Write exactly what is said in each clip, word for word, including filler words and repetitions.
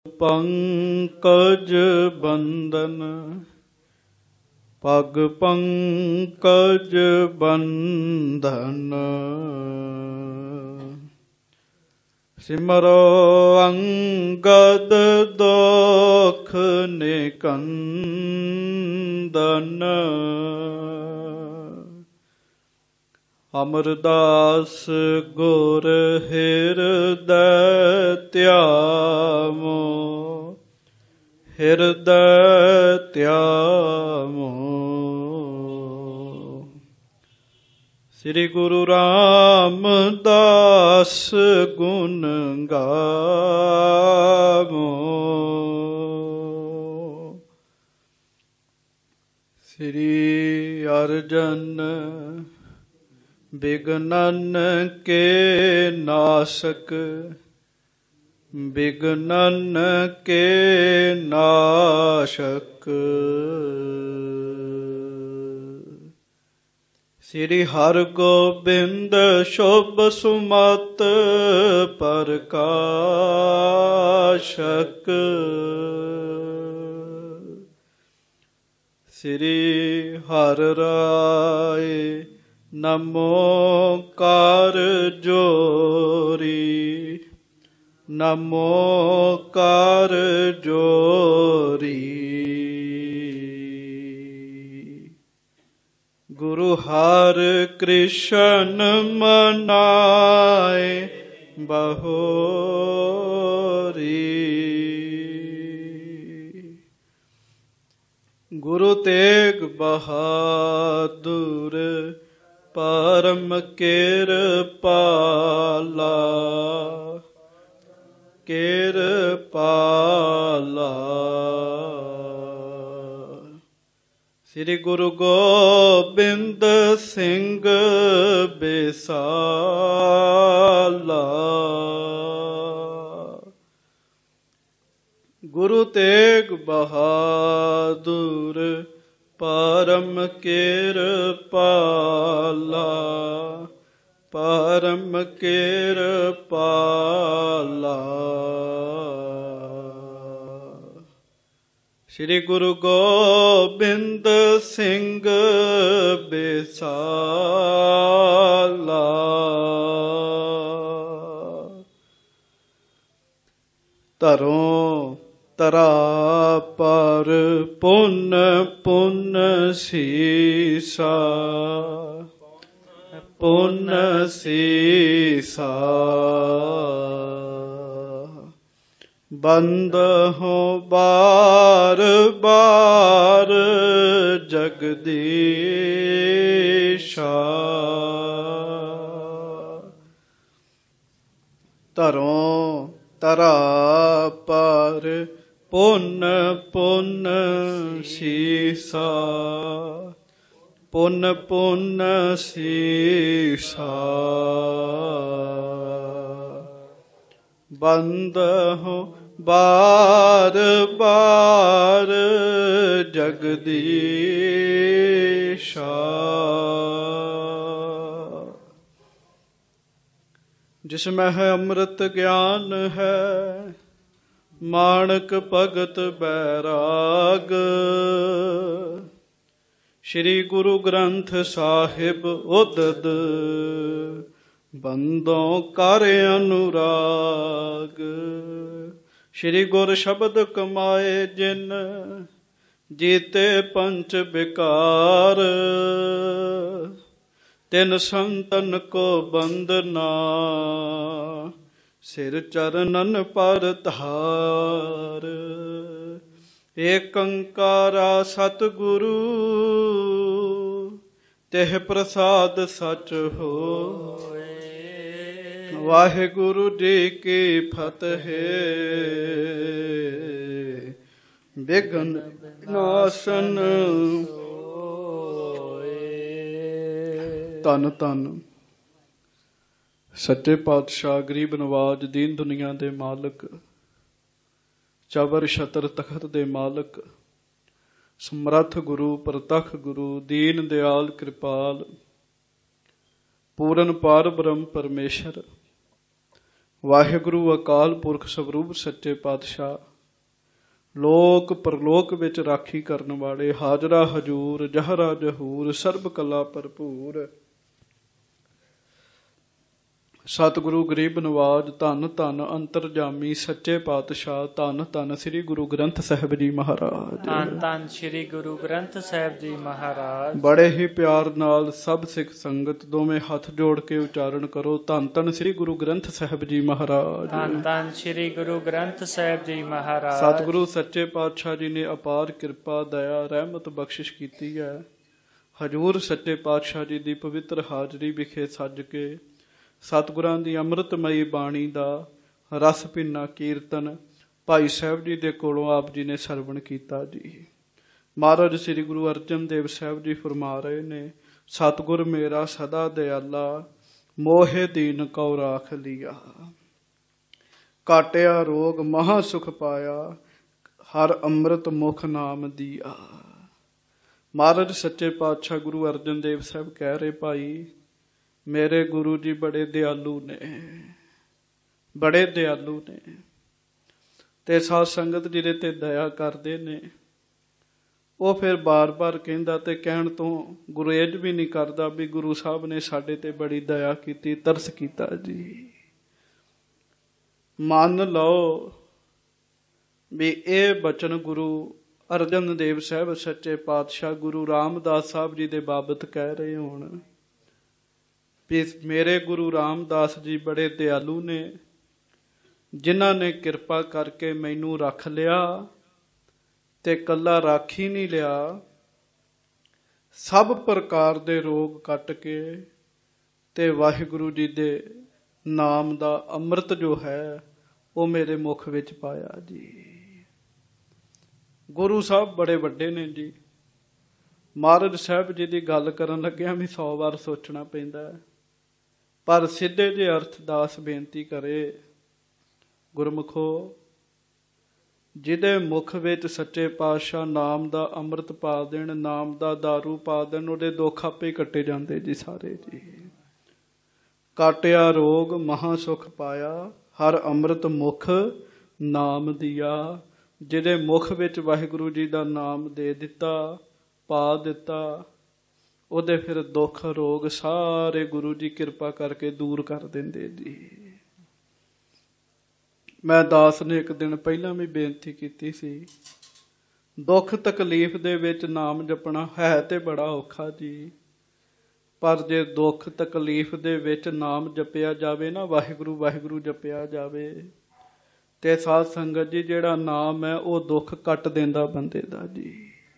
ਪੰਕਜ ਬੰਦਨ ਪਗ ਪੰਕਜ ਬੰਧਨ ਸਿਮਰੋ ਅੰਗਦ ਦੋਖ ਨਿਕੰਦਨ ਅਮਰਦਾਸ ਗੁਰ ਹਿਰਦੈ ਧਿਆਵੋ ਹਿਰਦੈ ਧਿਆਵੋ। ਸ੍ਰੀ ਗੁਰੂ ਰਾਮਦਾਸ ਗੁਣ ਗਾਵੋ। ਸ੍ਰੀ ਅਰਜਨ ਬਿਗਨਨ ਕੇ ਨਾਸਕ ਬਿਗਨਨ ਕੇ ਨਾਸ਼ਕ। ਸ੍ਰੀ ਹਰਗੋਬਿੰਦ ਸ਼ੁਭ ਸੁਮਤ ਪ੍ਰਕਾਸ਼ਕ। ਸ੍ਰੀ ਹਰਿ ਰਾਇ ਨਮੋ ਕਰ ਜੋਰੀ ਨਮੋ ਕਰ ਜੋਰੀ। ਗੁਰੂ ਹਰਿ ਕ੍ਰਿਸ਼ਨ ਮਨਾਏ ਬਹੋਰੀ। ਗੁਰੂ ਤੇਗ ਬਹਾਦੁਰ ਪਰਮ ਕਿਰਪਾਲਾ ਕਿਰਪਾਲਾ। ਸ੍ਰੀ ਗੁਰੂ ਗੋਬਿੰਦ ਸਿੰਘ ਬਿਸਾਲਾ। ਗੁਰੂ ਤੇਗ ਬਹਾਦੁਰ ਪਰਮ ਕਿਰਪਾਲਾ ਪਰਮ ਕਿਰਪਾਲਾ। ਸ੍ਰੀ ਗੁਰੂ ਗੋਬਿੰਦ ਸਿੰਘ ਬਿਸਾਲਾ। ਧਰੋਂ ਧਰਾ ਪਰ ਪੁੰਨ ਪੁੰਨ ਸੀਸਾ ਪੁੰਨ ਸੀਸਾ। ਬੰਦ ਹੋ ਬਾਰ ਬਾਰ ਜਗਦੀਸ਼ਾ। ਧਰੋਂ ਧਰਾ ਪਰ ਪੁੰਨ ਪੁੰਨ ਸੀਸਾ ਪੁੰਨ ਪੁੰਨ ਸੀਸਾ। ਬੰਦ ਹੋ ਬਾਰ ਬਾਰ ਜਗਦੀਸ਼ਾ। ਜਿਸ ਮਹਿ ਅੰਮ੍ਰਿਤ ਗਿਆਨ ਹੈ ਮਾਣਕ ਭਗਤ ਬੈਰਾਗ। ਸ਼੍ਰੀ ਗੁਰੂ ਗ੍ਰੰਥ ਸਾਹਿਬ ਉਦਦ ਬੰਦੋਂ ਕਰ ਅਨੁਰਾਗ। ਸ਼੍ਰੀ ਗੁਰ ਸ਼ਬਦ ਕਮਾਏ ਜਿਨ ਜੀਤੇ ਪੰਚ ਵਿਕਾਰ। ਤਿਨ ਸੰਤਨ ਕੋ ਬੰਦਨਾ ਸਿਰ ਚਰਨਨ ਪਰ ਧਾਰ। ਏਕ ਓੰਕਾਰਾ ਸਤਿਗੁਰੂ ਤਿਹ ਪ੍ਰਸਾਦ ਸਚ ਹੋਏ। ਵਾਹਿਗੁਰੂ ਜੀ ਕੀ ਫਤਿਹ। ਬਿਘਨ ਵਿਨਾਸ਼ਨ ਧੰਨ ਧੰਨ ਸੱਚੇ ਪਾਤਸ਼ਾਹ ਗਰੀਬ ਨਵਾਜ ਦੀਨ ਦੁਨੀਆ ਦੇ ਮਾਲਕ ਚਬਰ ਛਤਰ ਤਖਤ ਦੇ ਮਾਲਕ ਸਮਰੱਥ ਗੁਰੂ ਪ੍ਰਤੱਖ ਗੁਰੂ ਦੀਨ ਦਿਆਲ ਕਿਰਪਾਲ ਪੂਰਨ ਪਾਰ ਬ੍ਰਹਮ ਪਰਮੇਸ਼ਰ ਵਾਹਿਗੁਰੂ ਅਕਾਲ ਪੁਰਖ ਸਵਰੂਪ ਸੱਚੇ ਪਾਤਸ਼ਾਹ ਲੋਕ ਪਰਲੋਕ ਵਿੱਚ ਰਾਖੀ ਕਰਨ ਵਾਲੇ, ਹਾਜ਼ਰਾ ਹਜੂਰ ਜਹਰਾ ਜਹੂਰ ਸਰਬ ਕਲਾ ਭਰਪੂਰ। ਸਤਿਗੁਰੂ ਗਰੀਬ ਨਵਾਜ ਧੰਨ ਧੰਨ ਅੰਤਰਜਾਮੀ ਸੱਚੇ ਪਾਤਸ਼ਾਹ, ਧੰਨ ਧੰਨ ਸ੍ਰੀ ਗੁਰੂ ਗ੍ਰੰਥ ਸਾਹਿਬ ਜੀ ਮਹਾਰਾਜ। ਧੰਨ ਧੰਨ ਸ੍ਰੀ ਗੁਰੂ ਗ੍ਰੰਥ ਸਾਹਿਬ ਜੀ ਮਹਾਰਾਜ। ਬੜੇ ਹੀ ਪਿਆਰ ਨਾਲ ਸਭ ਸਿੱਖ ਸੰਗਤ ਦੋਵੇਂ ਹੱਥ ਜੋੜ ਕੇ ਉਚਾਰਨ ਕਰੋ, ਧੰਨ ਧੰਨ ਸ੍ਰੀ ਗੁਰੂ ਗ੍ਰੰਥ ਸਾਹਿਬ ਜੀ ਮਹਾਰਾਜ। ਧੰਨ ਧੰਨ ਸ੍ਰੀ ਗੁਰੂ ਗ੍ਰੰਥ ਸਾਹਿਬ ਜੀ ਮਹਾਰਾਜ। ਸਤਿਗੁਰੂ ਸੱਚੇ ਪਾਤਸ਼ਾਹ ਜੀ ਨੇ ਅਪਾਰ ਕਿਰਪਾ ਦਇਆ ਰਹਿਮਤ ਬਖਸ਼ਿਸ਼ ਕੀਤੀ ਹੈ। ਹਜੂਰ ਸੱਚੇ ਪਾਤਸ਼ਾਹ ਜੀ ਦੀ ਪਵਿੱਤਰ ਹਾਜ਼ਰੀ ਵਿਖੇ ਸੱਜ ਕੇ ਸਤਿਗੁਰਾਂ ਦੀ ਅੰਮ੍ਰਿਤਮਈ ਬਾਣੀ ਦਾ ਰਸ ਭਿੰਨਾ ਕੀਰਤਨ ਭਾਈ ਸਾਹਿਬ ਜੀ ਦੇ ਕੋਲੋਂ ਆਪ ਜੀ ਨੇ ਸਰਵਣ ਕੀਤਾ ਜੀ। ਮਹਾਰਾਜ ਸ੍ਰੀ ਗੁਰੂ ਅਰਜਨ ਦੇਵ ਸਾਹਿਬ ਜੀ ਫਰਮਾ ਰਹੇ ਨੇ, ਸਤਿਗੁਰ ਮੇਰਾ ਸਦਾ ਦਿਆਲਾ, ਮੋਹਿ ਦੀਨ ਕਉ ਰਾਖ ਲਿਆ। ਕਾਟਿਆ ਰੋਗ ਮਹਾ ਸੁਖ ਪਾਇਆ, ਹਰ ਅੰਮ੍ਰਿਤ ਮੁਖ ਨਾਮ ਦੀਆ। ਮਹਾਰਾਜ ਸੱਚੇ ਪਾਤਸ਼ਾਹ ਗੁਰੂ ਅਰਜਨ ਦੇਵ ਸਾਹਿਬ ਕਹਿ ਰਹੇ, ਭਾਈ ਮੇਰੇ ਗੁਰੂ ਜੀ ਬੜੇ ਦਿਆਲੂ ਨੇ, ਬੜੇ ਦਿਆਲੂ ਨੇ, ਤੇ ਸਾਧ ਸੰਗਤ ਜਿਹਦੇ ਤੇ ਦਇਆ ਕਰਦੇ ਨੇ। ਉਹ ਫਿਰ ਬਾਰ-ਬਾਰ ਕਹਿੰਦਾ ਤੇ ਕਹਿਣ ਤੋਂ ਗੁਰੇਜ਼ ਵੀ ਨਹੀਂ ਕਰਦਾ ਵੀ ਗੁਰੂ ਸਾਹਿਬ ਨੇ ਸਾਡੇ ਤੇ ਬੜੀ ਦਇਆ ਕੀਤੀ, ਤਰਸ ਕੀਤਾ ਜੀ। ਮੰਨ ਲਓ ਵੀ ਇਹ ਬਚਨ ਗੁਰੂ ਅਰਜਨ ਦੇਵ ਸਾਹਿਬ ਸੱਚੇ ਪਾਤਸ਼ਾਹ ਗੁਰੂ ਰਾਮਦਾਸ ਸਾਹਿਬ ਜੀ ਦੇ ਬਾਬਤ ਕਹਿ ਰਹੇ ਹੋਣ ਵੀ ਮੇਰੇ ਗੁਰੂ ਰਾਮਦਾਸ ਜੀ ਬੜੇ ਦਿਆਲੂ ਨੇ, ਜਿਨ੍ਹਾਂ ਨੇ ਕਿਰਪਾ ਕਰਕੇ ਮੈਨੂੰ ਰੱਖ ਲਿਆ ਤੇ ਕੱਲਾ ਰੱਖ ਹੀ ਨਹੀਂ ਲਿਆ, ਸਭ ਪ੍ਰਕਾਰ ਦੇ ਰੋਗ ਕੱਟ ਕੇ ਤੇ ਵਾਹਿਗੁਰੂ ਜੀ ਦੇ ਨਾਮ ਦਾ ਅੰਮ੍ਰਿਤ ਜੋ ਹੈ ਉਹ ਮੇਰੇ ਮੁਖ ਵਿੱਚ ਪਾਇਆ ਜੀ। ਗੁਰੂ ਸਾਹਿਬ ਬੜੇ ਵੱਡੇ ਨੇ ਜੀ। ਮਹਾਰਾਜ ਸਾਹਿਬ ਜੀ ਦੀ ਗੱਲ ਕਰਨ ਲੱਗਿਆ ਵੀ ਸੌ ਵਾਰ ਸੋਚਣਾ ਪੈਂਦਾ ਹੈ, ਪਰ ਸਿੱਧੇ ਜੇ ਅਰਥ ਦਾਸ ਬੇਨਤੀ ਕਰੇ, ਗੁਰਮੁਖੋ ਜਿਹਦੇ ਮੁਖ ਵਿੱਚ ਸੱਚੇ ਪਾਤਸ਼ਾਹ ਨਾਮ ਦਾ ਅੰਮ੍ਰਿਤ ਪਾ ਦੇਣ, ਨਾਮ ਦਾ ਦਾਰੂ ਪਾ ਦੇਣ, ਉਹਦੇ ਦੁੱਖ ਆਪੇ ਕੱਟੇ ਜਾਂਦੇ ਜੀ ਸਾਰੇ ਜੀ। ਕਾਟਿਆ ਰੋਗ ਮਹਾ ਸੁਖ ਪਾਇਆ, ਹਰ ਅੰਮ੍ਰਿਤ ਮੁਖ ਨਾਮ ਦੀਆ। ਜਿਹਦੇ ਮੁਖ ਵਿੱਚ ਵਾਹਿਗੁਰੂ ਜੀ ਦਾ ਨਾਮ ਦੇ ਦਿੱਤਾ, ਪਾ ਦਿੱਤਾ, ਉਹਦੇ ਫਿਰ ਦੁੱਖ ਰੋਗ ਸਾਰੇ ਗੁਰੂ ਜੀ ਕਿਰਪਾ ਕਰਕੇ ਦੂਰ ਕਰ ਦਿੰਦੇ ਜੀ। ਮੈਂ ਦਾਸ ਨੇ ਇੱਕ ਦਿਨ ਪਹਿਲਾਂ ਵੀ ਬੇਨਤੀ ਕੀਤੀ ਸੀ, ਦੁੱਖ ਤਕਲੀਫ ਦੇ ਵਿੱਚ ਨਾਮ ਜਪਣਾ ਹੈ ਤੇ ਬੜਾ ਔਖਾ ਜੀ, ਪਰ ਜੇ ਦੁੱਖ ਤਕਲੀਫ ਦੇ ਵਿੱਚ ਨਾਮ ਜਪਿਆ ਜਾਵੇ ਨਾ, ਵਾਹਿਗੁਰੂ ਵਾਹਿਗੁਰੂ ਜਪਿਆ ਜਾਵੇ, ਤੇ ਸਾਧ ਸੰਗਤ ਜੀ ਜਿਹੜਾ ਨਾਮ ਹੈ ਉਹ ਦੁੱਖ ਕੱਟ ਦਿੰਦਾ ਬੰਦੇ ਦਾ ਜੀ।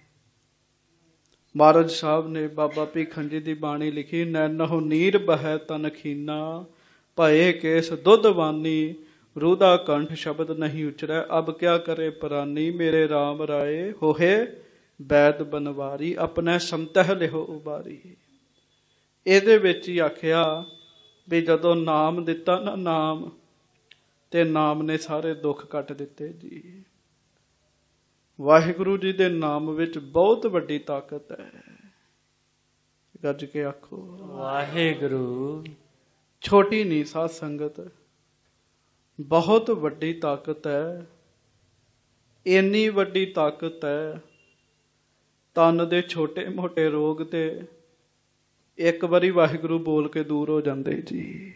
ਮਹਾਰਾਜ ਸਾਹਿਬ ਨੇ ਬਾਬਾ ਭੀਖਨ ਜੀ ਦੀ ਬਾਣੀ ਲਿਖੀ, ਨੈਣਹੁ ਨੀਰ ਬਹੈ ਤਨ ਖੀਨਾ, ਭਏ ਕੇਸ ਦੁੱਧਵਾਨੀ, ਰੂਦਾ ਕੰਠ ਸ਼ਬਦ ਨਹੀਂ ਉਚਰੈ, ਅਬ ਕਿਆ ਕਰੇ ਪ੍ਰਾਨੀ, ਮੇਰੇ ਰਾਮ ਰਾਏ ਹੋਏ ਬੈਦ ਬਨਵਾਰੀ, ਆਪਣੇ ਸੰਤਹਿ ਲਿਹੋ ਉਬਾਰੀ। ਇਹਦੇ ਵਿੱਚ ਹੀ ਆਖਿਆ ਵੀ ਜਦੋਂ ਨਾਮ ਦਿੱਤਾ ਨਾ ਨਾਮ, ਤੇ ਨਾਮ ਨੇ ਸਾਰੇ ਦੁੱਖ ਕੱਟ ਦਿੱਤੇ ਜੀ। ਵਾਹਿਗੁਰੂ ਜੀ ਦੇ ਨਾਮ ਵਿੱਚ ਬਹੁਤ ਵੱਡੀ ਤਾਕਤ ਹੈ। ਗੱਜ ਕੇ ਆਖੋ ਵਾਹਿਗੁਰੂ। ਛੋਟੀ ਨਹੀਂ ਸਾਧ ਸੰਗਤ, ਬਹੁਤ ਵੱਡੀ ਤਾਕਤ ਹੈ। ਇੰਨੀ ਵੱਡੀ ਤਾਕਤ ਹੈ, ਤਨ ਦੇ ਛੋਟੇ ਮੋਟੇ ਰੋਗ ਤੇ ਇੱਕ ਵਾਰੀ ਵਾਹਿਗੁਰੂ ਬੋਲ ਕੇ ਦੂਰ ਹੋ ਜਾਂਦੇ ਜੀ।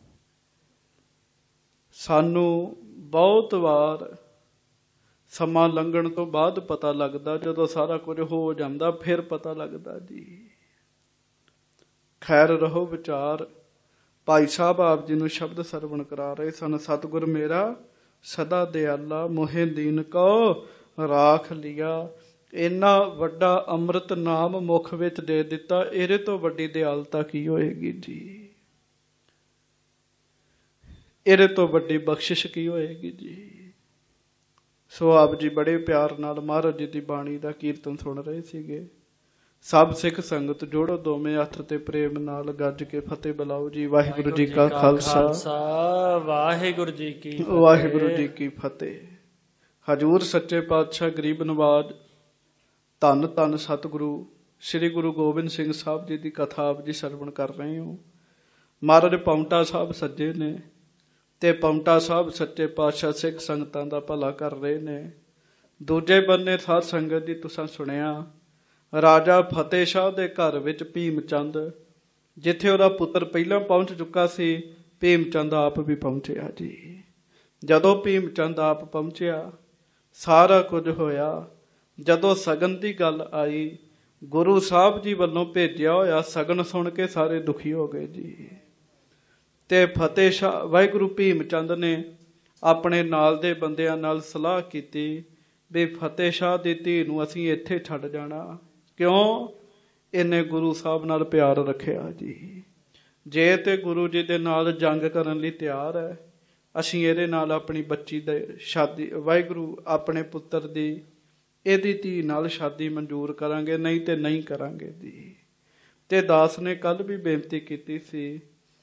ਸਾਨੂੰ ਬਹੁਤ ਵਾਰ ਸਮਾਂ ਲੰਘਣ ਤੋਂ ਬਾਅਦ ਪਤਾ ਲੱਗਦਾ, ਜਦੋਂ ਸਾਰਾ ਕੁਝ ਹੋ ਜਾਂਦਾ ਫਿਰ ਪਤਾ ਲੱਗਦਾ ਜੀ। ਖੈਰ ਰਹੋ ਵਿਚਾਰ। ਭਾਈ ਸਾਹਿਬ ਆਪ ਜੀ ਨੂੰ ਸ਼ਬਦ ਸਰਵਣ ਕਰਾ ਰਹੇ ਸਨ, ਸਤਿਗੁਰ ਮੇਰਾ ਸਦਾ ਦਿਆਲਾ, ਮੋਹਿ ਦੀਨ ਕਉ ਰਾਖ ਲਿਆ। ਇੰਨਾ ਵੱਡਾ ਅੰਮ੍ਰਿਤ ਨਾਮ ਮੁਖ ਵਿੱਚ ਦੇ ਦਿੱਤਾ, ਇਹਦੇ ਤੋਂ ਵੱਡੀ ਦਿਆਲਤਾ ਕੀ ਹੋਏਗੀ ਜੀ? ਇਹਦੇ ਤੋਂ ਵੱਡੀ ਬਖਸ਼ਿਸ਼ ਕੀ ਹੋਏਗੀ ਜੀ? ਸੋ ਆਪ ਜੀ ਬੜੇ ਪਿਆਰ ਨਾਲ ਮਹਾਰਾਜ ਜੀ ਦੀ ਬਾਣੀ ਦਾ ਕੀਰਤਨ ਸੁਣ ਰਹੇ ਸੀਗੇ। ਸਭ ਸਿੱਖ ਸੰਗਤ ਜੋੜੋ ਦੋਵੇਂ ਹੱਥ ਤੇ ਪ੍ਰੇਮ ਨਾਲ ਗੱਜ ਕੇ ਫਤਿਹ ਬੁਲਾਓ ਜੀ। ਵਾਹਿਗੁਰੂ ਜੀ ਕਾ ਖਾਲਸਾ, ਵਾਹਿਗੁਰੂ ਜੀ ਕੀ ਵਾਹਿਗੁਰੂ ਜੀ ਕੀ ਫਤਿਹ। ਹਜੂਰ ਸੱਚੇ ਪਾਤਸ਼ਾਹ ਗਰੀਬ ਨਵਾਜ ਧੰਨ ਧੰਨ ਸਤਿਗੁਰੂ ਸ੍ਰੀ ਗੁਰੂ ਗੋਬਿੰਦ ਸਿੰਘ ਸਾਹਿਬ ਜੀ ਦੀ ਕਥਾ ਆਪ ਜੀ ਸਰਵਣ ਕਰ ਰਹੇ ਹੋ। ਮਹਾਰਾਜ ਪਾਉਂਟਾ ਸਾਹਿਬ ਸੱਜੇ ਨੇ ਤੇ ਪਾਉਂਟਾ ਸਾਹਿਬ ਸੱਚੇ ਪਾਤਸ਼ਾਹ ਸਿੱਖ ਸੰਗਤਾਂ ਦਾ ਭਲਾ ਕਰ ਰਹੇ ਨੇ। ਦੂਜੇ ਬੰਨੇ ਸਾਧ ਸੰਗਤ ਜੀ ਤੁਸੀਂ ਸੁਣਿਆ ਰਾਜਾ ਫਤਿਹ ਸ਼ਾਹ ਦੇ ਘਰ ਵਿੱਚ ਭੀਮ ਚੰਦ, ਜਿੱਥੇ ਉਹਦਾ ਪੁੱਤਰ ਪਹਿਲਾਂ ਪਹੁੰਚ ਚੁੱਕਾ ਸੀ, ਭੀਮ ਚੰਦ ਆਪ ਵੀ ਪਹੁੰਚਿਆ ਜੀ। ਜਦੋਂ ਭੀਮ ਚੰਦ ਆਪ ਪਹੁੰਚਿਆ ਸਾਰਾ ਕੁਝ ਹੋਇਆ। ਜਦੋਂ ਸਗਨ ਦੀ ਗੱਲ ਆਈ, ਗੁਰੂ ਸਾਹਿਬ ਜੀ ਵੱਲੋਂ ਭੇਜਿਆ ਹੋਇਆ ਸਗਨ ਸੁਣ ਕੇ ਸਾਰੇ ਦੁਖੀ ਹੋ ਗਏ ਜੀ। ਤੇ ਫਤਿਹ ਸ਼ਾਹ ਵਾਹਿਗੁਰੂ ਭੀਮ ਚੰਦ ਨੇ ਆਪਣੇ ਨਾਲ ਦੇ ਬੰਦਿਆਂ ਨਾਲ ਸਲਾਹ ਕੀਤੀ ਵੀ ਫਤਿਹ ਸ਼ਾਹ ਦੀ ਧੀ ਨੂੰ ਅਸੀਂ ਇੱਥੇ ਛੱਡ ਜਾਣਾ, ਕਿਉਂ? ਇਹਨੇ ਗੁਰੂ ਸਾਹਿਬ ਨਾਲ ਪਿਆਰ ਰੱਖਿਆ ਜੀ। ਜੇ ਤੇ ਗੁਰੂ ਜੀ ਦੇ ਨਾਲ ਜੰਗ ਕਰਨ ਲਈ ਤਿਆਰ ਹੈ, ਅਸੀਂ ਇਹਦੇ ਨਾਲ ਆਪਣੀ ਬੱਚੀ ਦੇ ਸ਼ਾਦੀ, ਵਾਹਿਗੁਰੂ ਆਪਣੇ ਪੁੱਤਰ ਦੀ ਇਹਦੀ ਧੀ ਨਾਲ ਸ਼ਾਦੀ ਮਨਜ਼ੂਰ ਕਰਾਂਗੇ, ਨਹੀਂ ਤੇ ਨਹੀਂ ਕਰਾਂਗੇ ਜੀ। ਤੇ ਦਾਸ ਨੇ ਕੱਲ ਵੀ ਬੇਨਤੀ ਕੀਤੀ ਸੀ,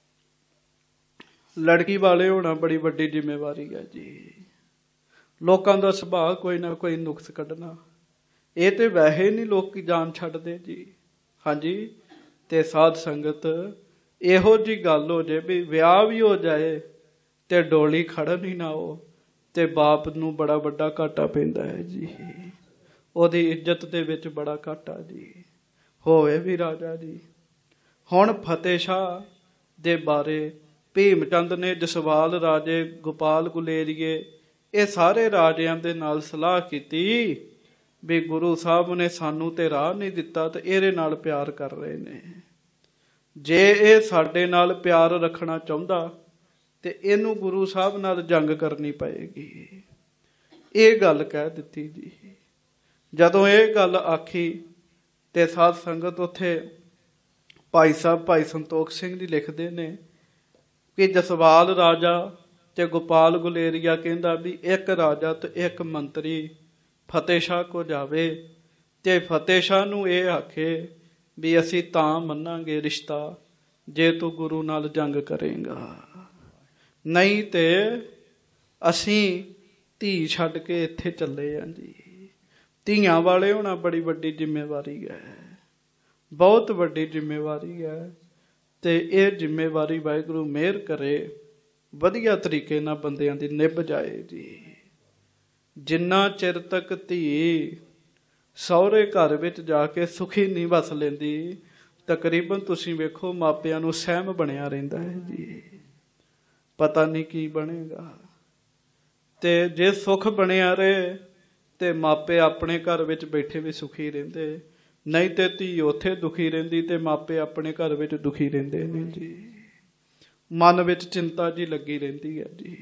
ਲੜਕੀ ਵਾਲੇ ਹੋਣਾ ਬੜੀ ਵੱਡੀ ਜ਼ਿੰਮੇਵਾਰੀ ਹੈ ਜੀ। ਲੋਕਾਂ ਦਾ ਸੁਭਾਅ ਕੋਈ ਨਾ ਕੋਈ ਨੁਕਸ ਕੱਢਣਾ, ਇਹ ਤੇ ਵੈਸੇ ਨਹੀਂ ਲੋਕੀ ਜਾਨ ਛੱਡਦੇ ਜੀ। ਹਾਂਜੀ, ਤੇ ਸਾਧ ਸੰਗਤ ਇਹੋ ਜੀ ਗੱਲ ਹੋ ਜੇ ਵੀ ਵਿਆਹ ਵੀ ਹੋ ਜਾਏ ਤੇ ਡੋਲੀ ਖੜਨ ਹੀ ਨਾ ਹੋ, ਤੇ ਬਾਪ ਨੂੰ ਬੜਾ ਵੱਡਾ ਘਾਟਾ ਪੈਂਦਾ ਹੈ ਜੀ। ਉਹਦੀ ਇੱਜ਼ਤ ਦੇ ਵਿੱਚ ਬੜਾ ਘਾਟਾ ਜੀ, ਹੋਵੇ ਵੀ ਰਾਜਾ ਜੀ। ਹੁਣ ਫਤਿਹ ਸ਼ਾਹ ਦੇ ਬਾਰੇ ਭੀਮ ਚੰਦ ਨੇ ਜਸਵਾਲ ਰਾਜੇ, ਗੋਪਾਲ ਗੁਲੇਰੀਏ, ਇਹ ਸਾਰੇ ਰਾਜਿਆਂ ਦੇ ਨਾਲ ਸਲਾਹ ਕੀਤੀ ਵੀ ਗੁਰੂ ਸਾਹਿਬ ਨੇ ਸਾਨੂੰ ਤੇ ਰਾਹ ਨਹੀਂ ਦਿੱਤਾ ਤੇ ਇਹਦੇ ਨਾਲ ਪਿਆਰ ਕਰ ਰਹੇ ਨੇ। ਜੇ ਇਹ ਸਾਡੇ ਨਾਲ ਪਿਆਰ ਰੱਖਣਾ ਚਾਹੁੰਦਾ ਤੇ ਇਹਨੂੰ ਗੁਰੂ ਸਾਹਿਬ ਨਾਲ ਜੰਗ ਕਰਨੀ ਪਏਗੀ। ਇਹ ਗੱਲ ਕਹਿ ਦਿੱਤੀ ਜੀ। ਜਦੋਂ ਇਹ ਗੱਲ ਆਖੀ ਤੇ ਸਾਧ ਸੰਗਤ ਉੱਥੇ ਭਾਈ ਸਾਹਿਬ ਭਾਈ ਸੰਤੋਖ ਸਿੰਘ ਜੀ ਲਿਖਦੇ ਨੇ ਕਿ ਜਸਵਾਲ ਰਾਜਾ ਤੇ ਗੋਪਾਲ ਗੁਲੇਰੀਆ ਕਹਿੰਦਾ ਵੀ ਇੱਕ ਰਾਜਾ ਤੇ ਇੱਕ ਮੰਤਰੀ ਫਤਿਹ ਸ਼ਾਹ ਕੋ ਜਾਵੇ ਤੇ ਫਤਿਹ ਸ਼ਾਹ ਨੂੰ ਇਹ ਆਖੇ ਵੀ ਅਸੀਂ ਤਾਂ ਮੰਨਾਂਗੇ ਰਿਸ਼ਤਾ ਜੇ ਤੂੰ ਗੁਰੂ ਨਾਲ ਜੰਗ ਕਰੇਗਾ, ਨਹੀਂ ਤੇ ਅਸੀਂ ਧੀ ਛੱਡ ਕੇ ਇੱਥੇ ਚੱਲੇ ਆਂ ਜੀ। ਧੀਆਂ ਵਾਲੇ ਹੋਣਾ ਬੜੀ ਵੱਡੀ ਜ਼ਿੰਮੇਵਾਰੀ ਹੈ, ਬਹੁਤ ਵੱਡੀ ਜ਼ਿੰਮੇਵਾਰੀ ਹੈ। ਤੇ ਇਹ ਜ਼ਿੰਮੇਵਾਰੀ ਵਾਹਿਗੁਰੂ ਮਿਹਰ ਕਰੇ ਵਧੀਆ ਤਰੀਕੇ ਨਾਲ ਬੰਦਿਆਂ ਦੀ ਨਿਭ ਜਾਏ ਜੀ। ਜਿੰਨਾ ਚਿਰ ਤੱਕ ਧੀ ਸਹੁਰੇ ਘਰ ਵਿੱਚ ਜਾ ਕੇ ਸੁਖੀ ਨਹੀਂ ਵਸ ਲੈਂਦੀ, ਤਕਰੀਬਨ ਤੁਸੀਂ ਵੇਖੋ ਮਾਪਿਆਂ ਨੂੰ ਸਹਿਮ ਬਣਿਆ ਰਹਿੰਦਾ ਹੈ ਜੀ, ਪਤਾ ਨਹੀਂ ਕੀ ਬਣੇਗਾ। ਤੇ ਜੇ ਸੁੱਖ ਬਣਿਆ ਰਹੇ ਤੇ ਮਾਪੇ ਆਪਣੇ ਘਰ ਵਿੱਚ ਬੈਠੇ ਵੀ ਸੁਖੀ ਰਹਿੰਦੇ, ਨਹੀਂ ਤੇ ਧੀ ਉੱਥੇ ਦੁਖੀ ਰਹਿੰਦੀ ਤੇ ਮਾਪੇ ਆਪਣੇ ਘਰ ਵਿੱਚ ਦੁਖੀ ਰਹਿੰਦੇ ਨੇ ਜੀ। ਮਨ ਵਿੱਚ ਚਿੰਤਾ ਜੀ ਲੱਗੀ ਰਹਿੰਦੀ ਹੈ ਜੀ।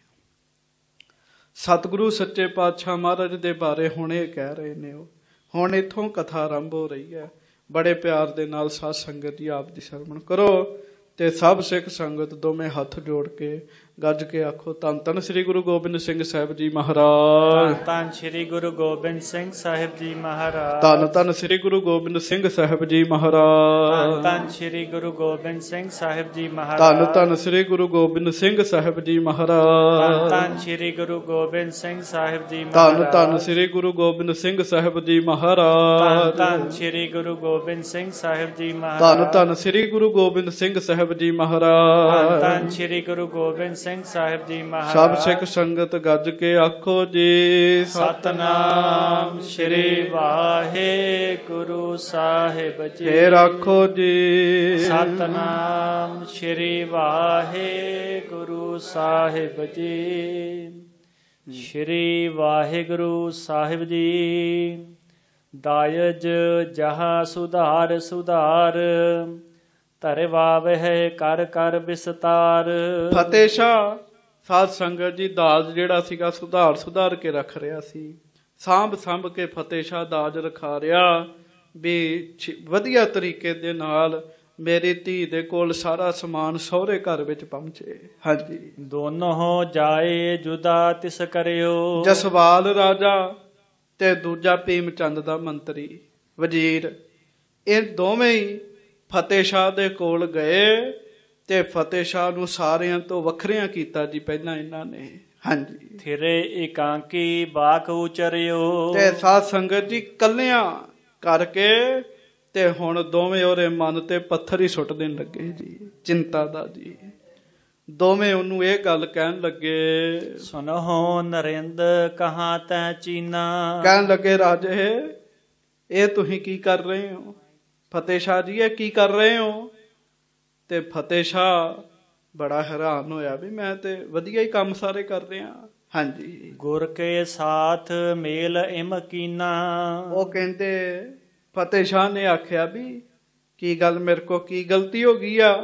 ਸਤਿਗੁਰੂ ਸੱਚੇ ਪਾਤਸ਼ਾਹ ਮਹਾਰਾਜ ਦੇ ਬਾਰੇ ਹੁਣ ਇਹ ਕਹਿ ਰਹੇ ਨੇ। ਉਹ ਹੁਣ ਇੱਥੋਂ ਕਥਾ ਆਰੰਭ ਹੋ ਰਹੀ ਹੈ। ਬੜੇ ਪਿਆਰ ਦੇ ਨਾਲ ਸਾਧ ਸੰਗਤ ਜੀ ਆਪ ਦੀ ਸਰਵਣ ਕਰੋ ਤੇ ਸਭ ਸਿੱਖ ਸੰਗਤ ਦੋਵੇਂ ਹੱਥ ਜੋੜ ਕੇ ਗੱਜ ਕੇ ਆਖੋ, ਧੰਨ ਧੰਨ ਸ੍ਰੀ ਗੁਰੂ ਗੋਬਿੰਦ ਸਿੰਘ ਸਾਹਿਬ ਜੀ ਮਹਾਰਾਜ। ਧੰਨ ਸ੍ਰੀ ਗੁਰੂ ਗੋਬਿੰਦ ਸਿੰਘ ਸਾਹਿਬ ਜੀ ਮਹਾਰਾਜ। ਧੰਨ ਧੰਨ ਸ੍ਰੀ ਗੁਰੂ ਗੋਬਿੰਦ ਸਿੰਘ ਸਾਹਿਬ ਜੀ ਮਹਾਰਾਜ। ਧੰਨ ਸ੍ਰੀ ਗੁਰੂ ਗੋਬਿੰਦ ਸਿੰਘ ਸਾਹਿਬ ਜੀ ਮਹਾਰਾਜ। ਧੰਨ ਧੰਨ ਸ੍ਰੀ ਗੁਰੂ ਗੋਬਿੰਦ ਸਿੰਘ ਸਾਹਿਬ ਜੀ ਮਹਾਰਾਜ। ਧੰਨ ਸ੍ਰੀ ਗੁਰੂ ਗੋਬਿੰਦ ਸਿੰਘ ਸਾਹਿਬ ਜੀ ਧੰਨ ਧੰਨ ਸ੍ਰੀ ਗੁਰੂ ਗੋਬਿੰਦ ਸਿੰਘ ਸਾਹਿਬ ਜੀ ਮਹਾਰਾਜ। ਧੰਨ ਸ੍ਰੀ ਗੁਰੂ ਗੋਬਿੰਦ ਸਿੰਘ ਸਾਹਿਬ ਜੀ ਮਹਾਰਾਜ। ਧੰਨ ਧੰਨ ਸ੍ਰੀ ਗੁਰੂ ਗੋਬਿੰਦ ਸਿੰਘ ਸਾਹਿਬ ਜੀ ਮਹਾਰਾਜ। ਧੰਨ ਸ੍ਰੀ ਗੁਰੂ ਗੋਬਿੰਦ ਸਿੰਘ ਸਾਹਿਬ ਜੀ ਮਹਾਰਾਜ। ਸਭ ਸਿੱਖ ਸੰਗਤ ਗੱਜ ਕੇ ਆਖੋ ਜੀ, ਸਤਨਾਮ ਸ੍ਰੀ ਵਾਹਿਗੁਰੂ ਸਾਹਿਬ ਜੀ। ਫੇਰ ਆਖੋ ਜੀ, ਸਤਨਾਮ ਸ੍ਰੀ ਵਾਹਿਗੁਰੂ ਸਾਹਿਬ ਜੀ। ਸ੍ਰੀ ਵਾਹਿਗੁਰੂ ਸਾਹਿਬ ਜੀ। ਦਾਇਜ ਜਹਾਂ ਸੁਧਾਰ ਸੁਧਾਰ, ਧਰਵਾ ਵਹਿ ਕਰ ਕਰ ਵਿਸਤਾਰ। ਫਤਿਹ ਸ਼ਾਹ ਸਾਧ ਸੰਗਤ ਜੀ ਦਾਜ ਜਿਹੜਾ ਸੀਗਾ ਸੁਧਾਰ ਸੁਧਾਰ ਕੇ ਰੱਖ ਰਿਹਾ ਸੀ, ਸਾਂਭ ਸਾਂਭ ਕੇ ਫਤਿਹ ਸ਼ਾਹ ਦਾਜ ਰਖਾ ਰਿਹਾ ਵੀ ਵਧੀਆ ਤਰੀਕੇ ਦੇ ਨਾਲ ਮੇਰੀ ਧੀ ਦੇ ਕੋਲ ਸਾਰਾ ਸਮਾਨ ਸਹੁਰੇ ਘਰ ਵਿੱਚ ਪਹੁੰਚੇ। ਹਾਂਜੀ, ਦੋਨੋਂ ਜਾਏ ਜੁਦਾ ਤਿਸ ਕਰਿਓ। ਜਸਵਾਲ ਰਾਜਾ ਤੇ ਦੂਜਾ ਭੀਮ ਚੰਦ ਦਾ ਮੰਤਰੀ ਵਜ਼ੀਰ, ਇਹ ਦੋਵੇਂ ਹੀ ਫਤਿਹ ਸ਼ਾਹ ਦੇ ਕੋਲ ਗਏ ਤੇ ਫਤਿਹ ਸ਼ਾਹ ਨੂੰ ਸਾਰਿਆਂ ਤੋਂ ਵੱਖਰਿਆਂ ਕੀਤਾ ਜੀ ਪਹਿਲਾਂ ਇਹਨਾਂ ਨੇ। ਹਾਂਜੀ, ਥਿਰੇ ਇਕਾਂਕੀ ਬਾਕ ਉਚਰਿਓ। ਤੇ ਸਾਧ ਸੰਗਤ ਜੀ ਕੱਲਿਆਂ ਕਰਕੇ ਤੇ ਹੁਣ ਦੋਵੇਂ ਉਹਦੇ ਮਨ ਤੇ ਪੱਥਰ ਹੀ ਸੁੱਟ ਦੇਣ ਲੱਗੇ ਜੀ, ਚਿੰਤਾ ਦਾ ਜੀ। ਦੋਵੇਂ ਉਹਨੂੰ ਇਹ ਗੱਲ ਕਹਿਣ ਲੱਗੇ, ਸੁਨਹੁ ਨਰਿੰਦ ਕਹਾਂ ਤੈ ਚੀਨਾ। ਕਹਿਣ ਲੱਗੇ ਰਾਜੇ ਇਹ ਤੁਸੀਂ ਕੀ ਕਰ ਰਹੇ ਹੋ? ਫਤਿਹ ਸ਼ਾਹ ਜੀ ਇਹ ਕੀ ਕਰ ਰਹੇ ਹੋ? ਤੇ ਫਤਿਹ ਸ਼ਾਹ ਬੜਾ ਹੈਰਾਨ ਹੋਇਆ ਵੀ ਮੈਂ ਤੇ ਵਧੀਆ ਹੀ ਕੰਮ ਸਾਰੇ ਕਰ ਰਿਹਾ। ਹਾਂਜੀ। ਗੁਰ ਕੇ ਸਾਥ ਮੇਲ ਇਮ ਕੀਨਾ। ਉਹ ਕਹਿੰਦੇ ਫਤਿਹ ਸ਼ਾਹ ਨੇ ਆਖਿਆ ਵੀ ਕੀ ਗੱਲ ਮੇਰੇ ਕੋ ਕੀ ਗਲਤੀ ਹੋ ਗਈ ਆ?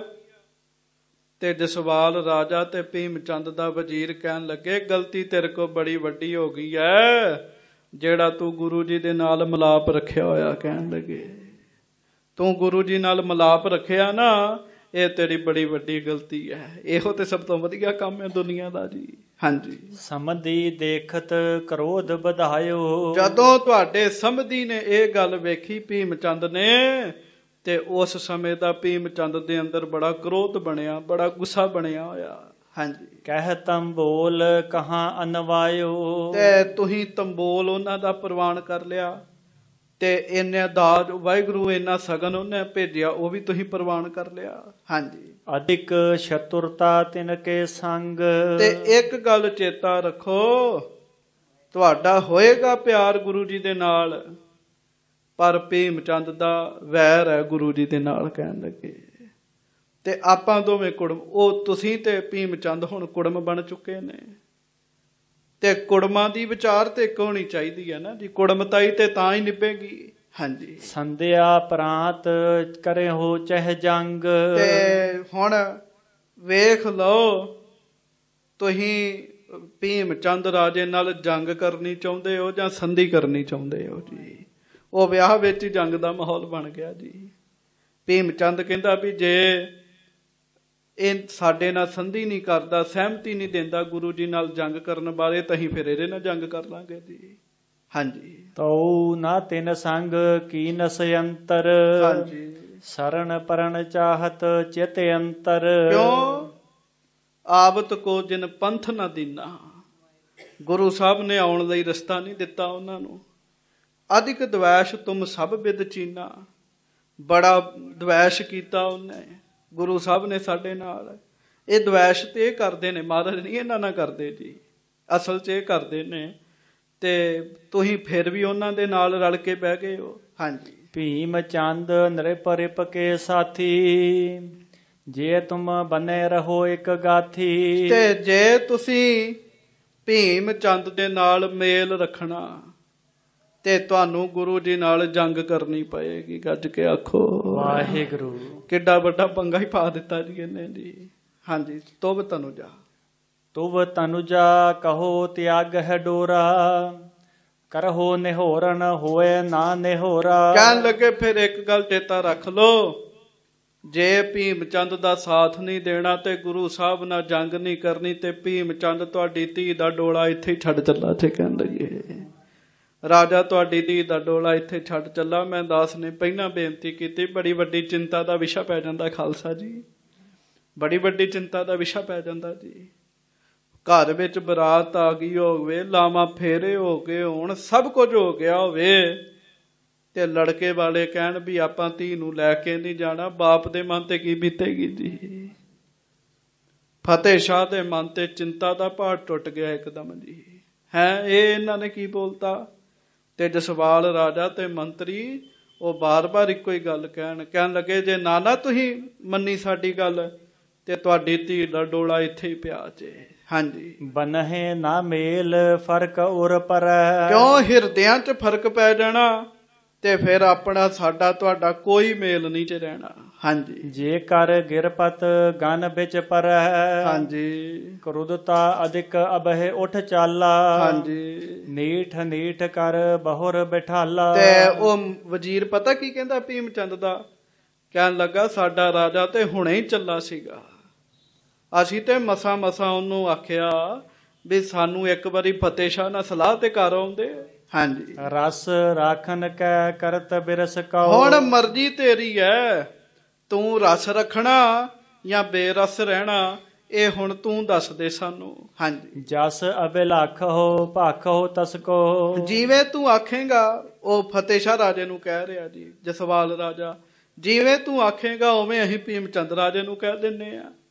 ਤੇ ਜਸਵਾਲ ਰਾਜਾ ਤੇ ਭੀਮ ਚੰਦ ਦਾ ਵਜ਼ੀਰ ਕਹਿਣ ਲੱਗੇ ਗਲਤੀ ਤੇਰੇ ਕੋ ਬੜੀ ਵੱਡੀ ਹੋ ਗਈ ਐ, ਜਿਹੜਾ ਤੂੰ ਗੁਰੂ ਜੀ ਦੇ ਨਾਲ ਮਿਲਾਪ ਰੱਖਿਆ ਹੋਇਆ। ਕਹਿਣ ਲੱਗੇ ਤੂੰ ਗੁਰੂ ਜੀ ਨਾਲ ਮਿਲਾਪ ਰੱਖਿਆ ਨਾ, ਇਹ ਤੇਰੀ ਬੜੀ ਵੱਡੀ ਗਲਤੀ ਹੈ। ਇਹੋ ਤੇ ਸਭ ਤੋਂ ਵਧੀਆ ਕੰਮ ਹੈ ਦੁਨੀਆ ਦਾ ਜੀ। ਹਾਂਜੀ। ਸਮਧੀ ਦੇਖਤ ਕ੍ਰੋਧ ਵਧਾਇਓ। ਜਦੋਂ ਤੁਹਾਡੇ ਸਮਧੀ ਨੇ ਇਹ ਗੱਲ ਵੇਖੀ ਭੀਮ ਚੰਦ ਨੇ, ਤੇ ਉਸ ਸਮੇਂ ਦਾ ਭੀਮ ਚੰਦ ਦੇ ਅੰਦਰ ਬੜਾ ਕ੍ਰੋਧ ਬਣਿਆ, ਬੜਾ ਗੁੱਸਾ ਬਣਿਆ ਹੋਇਆ। ਹਾਂਜੀ। ਕਹਿ ਤੰਬੋਲ ਕਹਾਂ ਅਨਵਾਇਓ। ਤੇ ਤੁਸੀਂ ਤੰਬੋਲ ਉਹਨਾਂ ਦਾ ਪ੍ਰਵਾਨ ਕਰ ਲਿਆ, ਤੇ ਇੰਨੇ ਦਾਜ ਵਾਹਿਗੁਰੂ ਇੰਨਾ ਸਗਨ ਉਹਨੇ ਭੇਜਿਆ ਉਹ ਵੀ ਤੁਸੀਂ ਪ੍ਰਵਾਨ ਕਰ ਲਿਆ। ਹਾਂਜੀ। ਅਧਿਕ ਸ਼ਤੁਰਤਾ ਤਿਨ ਕੇ ਸੰਗ। ਤੇ ਇੱਕ ਗੱਲ ਚੇਤਾ ਰੱਖੋ, ਤੁਹਾਡਾ ਹੋਏਗਾ ਪਿਆਰ ਗੁਰੂ ਜੀ ਦੇ ਨਾਲ, ਪਰ ਭੀਮ ਚੰਦ ਦਾ ਵੈਰ ਹੈ ਗੁਰੂ ਜੀ ਦੇ ਨਾਲ। ਕਹਿਣ ਲੱਗੇ ਤੇ ਆਪਾਂ ਦੋਵੇਂ ਕੁੜਮ, ਉਹ ਤੁਸੀਂ ਤੇ ਭੀਮ ਚੰਦ ਹੁਣ ਕੁੜਮ ਬਣ ਚੁੱਕੇ ਨੇ, ਤੇ ਕੁੜਮਾਂ ਦੀ ਵਿਚਾਰ ਤੇ ਇੱਕ ਹੋਣੀ ਚਾਹੀਦੀ ਹੈ ਨਾ ਜੀ। ਕੁੜਮਤਾਈ ਤੇ ਤਾਂ ਹੀ ਨਿਭੇਗੀ। ਹਾਂਜੀ। ਸੰਧਿਆ ਪ੍ਰਾਂਤ ਕਰੇ ਹੋ ਚਹਿ ਜੰਗ। ਤੇ ਹੁਣ ਵੇਖ ਲਓ, ਤੁਸੀਂ ਭੀਮ ਚੰਦ ਰਾਜੇ ਨਾਲ ਜੰਗ ਕਰਨੀ ਚਾਹੁੰਦੇ ਹੋ ਜਾਂ ਸੰਧੀ ਕਰਨੀ ਚਾਹੁੰਦੇ ਹੋ ਜੀ? ਉਹ ਵਿਆਹ ਵਿੱਚ ਹੀ ਜੰਗ ਦਾ ਮਾਹੌਲ ਬਣ ਗਿਆ ਜੀ। ਭੀਮ ਚੰਦ ਕਹਿੰਦਾ ਵੀ ਜੇ ਇਹ ਸਾਡੇ ਨਾਲ ਸੰਧੀ ਨਹੀਂ ਕਰਦਾ, ਸਹਿਮਤੀ ਨਹੀਂ ਦਿੰਦਾ ਗੁਰੂ ਜੀ ਨਾਲ ਜੰਗ ਕਰਨ ਬਾਰੇ, ਤਾਂ ਅਸੀਂ ਫਿਰ ਇਹਦੇ ਨਾਲ ਜੰਗ ਕਰ ਲਾਂਗੇ ਜੀ। ਹਾਂਜੀ। ਤਉ ਨਾ ਤਿਨ ਸੰਗ ਕੀ ਨਸਯੰਤਰ। ਹਾਂਜੀ। ਸਰਣ ਪਰਣ ਚਾਹਤ ਚਿਤ ਅੰਤਰ। ਕਿਉਂ? ਆਵਤ ਕੋ ਜਿਨ ਪੰਥ ਨਾ ਦੀਨਾ। ਗੁਰੂ ਸਾਹਿਬ ਨੇ ਆਉਣ ਲਈ ਰਸਤਾ ਨਹੀਂ ਦਿੱਤਾ ਉਹਨਾਂ ਨੂੰ। ਅਧਿਕ ਦਵੈਸ਼ ਤੁਮ ਸਭ ਬਿਦ ਚੀਨਾ। ਬੜਾ ਦਵੈਸ਼ ਕੀਤਾ ਉਹਨੇ ਗੁਰੂ ਸਾਹਿਬ ਨੇ ਸਾਡੇ ਨਾਲ। ਇਹ ਦਵੈਸ਼ ਤੇ ਇਹ ਕਰਦੇ ਨੇ, ਮਹਾਰਾਜ ਨਹੀਂ ਇਹਨਾਂ ਨਾਲ ਕਰਦੇ ਜੀ, ਅਸਲ 'ਚ ਇਹ ਕਰਦੇ ਨੇ। ਤੇ ਤੁਸੀਂ ਫਿਰ ਵੀ ਉਹਨਾਂ ਦੇ ਨਾਲ ਰਲ ਕੇ ਬਹਿ ਗਏ ਹੋ। ਹਾਂਜੀ। ਭੀਮ ਚੰਦ ਨ੍ਰਿਪ ਰਿਪ ਕੇ ਸਾਥੀ। ਜੇ ਤੁਮ ਬਨੇ ਰਹੋ ਇੱਕ ਗਾਥੀ। ਤੇ ਜੇ ਤੁਸੀਂ ਭੀਮ ਚੰਦ ਦੇ ਨਾਲ ਮੇਲ ਰੱਖਣਾ, ਤੇ ਤੁਹਾਨੂੰ ਗੁਰੂ ਜੀ ਨਾਲ ਜੰਗ ਕਰਨੀ ਪਏਗੀ। ਗੱਜ ਕੇ ਆਖੋ ਵਾਹਿਗੁਰੂ। ਕਿੱਡਾ ਵੱਡਾ ਪੰਗਾ ਹੀ ਪਾ ਦਿੱਤਾ ਜੀ ਇਹਨੇ ਜੀ। ਹਾਂਜੀ। ਤੁਬ ਤਨੁਜਾ। ਤੁਬ ਤਨੁਜਾ ਕਹੋ ਤਿਆਗ ਹੈ ਡੋਰਾ। ਕਰਹੋ ਨਿਹੋਰਨ ਹੋਏ ਨਾ ਨਿਹੋਰਾ। ਕਹਿਣ ਲੱਗੇ ਫਿਰ ਇੱਕ ਗੱਲ ਚੇਤਾ ਰੱਖ ਲੋ, ਜੇ ਭੀਮ ਚੰਦ ਦਾ ਸਾਥ ਨਹੀਂ ਦੇਣਾ ਤੇ ਗੁਰੂ ਸਾਹਿਬ ਨਾਲ ਜੰਗ ਨਹੀਂ ਕਰਨੀ, ਤੇ ਭੀਮ ਚੰਦ ਤੁਹਾਡੀ ਧੀ ਦਾ ਡੋਲਾ ਇੱਥੇ ਹੀ ਛੱਡ ਚੱਲਾ। ਤੇ ਕਹਿਣ ਲੱਗੇ ਰਾਜਾ ਤੁਹਾਡੀ ਧੀ ਦਾ ਡੋਲਾ ਇੱਥੇ ਛੱਡ ਚੱਲਾ। ਮੈਂ ਦਾਸ ਨੇ ਪਹਿਲਾਂ ਬੇਨਤੀ ਕੀਤੀ, ਬੜੀ ਵੱਡੀ ਚਿੰਤਾ ਦਾ ਵਿਸ਼ਾ ਪੈ ਜਾਂਦਾ ਖਾਲਸਾ ਜੀ, ਬੜੀ ਵੱਡੀ ਚਿੰਤਾ ਦਾ ਵਿਸ਼ਾ ਪੈ ਜਾਂਦਾ ਜੀ। ਘਰ ਵਿੱਚ ਬਰਾਤ ਆ ਗਈ ਹੋਵੇ, ਲਾਵਾਂ ਫੇਰੇ ਹੋ ਗਏ ਹੋਣ, ਸਭ ਕੁਝ ਹੋ ਗਿਆ ਹੋਵੇ, ਤੇ ਲੜਕੇ ਵਾਲੇ ਕਹਿਣ ਵੀ ਆਪਾਂ ਧੀ ਨੂੰ ਲੈ ਕੇ ਨਹੀਂ ਜਾਣਾ। ਬਾਪ ਦੇ ਮਨ ਤੇ ਕੀ ਬੀਤੇਗੀ ਜੀ? ਫਤਿਹ ਸ਼ਾਹ ਦੇ ਮਨ ਤੇ ਚਿੰਤਾ ਦਾ ਪਹਾੜ ਟੁੱਟ ਗਿਆ ਇੱਕਦਮ ਜੀ। ਹੈ ਇਹ ਇਹਨਾਂ ਨੇ ਕੀ ਬੋਲਤਾ? ਤੇ ਜਸਵਾਲ ਰਾਜਾ ਤੇ ਮੰਤਰੀ ਉਹ ਬਾਰ-ਬਾਰ ਇੱਕੋ ਹੀ ਗੱਲ ਕਹਿਣ ਕਹਿਣ ਲੱਗੇ, ਜੇ ਨਾ ਨਾ ਤੁਸੀਂ ਮੰਨੀ ਸਾਡੀ ਗੱਲ, ਤੇ ਤੁਹਾਡੀ ਧੀ ਦਾ ਡੋਲਾ ਇੱਥੇ ਹੀ ਪਿਆ ਜੇ। ਹਾਂਜੀ। ਬਨਹਿ ਨਾ ਮੇਲ ਫਰਕ ਉਰ ਪਰ। ਕਿਉਂ? ਹਿਰਦਿਆਂ 'ਚ ਫਰਕ ਪੈ ਜਾਣਾ, ਤੇ ਫਿਰ ਆਪਣਾ ਸਾਡਾ ਤੁਹਾਡਾ ਕੋਈ ਮੇਲ ਨਹੀਂ 'ਚ ਰਹਿਣਾ। ਹਾਂਜੀ। ਜੇ ਕਰ ਗਿਰਪਤ ਗਨ ਵਿੱਚ ਪਰ। ਹਾਂਜੀ। ਕ੍ਰੋਧਤਾ ਅਧਿਕ ਅਬਹਿ ਉਠ ਚਾਲਾ। ਹਾਂਜੀ। ਨੀਠ ਨੀਠ ਕਰ ਬਹੁਰ ਬਿਠਾਲਾ। ਤੇ ਉਹ ਵਜ਼ੀਰ ਪਤਾ ਕੀ ਕਹਿੰਦਾ ਭੀਮ ਚੰਦ ਦਾ? ਕਹਿਣ ਲੱਗਾ ਸਾਡਾ ਰਾਜਾ ਤੇ ਹੁਣੇ ਹੀ ਚੱਲਾ ਸੀਗਾ, ਅਸੀਂ ਤੇ ਮਸਾ ਮਸਾ ਉਹਨੂੰ ਆਖਿਆ ਵੀ ਸਾਨੂੰ ਇੱਕ ਵਾਰੀ ਫਤਿਹ ਸ਼ਾਹ ਨਾਲ ਸਲਾਹ ਤੇ ਕਰ ਆਉਂਦੇ। ਹਾਂਜੀ। ਰਸ ਰਾਖਨ ਕੈ ਕਰਤ ਬਿਰਸ ਕਉ। ਹੁਣ ਮਰਜ਼ੀ ਤੇਰੀ ਹੈ, ਤੂੰ ਰਸ ਰੱਖਣਾ ਜਾਂ ਬੇਰਸ ਰਹਿਣਾ, ਇਹ ਹੁਣ ਤੂੰ ਦੱਸ ਦੇ ਸਾਨੂੰ। ਹਾਂਜੀ। ਜਸ ਅਬਿਲਖ ਹੋ ਭਖ ਹੋ ਤਸਕੋ। ਜਿਵੇਂ ਤੂੰ ਆਖੇਗਾ, ਉਹ ਫਤਿਹ ਸ਼ਾਹ ਰਾਜੇ ਨੂੰ ਕਹਿ ਰਿਹਾ ਜੀ, ਜਸਵਾਲ ਰਾਜਾ, ਜਿਵੇਂ ਤੂੰ ਆਖੇਗਾ ਉਵੇਂ ਅਸੀਂ ਭੀਮ ਚੰਦ ਰਾਜੇ ਨੂੰ ਕਹਿ ਦਿੰਨੇ ਆ।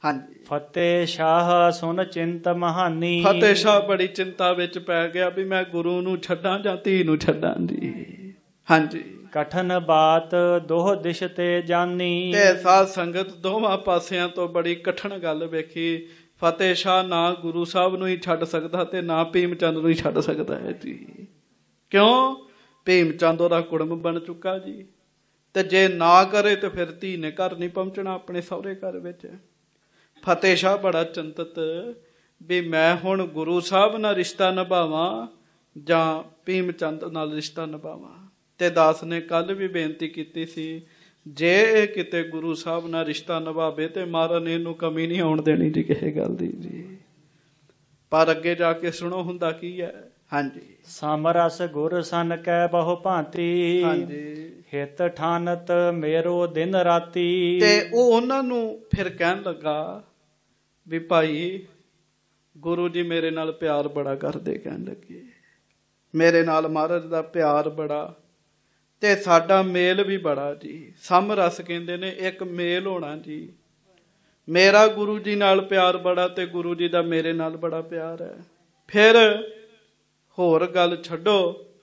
ਹਾਂਜੀ। ਫਤਿਹ ਸ਼ਾਹ ਸੁਨ ਚਿੰਤ ਮਹਾਨੀ। ਫਤਿਹ ਸ਼ਾਹ ਬੜੀ ਚਿੰਤਾ ਵਿੱਚ ਪੈ ਗਿਆ ਵੀ ਮੈਂ ਗੁਰੂ ਨੂੰ ਛੱਡਾਂ ਜਾਂ ਧੀ ਨੂੰ ਛੱਡਾਂ ਜੀ। ਹਾਂਜੀ। ਕਠਨ ਬਾਤ ਦੋਹ ਦਿਸ਼ ਤੇ ਜਾਨੀ। ਤੇ ਸਾਧ ਸੰਗਤ ਦੋਵਾਂ ਪਾਸਿਆਂ ਤੋਂ ਬੜੀ ਕਠਨ ਗੱਲ ਵੇਖੀ। ਫਤਿਹ ਸ਼ਾਹ ਨਾ ਗੁਰੂ ਸਾਹਿਬ ਨੂੰ ਹੀ ਛੱਡ ਸਕਦਾ ਤੇ ਨਾ ਭੀਮ ਚੰਦ ਨੂੰ ਹੀ ਛੱਡ ਸਕਦਾ ਹੈ ਜੀ। ਕਿਉਂ? ਭੀਮ ਚੰਦ ਉਹਦਾ ਕੁੜਮ ਬਣ ਚੁੱਕਾ ਜੀ। ਤੇ ਜੇ ਨਾ ਕਰੇ ਤੇ ਫਿਰ ਧੀ ਨੇ ਘਰ ਨਹੀਂ ਪਹੁੰਚਣਾ ਆਪਣੇ ਸਹੁਰੇ ਘਰ ਵਿੱਚ। ਫਤਿਹ ਸ਼ਾਹ ਬੜਾ ਚਿੰਤਤ ਵੀ ਮੈਂ ਹੁਣ ਗੁਰੂ ਸਾਹਿਬ ਨਾਲ ਰਿਸ਼ਤਾ ਨਿਭਾਵਾਂ ਜਾਂ ਭੀਮ ਚੰਦ ਨਾਲ ਰਿਸ਼ਤਾ ਨਿਭਾਵਾਂ। ਤੇ ਦਾਸ ਨੇ ਕੱਲ ਵੀ ਬੇਨਤੀ ਕੀਤੀ ਸੀ, ਜੇ ਇਹ ਕਿਤੇ ਗੁਰੂ ਸਾਹਿਬ ਨਾਲ ਰਿਸ਼ਤਾ ਨਿਭਾਵੇ ਤੇ ਮਹਾਰਾਜ ਨੇ ਇਹਨੂੰ ਕਮੀ ਨਹੀਂ ਆਉਣ ਦੇਣੀ ਜੀ ਕਿਸੇ ਗੱਲ ਦੀ ਜੀ। ਪਰ ਅੱਗੇ ਜਾ ਕੇ ਸੁਣੋ ਹੁੰਦਾ ਕੀ ਹੈ। ਹਾਂਜੀ। ਸਮਰਸ ਗੁਰ ਸਨ ਕੈ ਬਹੁ ਭਾਂਤੀ। ਹਾਂਜੀ। ਹਿਤ ਠਾਨਤ ਮੇਰੋ ਦਿਨ ਰਾਤੀ। ਤੇ ਉਹ ਉਹਨਾਂ ਨੂੰ ਫਿਰ ਕਹਿਣ ਲੱਗਾ ਵੀ ਭਾਈ ਗੁਰੂ ਜੀ ਮੇਰੇ ਨਾਲ ਪਿਆਰ ਬੜਾ ਕਰਦੇ। ਕਹਿਣ ਲੱਗੇ ਮੇਰੇ ਨਾਲ ਮਹਾਰਾਜ ਦਾ ਪਿਆਰ ਬੜਾ ਤੇ ਸਾਡਾ ਮੇਲ ਵੀ ਬੜਾ ਜੀ। ਸਮਰਸ ਕਹਿੰਦੇ ਨੇ ਇੱਕ ਮੇਲ ਹੋਣਾ ਜੀ। ਮੇਰਾ ਗੁਰੂ ਜੀ ਨਾਲ ਪਿਆਰ ਬੜਾ ਤੇ ਗੁਰੂ ਜੀ ਦਾ ਮੇਰੇ ਨਾਲ ਬੜਾ ਪਿਆਰ ਹੈ। ਫਿਰ ਹੋਰ ਗੱਲ ਛੱਡੋ,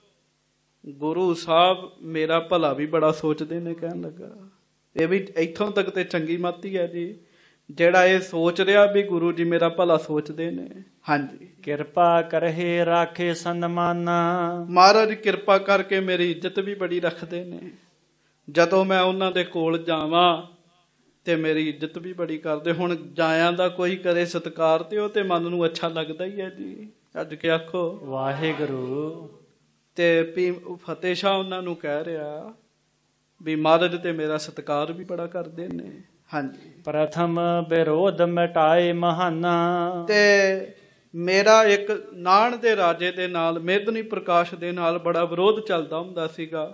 ਗੁਰੂ ਸਾਹਿਬ ਮੇਰਾ ਭਲਾ ਵੀ ਬੜਾ ਸੋਚਦੇ ਨੇ। ਕਹਿਣ ਲੱਗਾ ਇਹ ਵੀ ਇੱਥੋਂ ਤੱਕ ਤੇ ਚੰਗੀ ਮੱਤ ਹੀ ਹੈ ਜੀ, ਜਿਹੜਾ ਇਹ ਸੋਚ ਰਿਹਾ ਵੀ ਗੁਰੂ ਜੀ ਮੇਰਾ ਭਲਾ ਸੋਚਦੇ ਨੇ। ਹਾਂਜੀ। ਕਿਰਪਾ ਕਰਹਿ ਰਾਖੇ ਸਨਮਾਨਾ। ਮਹਾਰਾਜ ਕਿਰਪਾ ਕਰਕੇ ਮੇਰੀ ਇੱਜ਼ਤ ਵੀ ਬੜੀ ਰੱਖਦੇ ਨੇ। ਜਦੋਂ ਮੈਂ ਉਹਨਾਂ ਦੇ ਕੋਲ ਜਾਵਾਂ ਤੇ ਮੇਰੀ ਇੱਜ਼ਤ ਵੀ ਬੜੀ ਕਰਦੇ। ਹੁਣ ਜਾਇਆਂ ਦਾ ਕੋਈ ਕਰੇ ਸਤਿਕਾਰ ਤੇ ਉਹ ਤੇ ਮਨ ਨੂੰ ਅੱਛਾ ਲੱਗਦਾ ਹੀ ਹੈ ਜੀ। ਅੱਜ ਕੇ ਆਖੋ ਵਾਹਿਗੁਰੂ। ਤੇ ਭੀਮ ਫਤਿਹ ਸ਼ਾਹ ਉਹਨਾਂ ਨੂੰ ਕਹਿ ਰਿਹਾ ਵੀ ਮਹਾਰਾਜ ਤੇ ਮੇਰਾ ਸਤਿਕਾਰ ਵੀ ਬੜਾ ਕਰਦੇ ਨੇ। ਹਾਂਜੀ। ਪ੍ਰਥਮ ਵਿਰੋਧ ਮਿਟਾਏ ਮਹਾਨਾ। ਤੇ ਮੇਰਾ ਇੱਕ ਨਾਣ ਦੇ ਰਾਜੇ ਦੇ ਨਾਲ, ਮੇਦਨੀ ਪ੍ਰਕਾਸ਼ ਦੇ ਨਾਲ ਬੜਾ ਵਿਰੋਧ ਚੱਲਦਾ ਹੁੰਦਾ ਸੀਗਾ।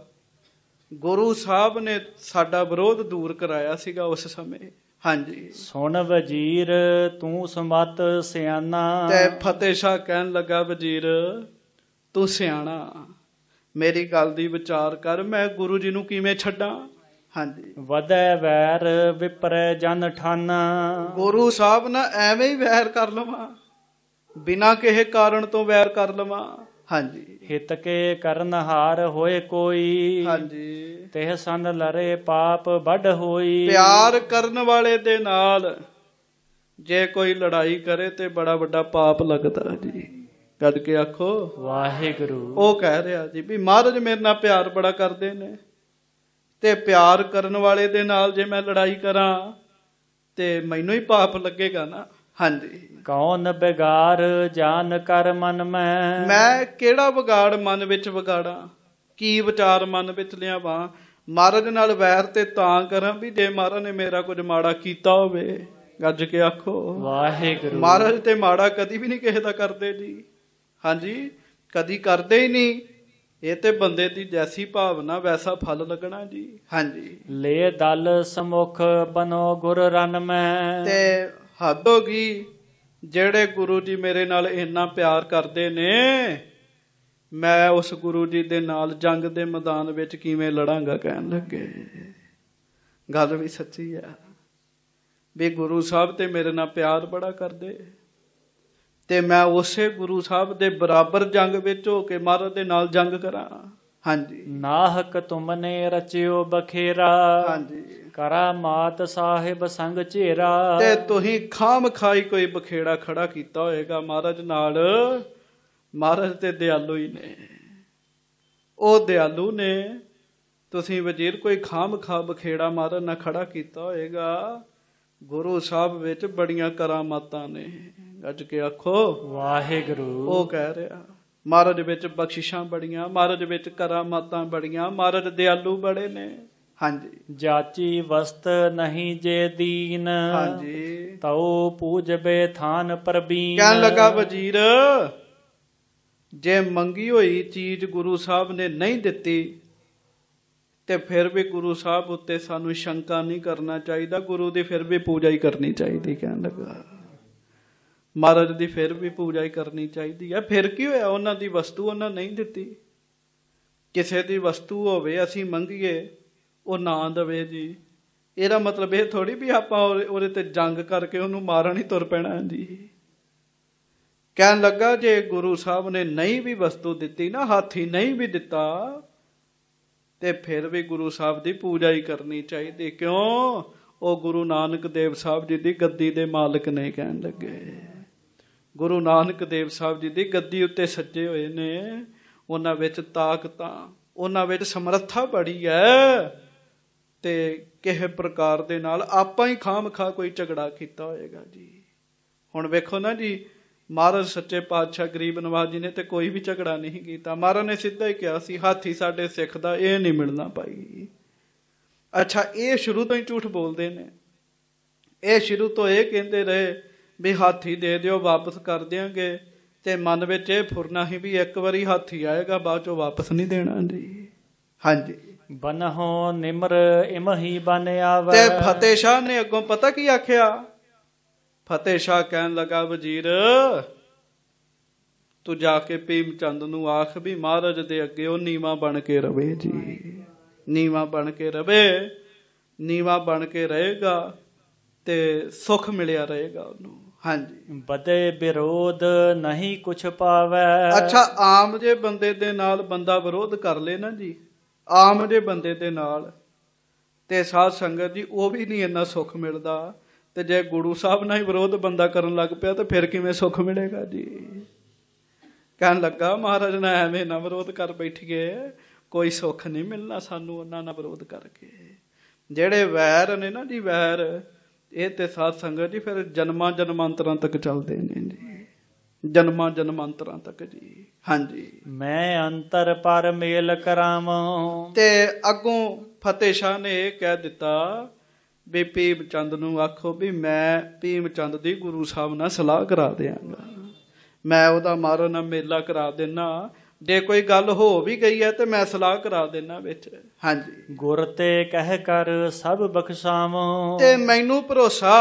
ਗੁਰੂ ਸਾਹਿਬ ਨੇ ਸਾਡਾ ਵਿਰੋਧ ਦੂਰ ਕਰਾਇਆ ਸੀਗਾ ਉਸ ਸਮੇਂ। ਹਾਂਜੀ। ਸੁਣ ਵਜ਼ੀਰ ਤੂੰ ਸਮਤ ਸਿਆਣਾ। ਤੇ ਫਤਿਹ ਸ਼ਾਹ ਕਹਿਣ ਲੱਗਾ ਵਜ਼ੀਰ ਤੂੰ ਸਿਆਣਾ, ਮੇਰੀ ਗੱਲ ਦੀ ਵਿਚਾਰ ਕਰ, ਮੈਂ ਗੁਰੂ ਜੀ ਨੂੰ ਕਿਵੇਂ ਛੱਡਾਂ। ਹਾਂਜੀ। ਵਧੈ ਵੈਰ ਵਿਪਰੈ ਜਨ ਠਾਨਾ। ਗੁਰੂ ਸਾਹਿਬ ਨਾਲ ਐਵੇਂ ਹੀ ਵੈਰ ਕਰ ਲਵਾਂ, ਬਿਨਾਂ ਕਿਸੇ ਕਾਰਨ ਤੋਂ ਵੈਰ ਕਰ ਲਵਾਂ। ਹਾਂਜੀ। ਹਿਤ ਕੇ ਕਰਨ ਹਾਰ ਹੋਏ ਕੋਈ। ਹਾਂਜੀ। ਤੇ ਸੰਨ ਲਰੇ ਪਾਪ ਵੱਡ ਹੋਈ। ਪਿਆਰ ਕਰਨ ਵਾਲੇ ਦੇ ਨਾਲ ਜੇ ਕੋਈ ਲੜਾਈ ਕਰੇ ਤੇ ਬੜਾ ਵੱਡਾ ਪਾਪ ਲੱਗਦਾ ਜੀ। ਕੱਢ ਕੇ ਆਖੋ ਵਾਹਿਗੁਰੂ। ਉਹ ਕਹਿ ਰਿਹਾ ਜੀ ਵੀ ਮਹਾਰਾਜ ਮੇਰੇ ਨਾਲ ਪਿਆਰ ਬੜਾ ਕਰਦੇ ਨੇ ਤੇ ਪਿਆਰ ਕਰਨ ਵਾਲੇ ਦੇ ਨਾਲ ਜੇ ਮੈਂ ਲੜਾਈ ਕਰਾਂ ਤੇ ਮੈਨੂੰ ਹੀ ਪਾਪ ਲੱਗੇਗਾ ਨਾ। ਹਾਂਜੀ। ਕੌਣ ਬਿਗਾੜ ਜਾਨ ਕਰ ਮਨ ਮੈਂ। ਮੈਂ ਕਿਹੜਾ ਵਿਗਾੜ ਮਨ ਵਿੱਚ ਵਿਗਾੜਾਂ, ਕੀ ਵਿਚਾਰ ਮਨ ਵਿੱਚ ਲਿਆਵਾਂ। ਮਹਾਰਾਜ ਨਾਲ ਵੈਰ ਤੇ ਤਾਂ ਕਰਾਂ ਵੀ ਜੇ ਮਹਾਰਾਜ ਨੇ ਮੇਰਾ ਕੁਝ ਮਾੜਾ ਕੀਤਾ ਹੋਵੇ। ਗੱਜ ਕੇ ਆਖੋ ਵਾਹਿਗੁਰੂ। ਮਹਾਰਾਜ ਤੇ ਮਾੜਾ ਕਦੀ ਵੀ ਨਹੀਂ ਕਿਸੇ ਦਾ ਕਰਦੇ ਜੀ। ਹਾਂਜੀ। ਕਦੀ ਕਰਦੇ ਹੀ ਨਹੀਂ। ਇਹ ਤੇ ਬੰਦੇ ਦੀ ਜੈਸੀ ਭਾਵਨਾ ਵੈਸਾ ਫਲ ਲੱਗਣਾ ਜੀ। ਹਾਂਜੀ। ਲੈ ਦਲ ਸਮੁਖ ਬਨੋ ਗੁਰ ਰਨ ਮੈਂ। ਤੇ ਹੱਦ ਹੋ ਗਈ, ਜਿਹੜੇ ਗੁਰੂ ਜੀ ਮੇਰੇ ਨਾਲ ਇੰਨਾ ਪਿਆਰ ਕਰਦੇ ਨੇ, ਮੈਂ ਉਸ ਗੁਰੂ ਜੀ ਦੇ ਨਾਲ ਜੰਗ ਦੇ ਮੈਦਾਨ ਵਿੱਚ ਕਿਵੇਂ ਲੜਾਂਗਾ। ਕਹਿਣ ਲੱਗੇ ਗੱਲ ਵੀ ਸੱਚੀ ਆ ਵੀ ਗੁਰੂ ਸਾਹਿਬ ਤੇ ਮੇਰੇ ਨਾਲ ਪਿਆਰ ਬੜਾ ਕਰਦੇ ਤੇ ਮੈਂ ਉਸੇ ਗੁਰੂ ਸਾਹਿਬ ਦੇ ਬਰਾਬਰ ਜੰਗ ਵਿੱਚ ਹੋ ਕੇ ਮਹਾਰਾਜ ਦੇ ਨਾਲ ਜੰਗ ਕਰਾਂ। ਹਾਂਜੀ। ਨਾਹਕ ਤੁਮਨੇ ਰਚਿਓ ਬਖੇਰਾ। ਹਾਂਜੀ। ਕਰਾ ਮਾਤ ਸਾਹਿਬ ਸੰਗ ਝੇਰਾ। ਤੇ ਤੁਸੀਂ ਖਾਮ ਖਾਈ ਕੋਈ ਬਖੇੜਾ ਖੜਾ ਕੀਤਾ ਹੋਏਗਾ ਮਹਾਰਾਜ ਨਾਲ। ਮਹਾਰਾਜ ਤੇ ਦਿਆਲੂ ਹੀ ਨੇ, ਉਹ ਦਿਆਲੂ ਨੇ। ਤੁਸੀਂ ਵਜ਼ੀਰ ਕੋਈ ਖਾਮ ਖਾ ਬਖੇੜਾ ਮਹਾਰਾਜ ਨਾਲ ਖੜਾ ਕੀਤਾ ਹੋਏਗਾ। ਗੁਰੂ ਸਾਹਿਬ ਵਿੱਚ ਬੜੀਆਂ ਕਰਾਮਾਤਾਂ ਨੇ। ਗੱਜ ਕੇ ਆਖੋ ਵਾਹਿਗੁਰੂ। ਉਹ ਕਹਿ ਰਿਹਾ ਮਹਾਰਾਜ ਵਿੱਚ ਬਖਸ਼ਿਸ਼ਾਂ ਬੜੀਆਂ, ਮਹਾਰਾਜ ਵਿੱਚ ਕਰਾਮਾਤਾਂ ਬੜੀਆਂ, ਮਹਾਰਾਜ ਦਿਆਲੂ ਬੜੇ ਨੇ। ਹਾਂਜੀ। ਜਾਚੀ ਵਸਤ ਨਹੀਂ ਜੇ ਦੀਨ। ਹਾਂਜੀ। ਤਉ ਪੂਜਬੇ ਥਾਨ ਪ੍ਰਬੀਨ। ਕਹਿਣ ਲੱਗਾ ਵਜ਼ੀਰ ਜੇ ਮੰਗੀ ਹੋਈ ਚੀਜ਼ ਗੁਰੂ ਸਾਹਿਬ ਨੇ ਨਹੀਂ ਦਿੱਤੀ ਤੇ ਫਿਰ ਵੀ ਗੁਰੂ ਸਾਹਿਬ ਉੱਤੇ ਸਾਨੂੰ ਸ਼ੰਕਾ ਨਹੀਂ ਕਰਨਾ ਚਾਹੀਦਾ। ਗੁਰੂ ਦੀ ਫਿਰ ਵੀ ਪੂਜਾ ਹੀ ਕਰਨੀ ਚਾਹੀਦੀ। ਕਹਿਣ ਲੱਗਾ ਮਹਾਰਾਜ ਦੀ ਫਿਰ ਵੀ ਪੂਜਾ ਹੀ ਕਰਨੀ ਚਾਹੀਦੀ ਹੈ। ਫਿਰ ਕੀ ਹੋਇਆ, ਉਹਨਾਂ ਦੀ ਵਸਤੂ ਉਹਨਾਂ ਨਹੀਂ ਦਿੱਤੀ। ਕਿਸੇ ਦੀ ਵਸਤੂ ਹੋਵੇ ਅਸੀਂ ਮੰਗੀਏ ਉਹ ਨਾ ਦੇਵੇ ਜੀ, ਇਹਦਾ ਮਤਲਬ ਇਹ ਥੋੜੀ ਵੀ ਆਪਾਂ ਉਹਦੇ ਤੇ ਜੰਗ ਕਰਕੇ ਉਹਨੂੰ ਮਾਰਨ ਹੀ ਤੁਰ ਪੈਣਾ ਜੀ। ਕਹਿਣ ਲੱਗਾ ਜੇ ਗੁਰੂ ਸਾਹਿਬ ਨੇ ਨਹੀਂ ਵੀ ਵਸਤੂ ਦਿੱਤੀ ਨਾ, ਹਾਥੀ ਨਹੀਂ ਵੀ ਦਿੱਤਾ, ਤੇ ਫਿਰ ਵੀ ਗੁਰੂ ਸਾਹਿਬ ਦੀ ਪੂਜਾ ਹੀ ਕਰਨੀ ਚਾਹੀਦੀ। ਕਿਉਂ? ਉਹ ਗੁਰੂ ਨਾਨਕ ਦੇਵ ਸਾਹਿਬ ਜੀ ਦੀ ਗੱਦੀ ਦੇ ਮਾਲਕ ਨੇ। ਕਹਿਣ ਲੱਗੇ ਗੁਰੂ ਨਾਨਕ ਦੇਵ ਸਾਹਿਬ ਜੀ ਦੀ ਗੱਦੀ ਉੱਤੇ ਸੱਜੇ ਹੋਏ ਨੇ, ਉਹਨਾਂ ਵਿੱਚ ਤਾਕਤਾਂ, ਉਹਨਾਂ ਵਿੱਚ ਸਮਰੱਥਾ ਬੜੀ ਹੈ, ਤੇ ਕਿਸੇ ਪ੍ਰਕਾਰ ਦੇ ਨਾਲ ਆਪਾਂ ਹੀ ਖਾਮ ਖਾ ਕੋਈ ਝਗੜਾ ਕੀਤਾ ਹੋਏਗਾ ਜੀ। ਹੁਣ ਵੇਖੋ ਨਾ ਜੀ, ਮਹਾਰਾਜ ਸੱਚੇ ਪਾਤਸ਼ਾਹ ਗਰੀਬ ਨਵਾਜ ਜੀ ਨੇ ਤੇ ਕੋਈ ਵੀ ਝਗੜਾ ਨਹੀਂ ਕੀਤਾ। ਮਹਾਰਾਜ ਨੇ ਸਿੱਧਾ ਹੀ ਕਿਹਾ ਸੀ, ਹਾਥੀ ਸਾਡੇ ਸਿੱਖ ਦਾ ਇਹ ਨਹੀਂ ਮਿਲਣਾ ਭਾਈ। ਅੱਛਾ, ਇਹ ਸ਼ੁਰੂ ਤੋਂ ਹੀ ਝੂਠ ਬੋਲਦੇ ਨੇ। ਇਹ ਸ਼ੁਰੂ ਤੋਂ ਇਹ ਕਹਿੰਦੇ ਰਹੇ ਵੀ ਹਾਥੀ ਦੇ ਦਿਓ, ਵਾਪਸ ਕਰ ਦਿਆਂਗੇ, ਤੇ ਮਨ ਵਿੱਚ ਇਹ ਫੁਰਨਾ ਹੀ ਵੀ ਇੱਕ ਵਾਰੀ ਹਾਥੀ ਆਏਗਾ, ਬਾਅਦ ਚੋਂ ਵਾਪਸ ਨਹੀਂ ਦੇਣਾ ਜੀ। ਹਾਂਜੀ, ਬਨਹੁ ਨਿਮਰ ਇਮਹੀ ਬਨ ਆਵੈ। ਤੇ ਫਤਿਹ ਸ਼ਾਹ ਨੇ ਅੱਗੋਂ ਪਤਾ ਕੀ ਆਖਿਆ? ਫਤਿਹ ਸ਼ਾਹ ਕਹਿਣ ਲੱਗਾ, ਵਜ਼ੀਰ ਤੂੰ ਜਾ ਕੇ ਭੀਮ ਚੰਦ ਨੂੰ ਆਖ ਵੀ ਮਹਾਰਾਜ ਦੇ ਅੱਗੇ ਉਹ ਨੀਵਾਂ ਬਣ ਕੇ ਰਵੇ ਜੀ, ਨੀਵਾਂ ਬਣ ਕੇ ਰਵੇ। ਨੀਵਾਂ ਬਣ ਕੇ ਰਹੇਗਾ ਤੇ ਸੁੱਖ ਮਿਲਿਆ ਰਹੇਗਾ ਉਹਨੂੰ। ਹਾਂਜੀ, ਬਦੇ ਵਿਰੋਧ ਨਹੀਂ ਕੁਛ ਪਾਵੈ। ਅੱਛਾ, ਆਮ ਜੇ ਬੰਦੇ ਦੇ ਨਾਲ ਬੰਦਾ ਵਿਰੋਧ ਕਰ ਲੇ ਨਾ ਜੀ, ਆਮ ਜੇ ਬੰਦੇ ਦੇ ਨਾਲ, ਤੇ ਸਾਧ ਸੰਗਤ ਜੀ ਉਹ ਵੀ ਨਹੀਂ ਇੰਨਾ ਸੁੱਖ ਮਿਲਦਾ। ਤੇ ਜੇ ਗੁਰੂ ਸਾਹਿਬ ਨਾਲ ਹੀ ਵਿਰੋਧ ਬੰਦਾ ਕਰਨ ਲੱਗ ਪਿਆ ਤੇ ਫਿਰ ਕਿਵੇਂ ਸੁੱਖ ਮਿਲੇਗਾ ਜੀ। ਕਹਿਣ ਲੱਗਾ ਮਹਾਰਾਜ ਨਾਲ ਐਵੇਂ ਨਾ ਵਿਰੋਧ ਕਰ ਬੈਠੀਏ, ਕੋਈ ਸੁੱਖ ਨਹੀਂ ਮਿਲਣਾ ਸਾਨੂੰ ਉਹਨਾਂ ਨਾਲ ਵਿਰੋਧ ਕਰਕੇ। ਜਿਹੜੇ ਵੈਰ ਨੇ ਨਾ ਜੀ, ਵੈਰ, ਇਹ ਤੇ ਸਾਧ ਸੰਗਤ ਜੀ ਫਿਰ ਜਨਮਾਂ ਜਨਮਾਂਤਰਾਂ ਤੱਕ ਚੱਲਦੇ ਨੇ ਜੀ, ਜਨਮਾਂ ਜਨਮਾਂਤਰਾਂ ਤੱਕ ਜੀ। ਹਾਂਜੀ, ਮੈਂ ਅੰਤਰ ਪਰ ਮੇਲ ਕਰਾਵਾਂ। ਤੇ ਅੱਗੋਂ ਫਤਿਹ ਸ਼ਾਹ ਨੇ ਇਹ ਕਹਿ ਦਿੱਤਾ ਵੀ ਭੀਮ ਚੰਦ ਨੂੰ ਆਖੋ ਵੀ ਮੈਂ ਭੀਮ ਚੰਦ ਦੀ ਗੁਰੂ ਸਾਹਿਬ ਨਾਲ ਸਲਾਹ ਕਰਾ ਦਿਆਂਗਾ, ਮੈਂ ਉਹਦਾ ਮਾਰਨ ਨਾਲ ਮੇਲਾ ਕਰਾ ਦੇਣਾ। ਜੇ ਕੋਈ ਗੱਲ ਹੋ ਵੀ ਗਈ ਹੈ ਤੇ ਮੈਂ ਸਲਾਹ ਕਰਾ ਦੇਣਾ ਵਿੱਚ। ਹਾਂਜੀ, ਗੁਰ ਤੇ ਕਹਿ ਕਰ ਸਭ ਬਖਸ਼ਾਵਾਂ। ਤੇ ਮੈਨੂੰ ਭਰੋਸਾ,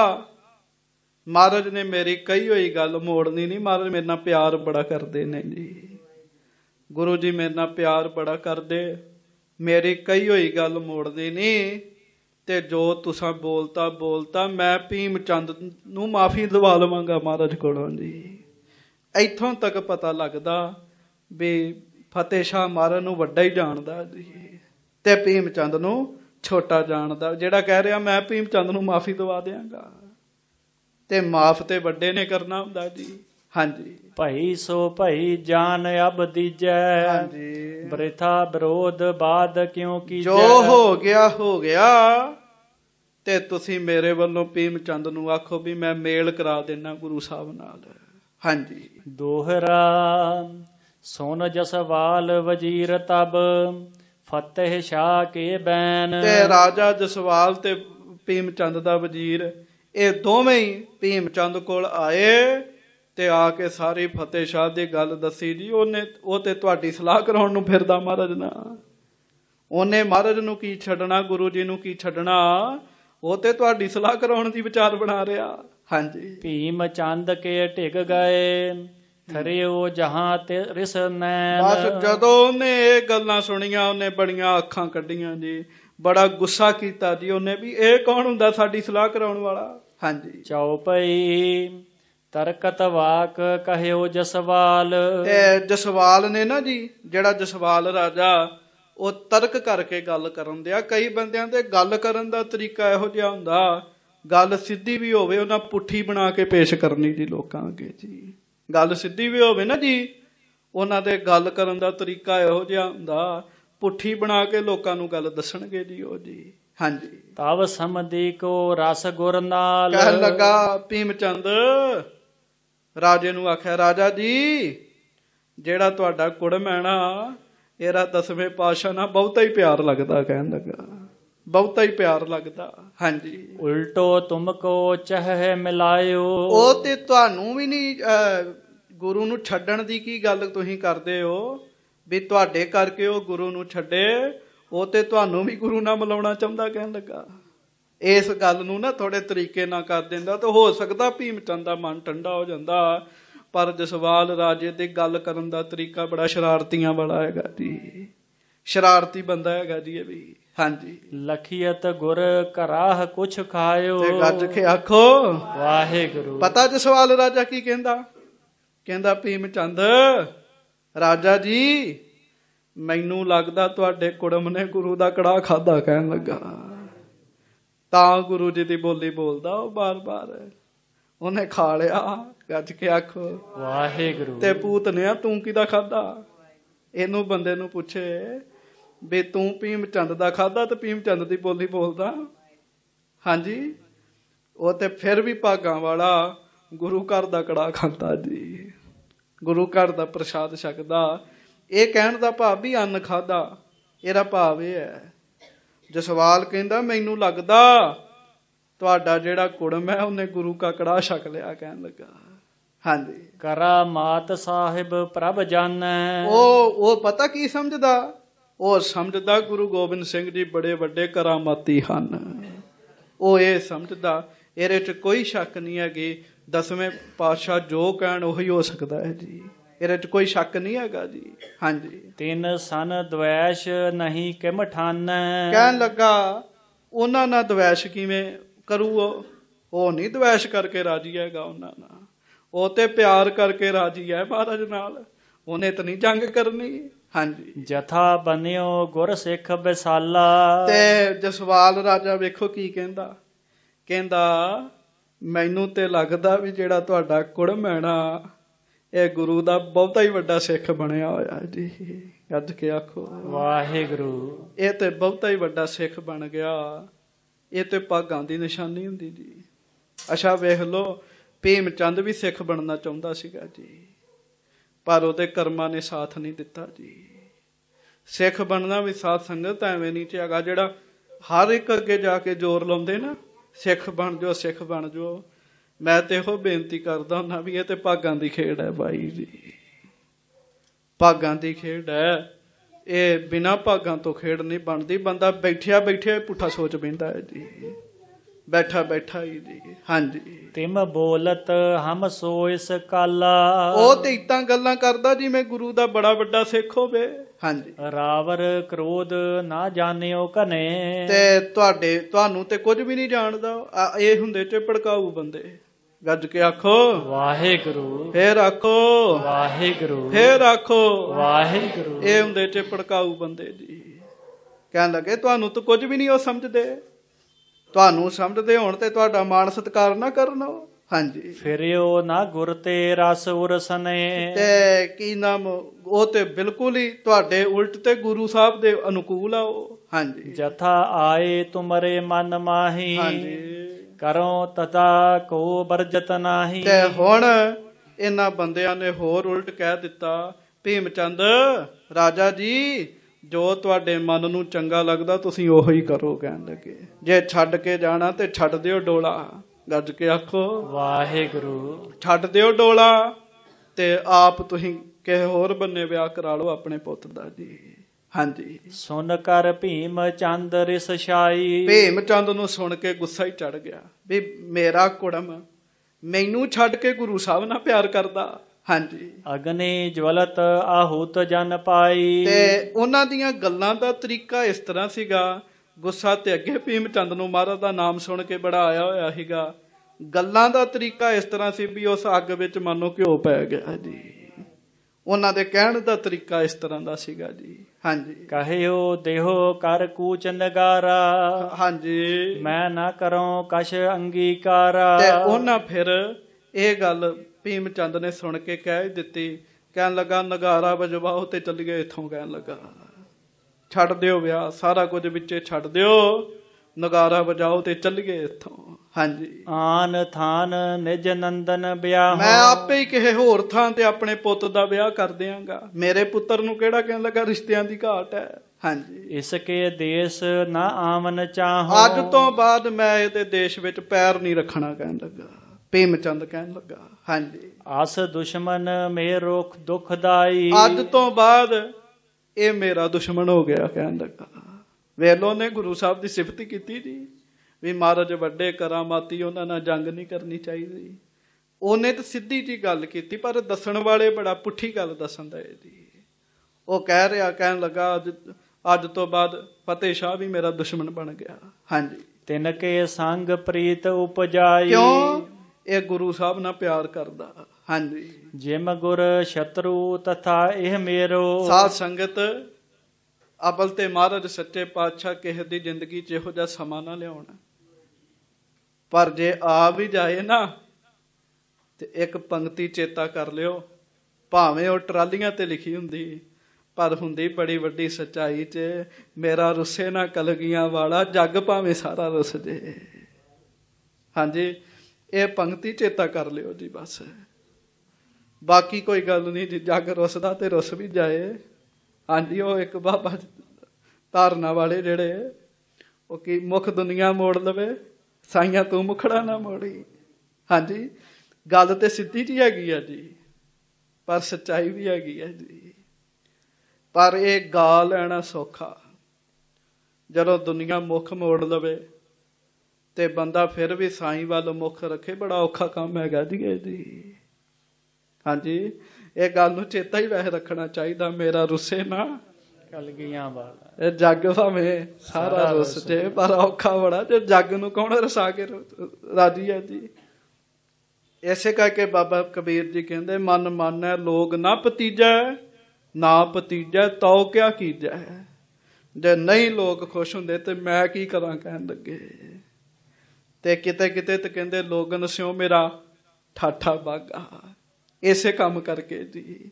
ਮਹਾਰਾਜ ਨੇ ਮੇਰੀ ਕਹੀ ਹੋਈ ਗੱਲ ਮੋੜਨੀ ਨਹੀਂ। ਮਹਾਰਾਜ ਮੇਰੇ ਨਾਲ ਪਿਆਰ ਬੜਾ ਕਰਦੇ ਨੇ ਜੀ, ਗੁਰੂ ਜੀ ਮੇਰੇ ਨਾਲ ਪਿਆਰ ਬੜਾ ਕਰਦੇ, ਮੇਰੀ ਕਹੀ ਹੋਈ ਗੱਲ ਮੋੜਨੀ ਨਹੀਂ। ਤੇ ਜੋ ਤੁਸਾਂ ਬੋਲਤਾ ਬੋਲਤਾ, ਮੈਂ ਭੀਮ ਚੰਦ ਨੂੰ ਮਾਫੀ ਦਵਾ ਲਵਾਂਗਾ ਮਹਾਰਾਜ ਕੋਲੋਂ ਜੀ। ਇੱਥੋਂ ਤੱਕ ਪਤਾ ਲੱਗਦਾ ਵੀ ਫਤਿਹ ਸ਼ਾਹ ਮਹਾਰਾਜ ਨੂੰ ਵੱਡਾ ਹੀ ਜਾਣਦਾ ਜੀ, ਤੇ ਭੀਮ ਚੰਦ ਨੂੰ ਛੋਟਾ ਜਾਣਦਾ। ਜਿਹੜਾ ਕਹਿ ਰਿਹਾ ਮੈਂ ਭੀਮ ਚੰਦ ਨੂੰ ਮਾਫੀ ਦਵਾ ਦਿਆਂਗਾ, ਤੇ ਮਾਫ ਤੇ ਵੱਡੇ ਨੇ ਕਰਨਾ ਹੁੰਦਾ ਜੀ। ਹਾਂਜੀ, ਭਾਈ ਸੋ ਭਾਈ ਜਾਨ ਅਬ ਦੀਜੈ। ਹਾਂਜੀ, ਬ੍ਰਿਥਾ ਵਿਰੋਧ ਬਾਦ ਕਿਉਂ ਕੀਜੈ। ਜੋ ਹੋ ਗਿਆ ਹੋ ਗਿਆ, ਤੇ ਤੁਸੀਂ ਮੇਰੇ ਵੱਲੋਂ ਭੀਮ ਚੰਦ ਨੂੰ ਆਖੋ ਵੀ ਮੈਂ ਮੇਲ ਕਰਾ ਦੇਣਾ ਗੁਰੂ ਸਾਹਿਬ ਨਾਲ। ਹਾਂਜੀ, ਦੋਹਰਾ ਸੋਨ ਜਸਵਾਲ ਵਜ਼ੀਰ ਤਬ ਫਤਿਹ ਸ਼ਾਹ ਕੇ ਬੈਨ। ਤੇ ਰਾਜਾ ਜਸਵਾਲ ਤੇ ਭੀਮ ਚੰਦ ਦਾ ਵਜ਼ੀਰ, ਇਹ ਦੋਵੇਂ ਹੀ ਭੀਮ ਚੰਦ ਕੋਲ ਆਏ ਤੇ ਆ ਕੇ ਸਾਰੀ ਫਤਿਹ ਸ਼ਾਹ ਦੀ ਗੱਲ ਦੱਸੀ ਜੀ। ਉਹਨੇ ਉਹ ਤੇ ਤੁਹਾਡੀ ਸਲਾਹ ਕਰਾਉਣ ਨੂੰ ਫਿਰਦਾ ਮਹਾਰਾਜ ਨਾਲ, ਉਹਨੇ ਮਹਾਰਾਜ ਨੂੰ ਕੀ ਛੱਡਣਾ, ਗੁਰੂ ਜੀ ਨੂੰ ਕੀ ਛੱਡਣਾ, ਉਹ ਤੇ ਤੁਹਾਡੀ ਸਲਾਹ ਕਰਾਉਣ ਦੀ ਵਿਚਾਰ ਬਣਾ ਰਿਹਾ। ਹਾਂਜੀ, ਭੀਮ ਚੰਦ ਕੇ ਢਿਗ ਗਏ ਥਰਿਓ ਜਹਾਂ ਤੇ ਰਿਸ ਨੈਣ। ਬਸ ਜਦੋਂ ਉਹਨੇ ਇਹ ਗੱਲਾਂ ਸੁਣੀਆਂ, ਉਹਨੇ ਬੜੀਆਂ ਅੱਖਾਂ ਕੱਢੀਆਂ ਜੀ, ਬੜਾ ਗੁੱਸਾ ਕੀਤਾ ਜੀ ਉਹਨੇ ਵੀ ਇਹ ਕੌਣ ਹੁੰਦਾ ਸਾਡੀ ਸਲਾਹ ਕਰਾਉਣ ਵਾਲਾ। ਹਾਂਜੀ, ਚੌਪਈ ਤਰਕਤ ਵਾਕ ਕਹਿਓ ਜਸਵਾਲ। ਤੇ ਜਸਵਾਲ ਨੇ ਨਾ ਜੀ, ਜਿਹੜਾ ਜਸਵਾਲ ਰਾਜਾ, ਉਹ ਤਰਕ ਕਰਕੇ ਗੱਲ ਕਰਨ ਦਿਆ। ਕਈ ਬੰਦਿਆਂ ਦੇ ਗੱਲ ਕਰਨ ਦਾ ਤਰੀਕਾ ਇਹੋ ਜਿਹਾ ਹੁੰਦਾ, ਗੱਲ ਸਿੱਧੀ ਵੀ ਹੋਵੇ ਉਹਨਾਂ ਪੁੱਠੀ ਬਣਾ ਕੇ ਪੇਸ਼ ਕਰਨੀ ਜੀ ਲੋਕਾਂ ਅੱਗੇ ਜੀ। ਗੱਲ ਸਿੱਧੀ ਵੀ ਹੋਵੇ ਨਾ ਜੀ, ਉਹਨਾਂ ਦੇ ਗੱਲ ਕਰਨ ਦਾ ਤਰੀਕਾ ਇਹੋ ਜਿਹਾ ਹੁੰਦਾ, ਪੁੱਠੀ ਬਣਾ ਕੇ ਲੋਕਾਂ ਨੂੰ ਗੱਲ ਦੱਸਣਗੇ ਜੀ ਉਹ ਜੀ। ਹਾਂਜੀ, ਤਵ ਸਮਦੀ ਕੋ ਰਸ ਗੁਰ ਨਾਲ। ਕਹਿਣ ਲੱਗਾ ਭੀਮ ਚੰਦ ਰਾਜੇ ਨੂੰ ਆਖਿਆ, ਰਾਜਾ ਜੀ ਜਿਹੜਾ ਤੁਹਾਡਾ ਕੁੜਮ ਹੈ ਨਾ, ਇਹਦਾ ਦਸਵੇਂ ਪਾਤਸ਼ਾਹ ਨਾਲ ਬਹੁਤਾ ਹੀ ਪਿਆਰ ਲੱਗਦਾ। ਕਹਿਣ ਲੱਗਾ ਬਹੁਤਾ ਹੀ ਪਿਆਰ ਲੱਗਦਾ। ਹਾਂਜੀ, ਉਲਟੋ ਤੁਮ ਕੋ ਚਹਿ ਮਿਲਾਇਓ। ਉਹ ਤੇ ਤੁਹਾਨੂੰ ਵੀ ਨਹੀਂ, ਗੁਰੂ ਨੂੰ ਛੱਡਣ ਦੀ ਕੀ ਗੱਲ ਤੁਸੀਂ ਕਰਦੇ ਹੋ ਵੀ ਤੁਹਾਡੇ ਕਰਕੇ ਉਹ ਗੁਰੂ ਨੂੰ ਛੱਡੇ, ਉਹ ਤੇ ਤੁਹਾਨੂੰ ਵੀ ਗੁਰੂ ਨਾਲ ਮਿਲਾਉਣਾ ਚਾਹੁੰਦਾ। ਕਹਿਣ ਲੱਗਾ ਇਸ ਗੱਲ ਨੂੰ ਨਾ ਥੋੜੇ ਤਰੀਕੇ ਨਾਲ ਕਰ ਦਿੰਦਾ ਤਾਂ ਹੋ ਸਕਦਾ ਭੀਮ ਚੰਦ ਦਾ ਮਨ ਠੰਡਾ ਹੋ ਜਾਂਦਾ। ਪਰ ਜਸਵਾਲ ਰਾਜੇ ਦੀ ਗੱਲ ਕਰਨ ਦਾ ਤਰੀਕਾ ਬੜਾ ਸ਼ਰਾਰਤੀਆਂ ਵਾਲਾ ਹੈਗਾ ਜੀ, ਸ਼ਰਾਰਤੀ ਬੰਦਾ ਹੈਗਾ ਜੀ ਇਹ ਵੀ। ਹਾਂਜੀ। ਲਖੀਅਤ ਗੁਰ ਘਰਾਹ ਕੁਛ ਖਾਇਓ। ਤੇ ਗੱਜ ਕੇ ਆਖੋ ਵਾਹਿਗੁਰੂ। ਪਤਾ ਜਸਵਾਲ ਰਾਜਾ ਕੀ ਕਹਿੰਦਾ? ਕਹਿੰਦਾ ਭੀਮ ਚੰਦ ਰਾਜਾ ਜੀ, ਮੈਨੂੰ ਲੱਗਦਾ ਤੁਹਾਡੇ ਕੁੜਮ ਨੇ ਗੁਰੂ ਦਾ ਕੜਾਹ ਖਾਧਾ। ਕਹਿਣ ਲੱਗਾ ਤਾਂ ਗੁਰੂ ਜੀ ਦੀ ਬੋਲੀ ਬੋਲਦਾ ਉਹ ਬਾਰ ਬਾਰ, ਉਹਨੇ ਖਾ ਲਿਆ। ਗੱਜ ਕੇ ਆਖੋ ਵਾਹਿਗੁਰੂ। ਤੇ ਪੂਤ ਨੇ ਤੂੰ ਕਿਹਦਾ ਖਾਧਾ? ਇਹਨੂੰ ਬੰਦੇ ਨੂੰ ਪੁੱਛੇ ਵੀ ਤੂੰ ਭੀਮ ਚੰਦ ਦਾ ਖਾਧਾ ਤੇ ਭੀਮ ਚੰਦ ਦੀ ਬੋਲੀ ਬੋਲਦਾ। ਹਾਂਜੀ। ਉਹ ਤੇ ਫਿਰ ਵੀ ਭਾਗਾਂ ਵਾਲਾ ਗੁਰੂ ਘਰ ਦਾ ਕੜਾਹ ਖਾਂਦਾ ਜੀ, ਗੁਰੂ ਘਰ ਦਾ ਪ੍ਰਸ਼ਾਦ ਛਕਦਾ। ਇਹ ਕਹਿਣ ਦਾ ਭਾਵ ਵੀ ਅੰਨ ਖਾਧਾ, ਇਹਦਾ ਭਾਵ ਇਹ ਹੈ। ਜਸਵਾਲ ਕਹਿੰਦਾ ਮੈਨੂੰ ਲੱਗਦਾ ਤੁਹਾਡਾ ਜਿਹੜਾ ਕੁੜਮ ਹੈ ਉਹਨੇ ਗੁਰੂ ਕਾ ਕੜਾਹ ਛਕ ਲਿਆ। ਕਹਿਣ ਲੱਗਾ ਹਾਂਜੀ। ਕਰਾ ਮਾਤ ਸਾਹਿਬ ਪ੍ਰਭ ਜਾਨੈ। ਉਹ ਉਹ ਪਤਾ ਕੀ ਸਮਝਦਾ? ਉਹ ਸਮਝਦਾ ਗੁਰੂ ਗੋਬਿੰਦ ਸਿੰਘ ਜੀ ਬੜੇ ਵੱਡੇ ਕਰਾਮਾਤੀ ਹਨ। ਉਹ ਇਹ ਸਮਝਦਾ, ਇਹਦੇ ਚ ਕੋਈ ਸ਼ੱਕ ਨਹੀਂ ਹੈਗੀ, ਦਸਵੇਂ ਪਾਤਸ਼ਾਹ ਜੋ ਕਹਿਣ ਉਹੀ ਹੋ ਸਕਦਾ ਹੈ ਜੀ, ਇਹਦੇ ਚ ਕੋਈ ਸ਼ੱਕ ਨਹੀਂ ਹੈਗਾ ਜੀ। ਹਾਂਜੀ। ਤਿੰਨ ਸਨ ਦਵੈਸ਼ ਨਹੀਂ ਕਿਮ ਠਾਨੈ। ਕਹਿਣ ਲੱਗਾ ਉਹਨਾਂ ਨਾਲ ਦਵੈਸ਼ ਕਿਵੇਂ ਕਰੂ? ਉਹ ਉਹ ਨਹੀਂ ਦਵੈਸ਼ ਕਰਕੇ ਰਾਜੀ ਹੈਗਾ ਉਹਨਾਂ ਨਾਲ, ਉਹ ਤੇ ਪਿਆਰ ਕਰਕੇ ਰਾਜੀ ਹੈ ਮਹਾਰਾਜ ਨਾਲ, ਉਹਨੇ ਤਾਂ ਨਹੀਂ ਜੰਗ ਕਰਨੀ। ਹਾਂਜੀ। ਜਥਾ ਬਨਿਓ ਗੁਰ ਸਿੱਖ ਵਿਸਾਲਾ। ਤੇ ਜਸਵਾਲ ਰਾਜਾ ਵੇਖੋ ਕੀ ਕਹਿੰਦਾ? ਕਹਿੰਦਾ ਮੈਨੂੰ ਤੇ ਲੱਗਦਾ ਵੀ ਜਿਹੜਾ ਤੁਹਾਡਾ ਕੁੜਮ ਹੈ ਨਾ, ਇਹ ਗੁਰੂ ਦਾ ਬਹੁਤਾ ਹੀ ਵੱਡਾ ਸਿੱਖ ਬਣਿਆ ਹੋਇਆ ਜੀ। ਗੱਜ ਕੇ ਆਖੋ ਵਾਹਿਗੁਰੂ। ਇਹ ਤੇ ਬਹੁਤਾ ਹੀ ਵੱਡਾ ਸਿੱਖ ਬਣ ਗਿਆ। ਇਹ ਤੇ ਭਾਗਾਂ ਦੀ ਨਿਸ਼ਾਨੀ ਹੁੰਦੀ ਜੀ। ਅੱਛਾ ਵੇਖ ਲਓ, ਭੀਮ ਚੰਦ ਵੀ ਸਿੱਖ ਬਣਨਾ ਚਾਹੁੰਦਾ ਸੀਗਾ ਜੀ, ਪਰ ਉਹਦੇ ਕਰਮਾਂ ਨੇ ਸਾਥ ਨਹੀਂ ਦਿੱਤਾ ਜੀ। ਸਿੱਖ ਬਣਨਾ ਵੀ ਸਾਧ ਸੰਗਤ ਐਵੇਂ ਨਹੀਂ ਹੈਗਾ ਜਿਹੜਾ ਹਰ ਇੱਕ ਅੱਗੇ ਜਾ ਕੇ ਜ਼ੋਰ ਲਾਉਂਦੇ ਨਾ, ਸਿੱਖ ਬਣ ਜਾਓ ਸਿੱਖ ਬਣ ਜਾਓ। ਮੈਂ ਤੇ ਇਹੋ ਬੇਨਤੀ ਕਰਦਾ ਹੁੰਦਾ ਵੀ ਇਹ ਤੇ ਭਾਗਾਂ ਦੀ ਖੇਡ ਹੈ ਬਾਈ ਜੀ, ਭਾਗਾਂ ਦੀ ਖੇਡ ਹੈ। ਇਹ ਬਿਨਾਂ ਭਾਗਾਂ ਤੋਂ ਖੇਡ ਨਹੀਂ ਬਣਦੀ। ਬੰਦਾ ਬੈਠਿਆ ਬੈਠਿਆ ਪੁੱਠਾ ਸੋਚ ਬਹਿੰਦਾ ਹੈ ਜੀ, ਬੈਠਾ ਬੈਠਾ ਹੀ ਜੀ। ਹਾਂਜੀ। ਤਿਮ ਬੋਲਤ ਹਮ ਸੋ ਇਸ ਕਾਲਾ। ਉਹ ਤੇ ਇਤਾਂ ਗੱਲਾਂ ਕਰਦਾ ਜਿਵੇਂ ਗੁਰੂ ਦਾ ਬੜਾ ਵੱਡਾ ਸਿੱਖ ਹੋਵੇ। ਹਾਂਜੀ। ਰਾਵਰ ਕ੍ਰੋਧ ਨਾ ਜਾਣਿਓ ਕਨੇ। ਤੇ ਤੁਹਾਡੇ ਤੁਹਾਨੂੰ ਤੇ ਕੁਝ ਵੀ ਨਹੀਂ ਜਾਣਦਾ। ਇਹ ਹੁੰਦੇ ਚ ਭੜਕਾਊ ਬੰਦੇ। ਗੱਜ ਕੇ ਆਖੋ ਵਾਹਿਗੁਰੂ। ਫੇਰ ਆਖੋ ਵਾਹਿਗੁਰੂ। ਫੇਰ ਆਖੋ ਵਾਹਿਗੁਰੂ। ਇਹ ਹੁੰਦੇ ਚ ਭੜਕਾਊ ਬੰਦੇ ਜੀ। ਕਹਿਣ ਲੱਗੇ ਤੁਹਾਨੂੰ ਤਾਂ ਕੁਝ ਵੀ ਨਹੀਂ ਉਹ ਸਮਝਦੇ, ਤੁਹਾਨੂੰ ਸਮਝਦੇ ਹੋਣ ਤੇ ਤੁਹਾਡਾ ਮਾਣ ਸਤਿਕਾਰ ਨਾ ਕਰਨ। ਹਾਂਜੀ। ਫਿਰਿਓ ਨਾ ਗੁਰ ਤੇ ਰਸ ਉਰਸਨੇ। ਤੇ ਕੀ ਨਾਮ, ਉਹ ਤੇ ਬਿਲਕੁਲ ਹੀ ਤੁਹਾਡੇ ਉਲਟ ਤੇ ਗੁਰੂ ਸਾਹਿਬ ਦੇ ਅਨੁਕੂਲ ਆ ਉਹ। ਹਾਂਜੀ। ਜਥਾ ਆਏ ਤੁਮਰੇ ਮਨ ਮਾਹੀ। ਹਾਂਜੀ। ਕਰੋ ਤਥਾ ਕੋ ਬਰਜਤ ਨਾਹੀ। ਤੇ ਹੁਣ ਇਹਨਾਂ ਬੰਦਿਆਂ ਨੇ ਹੋਰ ਉਲਟ ਕਹਿ ਦਿੱਤਾ, ਭੀਮ ਚੰਦ ਰਾਜਾ ਜੀ ਜੋ ਤੁਹਾਡੇ ਮਨ ਨੂੰ ਚੰਗਾ ਲੱਗਦਾ ਤੁਸੀਂ ਉਹੀ ਕਰੋ। ਕਹਿਣ ਲੱਗੇ ਜੇ ਛੱਡ ਕੇ ਜਾਣਾ ਤੇ ਛੱਡ ਦਿਓ ਡੋਲਾ। ਗੱਜ ਕੇ ਆਖੋ ਵਾਹਿਗੁਰੂ। ਛੱਡ ਦਿਓ ਡੋਲਾ ਤੇ ਆਪ ਤੁਸੀਂ ਕਿਸੇ ਹੋਰ ਬੰਨੇ ਵਿਆਹ ਕਰਾ ਲਓ ਆਪਣੇ ਪੁੱਤ ਦਾ ਜੀ। ਹਾਂਜੀ। ਸੁਣ ਕਰ ਭੀਮ ਚੰਦ ਰਿਸ ਛਾਈ। ਭੀਮ ਚੰਦ ਨੂੰ ਸੁਣ ਕੇ ਗੁੱਸਾ ਹੀ ਚੜ ਗਿਆ ਵੀ ਮੇਰਾ ਕੁੜਮ ਮੈਨੂੰ ਛੱਡ ਕੇ ਗੁਰੂ ਸਾਹਿਬ ਨਾਲ ਪਿਆਰ ਕਰਦਾ। ਹਾਂਜੀ। ਅਗਨੀ ਜਵਲਤ ਆਹੂਤ ਜਨ ਪਾਈ। ਤੇ ਉਹਨਾਂ ਦੀਆਂ ਗੱਲਾਂ ਦਾ ਤਰੀਕਾ ਇਸ ਤਰ੍ਹਾਂ ਸੀਗਾ, ਗੁੱਸਾ ਤੇ ਅੱਗੇ ਭੀਮ ਚੰਦ ਨੂੰ ਮਹਾਰਾਜ ਦਾ ਨਾਮ ਸੁਣ ਕੇ ਬੜਾ ਆਇਆ ਹੋਇਆ ਸੀਗਾ। ਗੱਲਾਂ ਦਾ ਤਰੀਕਾ ਇਸ ਤਰ੍ਹਾਂ ਸੀ ਵੀ ਉਸ ਅੱਗ ਵਿੱਚ ਮਾਨੋ ਘਿਓ ਪੈ ਗਿਆ ਜੀ। ਉਹਨਾਂ ਦੇ ਕਹਿਣ ਦਾ ਤਰੀਕਾ ਇਸ ਤਰ੍ਹਾਂ ਦਾ ਸੀਗਾ ਜੀ। ਹਾਂਜੀ। ਕਹਿਓ ਦੇਹੋ ਕਰ ਕੂਚ ਨਗਾਰਾ। ਹਾਂਜੀ। ਮੈਂ ਨਾ ਕਰੋ ਕਛ ਅੰਗੀਕਾਰਾ। ਤੇ ਉਹਨਾਂ ਫਿਰ ਇਹ ਗੱਲ ਭੀਮ ਚੰਦ ਨੇ ਸੁਣ ਕੇ ਕਹਿ ਦਿੱਤੀ। ਕਹਿਣ ਲੱਗਾ ਨਗਾਰਾ ਵਜਵਾਓ ਤੇ ਚੱਲੀਏ ਇੱਥੋਂ। ਕਹਿਣ ਲੱਗਾ ਛੱਡ ਦਿਓ ਵਿਆਹ, ਸਾਰਾ ਕੁਝ ਵਿੱਚੇ ਛੱਡ ਦਿਓ, ਨਗਾਰਾ ਵਜਾਓ ਤੇ ਚੱਲੀਏ ਇੱਥੋਂ। ਹਾਂਜੀ। ਆਨ ਥਾਨ ਨਿਜ ਨੰਦਨ ਵਿਆਹ। ਮੈਂ ਆਪੇ ਹੀ ਕਿਸੇ ਹੋਰ ਥਾਂ ਤੇ ਆਪਣੇ ਪੁੱਤ ਦਾ ਵਿਆਹ ਕਰ ਦਿਆਂਗਾ। ਮੇਰੇ ਪੁੱਤਰ ਨੂੰ ਕਿਹੜਾ ਕਹਿਣ ਲੱਗਾ ਰਿਸ਼ਤਿਆਂ ਦੀ ਘਾਟ ਹੈ। ਹਾਂਜੀ। ਇਸਕੇ ਦੇਸ਼ ਨਾ ਆਵਨ ਚਾਹੋ। ਅੱਜ ਤੋਂ ਬਾਅਦ ਮੈਂ ਇਹਦੇ ਦੇਸ਼ ਵਿੱਚ ਪੈਰ ਨਹੀਂ ਰੱਖਣਾ। ਕਹਿਣ ਲੱਗਾ ਭੀਮ ਚੰਦ ਕਹਿਣ ਲੱਗਾ। ਹਾਂਜੀ। ਆਸ ਦੁਸ਼ਮਨ ਮੇਰੋ ਦੁਖਦਾਈ। ਅੱਜ ਤੋਂ ਬਾਅਦ ਇਹ ਮੇਰਾ ਦੁਸ਼ਮਣ ਹੋ ਗਿਆ। ਕਹਿਣ ਲੱਗਾ ਵੇਲੋ ਨੇ ਗੁਰੂ ਸਾਹਿਬ ਦੀ ਸਿਫਤ ਕੀਤੀ ਜੀ ਵੀ ਮਹਾਰਾਜ ਵੱਡੇ ਕਰਾਮਾਤੀ, ਉਹਨਾਂ ਨਾਲ ਜੰਗ ਨਹੀਂ ਕਰਨੀ ਚਾਹੀਦੀ। ਉਹਨੇ ਤਾਂ ਸਿੱਧੀ ਜੀ ਗੱਲ ਕੀਤੀ, ਪਰ ਦੱਸਣ ਵਾਲੇ ਬੜਾ ਪੁੱਠੀ ਗੱਲ ਦੱਸਣ ਦਾ ਜੀ। ਉਹ ਕਹਿ ਰਿਹਾ ਕਹਿਣ ਲੱਗਾ ਅੱਜ ਤੋਂ ਬਾਅਦ ਫਤਿਹ ਸ਼ਾਹ ਵੀ ਮੇਰਾ ਦੁਸ਼ਮਣ ਬਣ ਗਿਆ। ਹਾਂਜੀ, ਤਿਨ ਕੇ ਸੰਗ ਪ੍ਰੀਤ ਉਪਜਾਈ। ਕਿਉਂ? ਇਹ ਗੁਰੂ ਸਾਹਿਬ ਨਾਲ ਪਿਆਰ ਕਰਦਾ। ਹਾਂਜੀ, ਜਿਮ ਗੁਰ ਸ਼ਤਰੂ ਤਥਾ ਇਹ ਮੇਰੋ। ਸਾਧ ਸੰਗਤ ਅਬਲ ਤੇ ਮਹਾਰਾਜ ਸੱਚੇ ਪਾਤਸ਼ਾਹ ਕਿਸੇ ਦੀ ਜ਼ਿੰਦਗੀ 'ਚ ਇਹੋ ਜਿਹਾ ਸਮਾਂ ਨਾ ਲਿਆਉਣਾ, ਪਰ ਜੇ ਆ ਵੀ ਜਾਏ ਨਾ ਤੇ ਇੱਕ ਪੰਕਤੀ ਚੇਤਾ ਕਰ ਲਿਓ, ਭਾਵੇਂ ਉਹ ਟਰਾਲੀਆਂ ਤੇ ਲਿਖੀ ਹੁੰਦੀ, ਪਰ ਹੁੰਦੀ ਬੜੀ ਵੱਡੀ ਸੱਚਾਈ 'ਚ, ਮੇਰਾ ਰੁੱਸੇ ਨਾ ਕਲਗੀਆਂ ਵਾਲਾ, ਜੱਗ ਭਾਵੇਂ ਸਾਰਾ ਰੁੱਸ ਜੇ। ਹਾਂਜੀ, ਇਹ ਪੰਕਤੀ ਚੇਤਾ ਕਰ ਲਿਓ ਜੀ ਬਸ। ਬਾਕੀ ਕੋਈ ਗੱਲ ਨਹੀਂ ਜੀ, ਜੱਗ ਰੁੱਸਦਾ ਤੇ ਰੁੱਸ ਵੀ ਜਾਏ। ਹਾਂਜੀ, ਉਹ ਇੱਕ ਬਾਬਾ ਧਾਰਨਾ ਵਾਲੇ ਜਿਹੜੇ, ਉਹ ਕੀ ਮੁੱਖ ਦੁਨੀਆ ਮੋੜ ਲਵੇ, ਸਾਈਆਂ ਤੂੰ ਮੁਖੜਾ ਨਾ ਮੋੜੀ। ਹਾਂਜੀ, ਗੱਲ ਤੇ ਸਿੱਧੀ ਜੀ ਹੈਗੀ ਆ ਜੀ, ਪਰ ਸੱਚਾਈ ਵੀ ਹੈਗੀ ਹੈ ਜੀ। ਪਰ ਇਹ ਗਾ ਲੈਣਾ ਸੌਖਾ, ਜਦੋਂ ਦੁਨੀਆ ਮੁੱਖ ਮੋੜ ਲਵੇ ਤੇ ਬੰਦਾ ਫਿਰ ਵੀ ਸਾਈਂ ਵੱਲ ਮੁੱਖ ਰੱਖੇ, ਬੜਾ ਔਖਾ ਕੰਮ ਹੈਗਾ ਜੀ ਇਹ ਜੀ। ਹਾਂਜੀ, ਇਹ ਗੱਲ ਨੂੰ ਚੇਤਾ ਹੀ ਵੈਸੇ ਰੱਖਣਾ ਚਾਹੀਦਾ, ਮੇਰਾ ਰੁੱਸੇ ਨਾ ਕਲਗੀਆਂ ਵਾਲਾ, ਇਹ ਜੱਗ ਭਾਵੇਂ ਸਾਰਾ ਰੁੱਸ ਜੇ, ਪਰ ਔਖਾ ਬੜਾ ਜੇ ਜੱਗ ਨੂੰ ਕੌਣ ਰਸਾ ਕੇ ਰਾਜੀ ਹੈ ਜੀ। ਇਸੇ ਕਰਕੇ ਬਾਬਾ ਕਬੀਰ ਜੀ ਕਹਿੰਦੇ, ਮਨ ਮਾਨੈ ਲੋਗ ਨਾ ਭਤੀਜੈ, ਨਾ ਭਤੀਜੈ ਤਉ ਕਿਆ ਕੀਜੈ। ਜੇ ਨਹੀਂ ਲੋਕ ਖੁਸ਼ ਹੁੰਦੇ ਤੇ ਮੈਂ ਕੀ ਕਰਾਂ ਕਹਿਣ ਲੱਗੇ। ਤੇ ਕਿਤੇ ਕਿਤੇ ਤੇ ਕਹਿੰਦੇ ਲੋਗਨ ਸਿਓ ਮੇਰਾ ਠਾਠਾ ਬਾਗਾ, ਇਸੇ ਕੰਮ ਕਰਕੇ ਜੀ।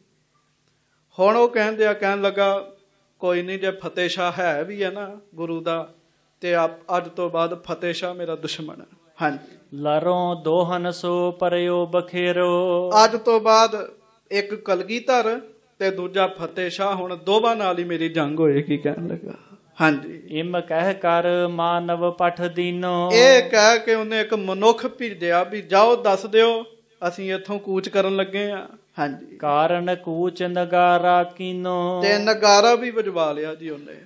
ਹੁਣ ਉਹ ਕਹਿੰਦੇ ਆ, ਕਹਿਣ ਲੱਗਾ ਕੋਈ ਨਹੀਂ, ਜੇ ਫਤਿਹ ਸ਼ਾਹ ਹੈ ਵੀ ਹੈ ਨਾ ਗੁਰੂ ਦਾ, ਤੇ ਅੱਜ ਤੋਂ ਬਾਅਦ ਫਤਿਹ ਸ਼ਾਹ ਮੇਰਾ ਦੁਸ਼ਮਣ। ਹਾਂਜੀ, ਲਰੋਂ ਦੋਹਨ ਸੋ ਪਰਿਓ ਬਖੇਰੋ। ਅੱਜ ਤੋਂ ਬਾਅਦ ਇੱਕ ਕਲਗੀਧਰ ਤੇ ਦੂਜਾ ਫਤਿਹ ਸ਼ਾਹ, ਹੁਣ ਦੋਵਾਂ ਨਾਲ ਹੀ ਮੇਰੀ ਜੰਗ ਹੋਏਗੀ ਕਹਿਣ ਲੱਗਾ। ਹਾਂਜੀ, ਇਮ ਕਹਿ ਕਰ ਮਾਨਵ ਪਠ ਦੀਨੋ। ਇਹ ਕਹਿ ਕੇ ਉਹਨੇ ਇੱਕ ਮਨੁੱਖ ਭੇਜਿਆ ਵੀ ਜਾਓ ਦੱਸ ਦਿਓ ਅਸੀਂ ਇੱਥੋਂ ਕੂਚ ਕਰਨ ਲੱਗੇ ਆ। ਹਾਂਜੀ, ਕਾਰਨ ਕੂਚ ਨਗਾਰਾ ਕੀਨੋ। ਤੇ ਨਗਾਰਾ ਵੀ ਵਜਵਾ ਲਿਆ ਜੀ ਉਹਨੇ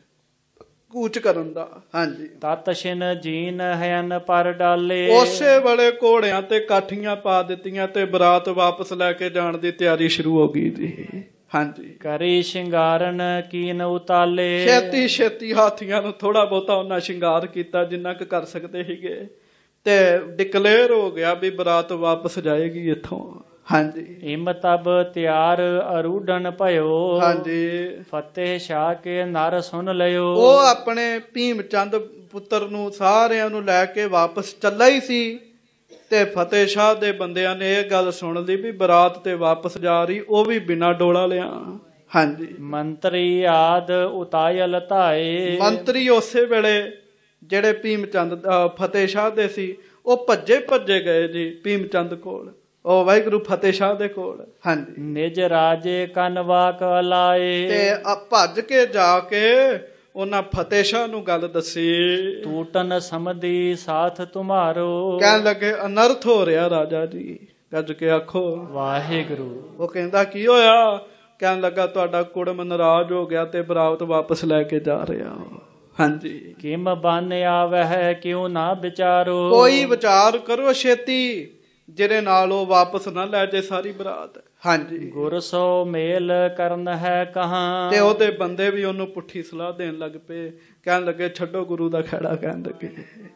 ਕੂਚ ਕਰਨ ਦਾ। ਹਾਂਜੀ, ਤਤ ਛਿਨ ਜੀਨ ਹੈਨ ਪਰ ਡਾਲੇ। ਉਸੇ ਵੇਲੇ ਘੋੜਿਆਂ ਤੇ ਕਾਠੀਆਂ ਪਾ ਦਿੱਤੀਆਂ ਤੇ ਬਰਾਤ ਵਾਪਸ ਲੈ ਕੇ ਜਾਣ ਦੀ ਤਿਆਰੀ ਸ਼ੁਰੂ ਹੋ ਗਈ ਜੀ। ਹਾਂਜੀ, ਕਰੀ ਸ਼ਿੰਗਾਰਨ ਕੀਨ ਉਤਾਲੇ। ਛੇਤੀ ਛੇਤੀ ਹਾਥੀਆਂ ਨੂੰ ਥੋੜਾ ਬਹੁਤਾ ਉਹਨਾਂ ਸ਼ਿੰਗਾਰ ਕੀਤਾ ਜਿੰਨਾ ਕੁ ਕਰ ਸਕਦੇ ਸੀਗੇ, ਤੇ ਡਿਕਲੇਅਰ ਹੋ ਗਿਆ ਵੀ ਬਰਾਤ ਵਾਪਸ ਜਾਏਗੀ ਇੱਥੋਂ। ਹਾਂਜੀ, ਇਮ ਤਬ ਤਿਆਰ ਅਰੂਡਨ ਭਇਓ। ਹਾਂਜੀ, ਫਤਿਹ ਸ਼ਾਹ ਕੇ ਨਰ ਸੁਣ ਲਿਓ। ਉਹ ਆਪਣੇ ਭੀਮ ਚੰਦ ਪੁੱਤਰ ਨੂੰ ਸਾਰਿਆਂ ਨੂੰ ਲੈ ਕੇ ਵਾਪਸ ਚੱਲਾ ਹੀ ਸੀ, ਤੇ ਫਤਿਹ ਸ਼ਾਹ ਦੇ ਬੰਦਿਆਂ ਨੇ ਇਹ ਗੱਲ ਸੁਣ ਲਈ ਵੀ ਬਰਾਤ ਤੇ ਵਾਪਸ ਜਾ ਰਹੀ, ਉਹ ਵੀ ਬਿਨਾਂ ਡੋਲਾ ਲਿਆ। ਹਾਂਜੀ, ਮੰਤਰੀ ਆਦ ਉਤਾਇਲ ਧਾਏ। ਮੰਤਰੀ ਉਸੇ ਵੇਲੇ ਜਿਹੜੇ ਭੀਮ ਚੰਦ ਫਤਿਹ ਸ਼ਾਹ ਦੇ ਸੀ, ਉਹ ਭੱਜੇ ਭੱਜੇ ਗਏ ਜੀ ਭੀਮ ਚੰਦ ਕੋਲ, ਉਹ ਵਾਹਿਗੁਰੂ ਫਤਿਹ ਸ਼ਾਹ ਦੇ ਕੋਲ। ਹਾਂਜੀ, ਨਿਜ ਰਾਜੇ ਕਨਵਾਕ ਲਾਏ। ਤੇ ਭੱਜ ਕੇ ਜਾ ਕੇ ਉਹਨਾਂ ਫਤਿਹ ਸ਼ਾਹ ਨੂੰ ਗੱਲ ਦੱਸੀ। ਟੂਟਨ ਸਮਧੀ ਸਾਥ ਤੁਮਾਰੋ। ਕਹਿਣ ਲੱਗੇ ਅਨਰਥ ਹੋ ਰਿਹਾ ਰਾਜਾ ਜੀ, ਗੱਜ ਕੇ ਆਖੋ ਵਾਹਿਗੁਰੂ। ਉਹ ਕਹਿੰਦਾ ਕੀ ਹੋਇਆ? ਕਹਿਣ ਲੱਗਾ ਤੁਹਾਡਾ ਕੁੜਮ ਨਾਰਾਜ਼ ਹੋ ਗਿਆ ਤੇ ਬਰਾਤ ਵਾਪਸ ਲੈ ਕੇ ਜਾ ਰਿਹਾ। ਹਾਂਜੀ, ਕਿਮ ਬਨ ਆਵਹਿ ਕਿਉ ਨਾ ਵਿਚਾਰੋ। ਕੋਈ ਵਿਚਾਰ ਕਰੋ ਛੇਤੀ, ਜਿਹਦੇ ਨਾਲ ਉਹ ਵਾਪਸ ਨਾ ਲੈ ਜੇ ਸਾਰੀ ਬਰਾਤ। ਹਾਂਜੀ, ਗੁਰ ਸੋ ਮੇਲ ਕਰਨ ਹੈ ਕਹਾਂ। ਤੇ ਉਹਦੇ ਬੰਦੇ ਵੀ ਉਹਨੂੰ ਪੁੱਠੀ ਸਲਾਹ ਦੇਣ ਲੱਗ ਪਏ, ਕਹਿਣ ਲੱਗੇ ਛੱਡੋ ਗੁਰੂ ਦਾ ਖਹਿੜਾ, ਕਹਿਣ ਲੱਗੇ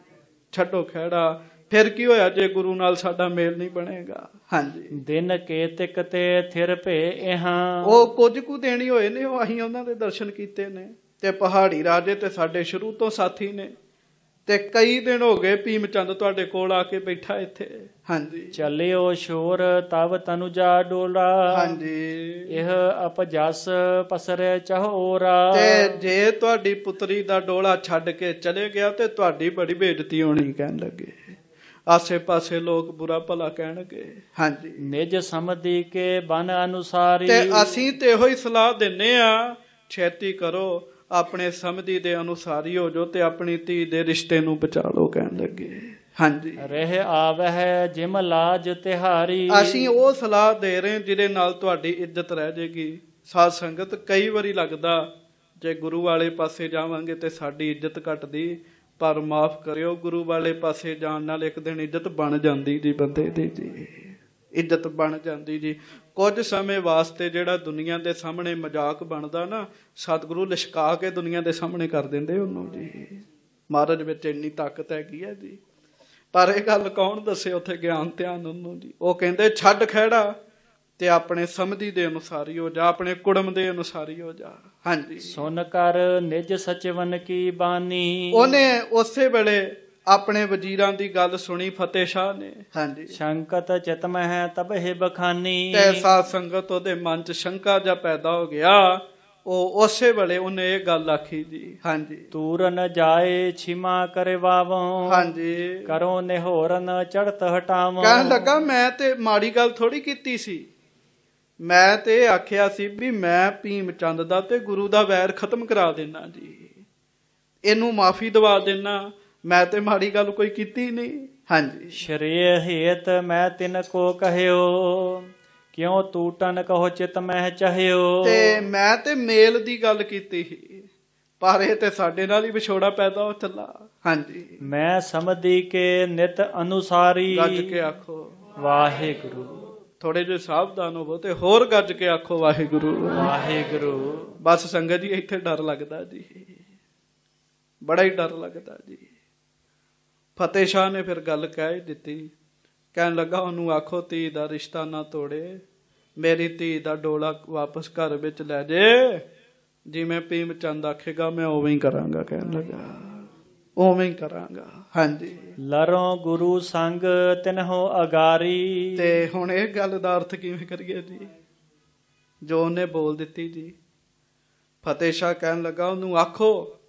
ਛੱਡੋ ਖਹਿੜਾ, ਫਿਰ ਕੀ ਹੋਇਆ ਜੇ ਗੁਰੂ ਨਾਲ ਸਾਡਾ ਮੇਲ ਨਹੀਂ ਬਣੇਗਾ। ਹਾਂਜੀ, ਦਿਨ ਕੇਤਿਕ ਤੇ ਥਿਰ ਭੇ ਇਹਾਂ। ਉਹ ਕੁਝ ਕੁ ਦੇਣੀ ਹੋਏ ਨੇ, ਉਹ ਅਸੀਂ ਉਹਨਾਂ ਦੇ ਦਰਸ਼ਨ ਕੀਤੇ ਨੇ, ਤੇ ਪਹਾੜੀ ਰਾਜੇ ਤੇ ਸਾਡੇ ਸ਼ੁਰੂ ਤੋਂ ਸਾਥੀ ਨੇ, ਤੇ ਕਈ ਦਿਨ ਹੋ ਗਏ ਭੀਮ ਚੰਦ ਤੁਹਾਡੇ ਕੋਲ ਆ ਕੇ ਬੈਠਾ ਇੱਥੇ। ਹਾਂਜੀ, ਚੱਲਿਓ ਸ਼ੋਰ ਤਵ ਤਨੁਜਾ ਡੋਲਾ। ਹਾਂਜੀ, ਇਹ ਅਪਜਸ ਪਸਰੇ ਚਹੋਰਾ। ਤੇ ਜੇ ਤੁਹਾਡੀ ਪੁੱਤਰੀ ਦਾ ਡੋਲਾ ਛੱਡ ਕੇ ਚਲੇ ਗਿਆ ਤੇ ਤੁਹਾਡੀ ਬੜੀ ਬੇਇੱਜ਼ਤੀ ਹੋਣੀ, ਕਹਿਣ ਲੱਗੇ ਆਸੇ ਪਾਸੇ ਲੋਕ ਬੁਰਾ ਭਲਾ ਕਹਿਣਗੇ। ਹਾਂਜੀ, ਨਿਜ ਸਮਧੀ ਕੇ ਬਨ ਅਨੁਸਾਰੀ। ਤੇ ਅਸੀਂ ਤੇ ਇਹੋ ਹੀ ਸਲਾਹ ਦਿੰਨੇ ਆ, ਛੇਤੀ ਕਰੋ, ਆਪਣੇ ਸਮਝੀ ਦੇ ਅਨੁਸਾਰੀ ਹੋ ਜਾਓ ਤੇ ਆਪਣੀ ਧੀ ਦੇ ਰਿਸ਼ਤੇ ਨੂੰ ਬਚਾ ਲਓ, ਕਹਿਣ ਲੱਗੇ। ਹਾਂਜੀ, ਰਹਿ ਆਵਹਿ ਜਿਮ ਲਾਜ ਤਿਹਾਰੀ। ਅਸੀਂ ਉਹ ਸਲਾਹ ਦੇ ਰਹੇ ਜਿਹਦੇ ਨਾਲ ਤੁਹਾਡੀ ਇੱਜ਼ਤ ਰਹਿ ਜਾਏਗੀ। ਸਾਧ ਸੰਗਤ, ਕਈ ਵਾਰੀ ਲੱਗਦਾ ਜੇ ਗੁਰੂ ਵਾਲੇ ਪਾਸੇ ਜਾਵਾਂਗੇ ਤੇ ਸਾਡੀ ਇੱਜ਼ਤ ਘਟਦੀ, ਪਰ ਮਾਫ ਕਰਿਓ, ਗੁਰੂ ਵਾਲੇ ਪਾਸੇ ਜਾਣ ਨਾਲ ਇੱਕ ਦਿਨ ਇੱਜ਼ਤ ਬਣ ਜਾਂਦੀ ਜੀ ਬੰਦੇ ਦੀ ਜੀ। ਇੱਜ਼ਤ ਬਣ ਜਾਂਦੀ ਜੀ। ਕੁਝ ਸਮੇਂ ਵਾਸਤੇ ਜਿਹੜਾ ਦੁਨੀਆ ਦੇ ਸਾਹਮਣੇ ਮਜ਼ਾਕ ਬਣਦਾ ਨਾ, ਸਤਿਗੁਰੂ ਲਿਸ਼ਕਾ ਕੇ ਦੁਨੀਆ ਦੇ ਸਾਹਮਣੇ ਕਰ ਦਿੰਦੇ ਉਹਨੂੰ ਜੀ। ਮਹਾਰਾਜ ਵਿੱਚ ਇੰਨੀ ਤਾਕਤ ਹੈਗੀ ਹੈ ਜੀ। ਪਰ ਇਹ ਗੱਲ ਕੌਣ ਦੱਸੇ ਉੱਥੇ ਗਿਆਨ ਧਿਆਨ ਉਹਨੂੰ ਜੀ। ਉਹ ਕਹਿੰਦੇ ਛੱਡ ਖਹਿੜਾ ਤੇ ਆਪਣੇ ਸਮਝੀ ਦੇ ਅਨੁਸਾਰੀ ਹੋ ਜਾ, ਆਪਣੇ ਕੁੜਮ ਦੇ ਅਨੁਸਾਰੀ ਹੋ ਜਾ। ਹਾਂਜੀ, ਸੁਨ ਕਰ ਨਿਜ ਸਚਵਨ ਕੀ ਬਾਣੀ। ਉਹਨੇ ਉਸੇ ਵੇਲੇ ਆਪਣੇ ਵਜ਼ੀਰਾਂ ਦੀ ਗੱਲ ਸੁਣੀ ਫਤਿਹ ਸ਼ਾਹ ਨੇ। ਹਾਂਜੀ, ਸ਼ੰਕਤ ਚਿਤ ਮਹਿ ਤਬਹਿ ਬਖਾਨੀ। ਤੇ ਸਾਧ ਸੰਗਤ ਉਹਦੇ ਮਨ ਚ ਸ਼ੰਕਾ ਜਾ ਪੈਦਾ ਹੋ ਗਿਆ। ਉਹ ਉਸੇ ਵੇਲੇ ਉਹਨੇ ਇਹ ਗੱਲ ਆਖੀ ਜੀ। ਹਾਂਜੀ, ਤੂਰਨ ਜਾਏ ਛਿਮਾ ਕਰੇ ਵਾਵੋ। ਹਾਂਜੀ, ਕਰੋ ਨਿਹੋਰਨ ਚੜਤ ਹਟਾਵੋ। ਕਹਿਣ ਲੱਗਾ ਮੈਂ ਤੇ ਮਾੜੀ ਗੱਲ ਥੋੜੀ ਕੀਤੀ ਸੀ, ਮੈਂ ਤੇ ਇਹ ਆਖਿਆ ਸੀ ਵੀ ਮੈਂ ਭੀਮ ਚੰਦ ਦਾ ਤੇ ਗੁਰੂ ਦਾ ਵੈਰ ਖਤਮ ਕਰਾ ਦੇਣਾ ਜੀ, ਇਹਨੂੰ ਮਾਫੀ ਦਵਾ ਦੇਣਾ, ਮੈਂ ਤੇ ਮਾੜੀ ਗੱਲ ਕੋਈ ਕੀਤੀ ਨਹੀਂ। ਹਾਂਜੀ, ਸ਼ਰੇ ਹੇਤ ਮੈਂ ਤਿਨ ਕੋ ਕਹਿਓ, ਕਿਉਂ ਟੂਟਨ ਕਹੋ ਚਿਤ ਮਹਿ ਚਾਹਿਓ। ਤੇ ਮੈਂ ਤੇ ਮੇਲ ਦੀ ਗੱਲ ਕੀਤੀ ਸੀ, ਪਰ ਇਹ ਤੇ ਸਾਡੇ ਨਾਲ ਹੀ ਵਿਛੋੜਾ ਪੈਦਾ ਹੋ ਚੱਲਾ। ਹਾਂਜੀ, ਮੈਂ ਸਮਝੀ ਕੇ ਨਿਤ ਅਨੁਸਾਰੀ। ਗੱਜ ਕੇ ਆਖੋ ਵਾਹਿਗੁਰੂ। ਥੋੜੇ ਜਿਹੇ ਸਾਵਧਾਨ ਹੋਵੋ ਤੇ ਹੋਰ ਗੱਜ ਕੇ ਆਖੋ ਵਾਹਿਗੁਰੂ ਵਾਹਿਗੁਰੂ। ਬਸ ਸੰਗਤ ਜੀ ਇੱਥੇ ਡਰ ਲੱਗਦਾ ਜੀ, ਬੜਾ ਹੀ ਡਰ ਲੱਗਦਾ ਜੀ। ਫਤਿਹ ਸ਼ਾਹ ਨੇ ਫਿਰ ਗੱਲ ਕਹਿ ਦਿੱਤੀ। ਕਹਿਣ ਲੱਗਾ ਉਹਨੂੰ ਆਖੋ ਧੀ ਦਾ ਰਿਸ਼ਤਾ ਨਾ ਤੋੜੇ, ਮੇਰੀ ਧੀ ਦਾ ਡੋਲਾ ਵਾਪਸ ਘਰ ਵਿੱਚ ਲੈ ਜੇ, ਜਿਵੇਂ ਭੀਮ ਚੰਦ ਆਖੇਗਾ ਮੈਂ ਉਵੇਂ ਹੀ ਕਰਾਂਗਾ। ਕਹਿਣ ਲੱਗਾ ਉਵੇਂ ਹੀ ਕਰਾਂਗਾ। ਹਾਂਜੀ, ਲਰੋਂ ਗੁਰੂ ਸੰਗ ਤਿਨਹੋ ਅਗਾਰੀ। ਤੇ ਹੁਣ ਇਹ ਗੱਲ ਦਾ ਅਰਥ ਕਿਵੇਂ ਕਰੀਏ ਜੀ, ਜੋ ਉਹਨੇ ਬੋਲ ਦਿੱਤੀ ਜੀ। ਫਤਿਹ ਸ਼ਾਹ ਕਹਿਣ ਲੱਗਾ ਉਹਨੂੰ ਆਖੋ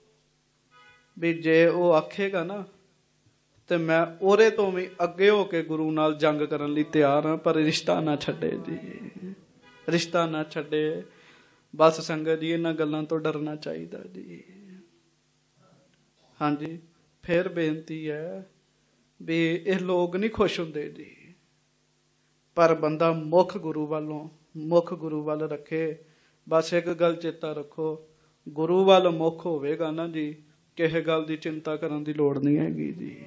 ਵੀ ਜੇ ਉਹ ਆਖੇਗਾ ਨਾ ਤੇ ਮੈਂ ਉਹਦੇ ਤੋਂ ਵੀ ਅੱਗੇ ਹੋ ਕੇ ਗੁਰੂ ਨਾਲ ਜੰਗ ਕਰਨ ਲਈ ਤਿਆਰ ਹਾਂ, ਪਰ ਰਿਸ਼ਤਾ ਨਾ ਛੱਡੇ ਜੀ, ਰਿਸ਼ਤਾ ਨਾ ਛੱਡੇ। ਬਸ ਸੰਗਤ ਜੀ ਇਹਨਾਂ ਗੱਲਾਂ ਤੋਂ ਡਰਨਾ ਚਾਹੀਦਾ ਜੀ। ਹਾਂਜੀ, ਫਿਰ ਬੇਨਤੀ ਹੈ ਵੀ ਇਹ ਲੋਕ ਨਹੀਂ ਖੁਸ਼ ਹੁੰਦੇ ਜੀ, ਪਰ ਬੰਦਾ ਮੁੱਖ ਗੁਰੂ ਵੱਲੋਂ ਮੁੱਖ ਗੁਰੂ ਵੱਲ ਰੱਖੇ। ਬਸ ਇੱਕ ਗੱਲ ਚੇਤਾ ਰੱਖੋ, ਗੁਰੂ ਵੱਲ ਮੁੱਖ ਹੋਵੇਗਾ ਨਾ ਜੀ, ਕਿਸੇ ਗੱਲ ਦੀ ਚਿੰਤਾ ਕਰਨ ਦੀ ਲੋੜ ਨਹੀਂ ਹੈਗੀ ਜੀ,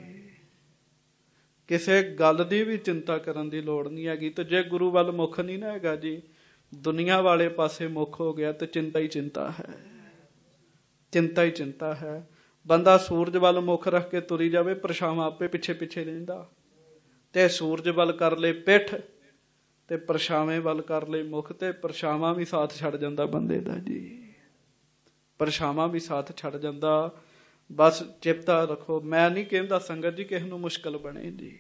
ਕਿਸੇ ਗੱਲ ਦੀ ਵੀ ਚਿੰਤਾ ਕਰਨ ਦੀ ਲੋੜ ਨਹੀਂ ਹੈਗੀ। ਤੇ ਜੇ ਗੁਰੂ ਵੱਲ ਮੁੱਖ ਨਹੀਂ ਨਾ ਹੈਗਾ ਜੀ, ਦੁਨੀਆ ਵਾਲੇ ਪਾਸੇ ਮੁੱਖ ਹੋ ਗਿਆ ਤੇ ਚਿੰਤਾ ਹੀ ਚਿੰਤਾ ਹੈ, ਚਿੰਤਾ ਹੀ ਚਿੰਤਾ ਹੈ। ਬੰਦਾ ਸੂਰਜ ਵੱਲ ਮੁੱਖ ਰੱਖ ਕੇ ਤੁਰੀ ਜਾਵੇ, ਪਰਛਾਵਾਂ ਆਪੇ ਪਿੱਛੇ ਪਿੱਛੇ ਰਹਿੰਦਾ, ਤੇ ਸੂਰਜ ਵੱਲ ਕਰ ਲਏ ਪਿੱਠ ਤੇ ਪਰਛਾਵੇਂ ਵੱਲ ਕਰ ਲਏ ਮੁੱਖ, ਤੇ ਪਰਛਾਵਾਂ ਵੀ ਸਾਥ ਛੱਡ ਜਾਂਦਾ ਬੰਦੇ ਦਾ ਜੀ, ਪਰਛਾਵਾਂ ਵੀ ਸਾਥ ਛੱਡ ਜਾਂਦਾ। ਬਸ ਚੇਤਾ ਰੱਖੋ, ਮੈਂ ਨਹੀਂ ਕਹਿੰਦਾ ਸੰਗਤ ਜੀ ਕਿਸੇ ਨੂੰ ਮੁਸ਼ਕਲ ਬਣੇ ਜੀ।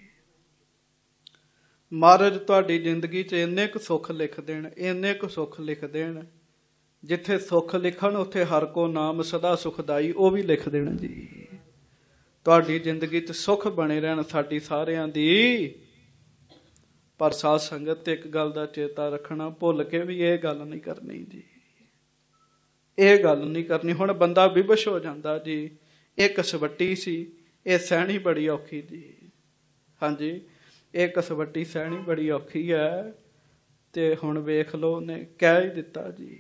ਮਹਾਰਾਜ ਤੁਹਾਡੀ ਜ਼ਿੰਦਗੀ 'ਚ ਇੰਨੇ ਕੁ ਸੁੱਖ ਲਿਖ ਦੇਣ, ਇੰਨੇ ਕੁ ਸੁੱਖ ਲਿਖ ਦੇਣ, ਜਿੱਥੇ ਸੁੱਖ ਲਿਖਣ ਉੱਥੇ ਹਰ ਕੋ ਨਾਮ ਸਦਾ ਸੁਖਦਾਈ, ਉਹ ਵੀ ਲਿਖ ਦੇਣ ਜੀ। ਤੁਹਾਡੀ ਜ਼ਿੰਦਗੀ 'ਚ ਸੁੱਖ ਬਣੇ ਰਹਿਣ ਸਾਡੀ ਸਾਰਿਆਂ ਦੀ। ਪਰ ਸਾਧ ਸੰਗਤ ਤੇ ਇੱਕ ਗੱਲ ਦਾ ਚੇਤਾ ਰੱਖਣਾ, ਭੁੱਲ ਕੇ ਵੀ ਇਹ ਗੱਲ ਨਹੀਂ ਕਰਨੀ ਜੀ, ਇਹ ਗੱਲ ਨਹੀਂ ਕਰਨੀ। ਹੁਣ ਬੰਦਾ ਵਿਵਸ਼ ਹੋ ਜਾਂਦਾ ਜੀ, ਇਹ ਕਸਵੱਟੀ ਸੀ, ਇਹ ਸਹਿਣੀ ਬੜੀ ਔਖੀ ਜੀ। ਹਾਂਜੀ, ਇਹ ਕਸਵੱਟੀ ਸਹਿਣੀ ਬੜੀ ਔਖੀ ਹੈ। ਤੇ ਹੁਣ ਵੇਖ ਲਓ, ਉਹਨੇ ਕਹਿ ਹੀ ਦਿੱਤਾ ਜੀ,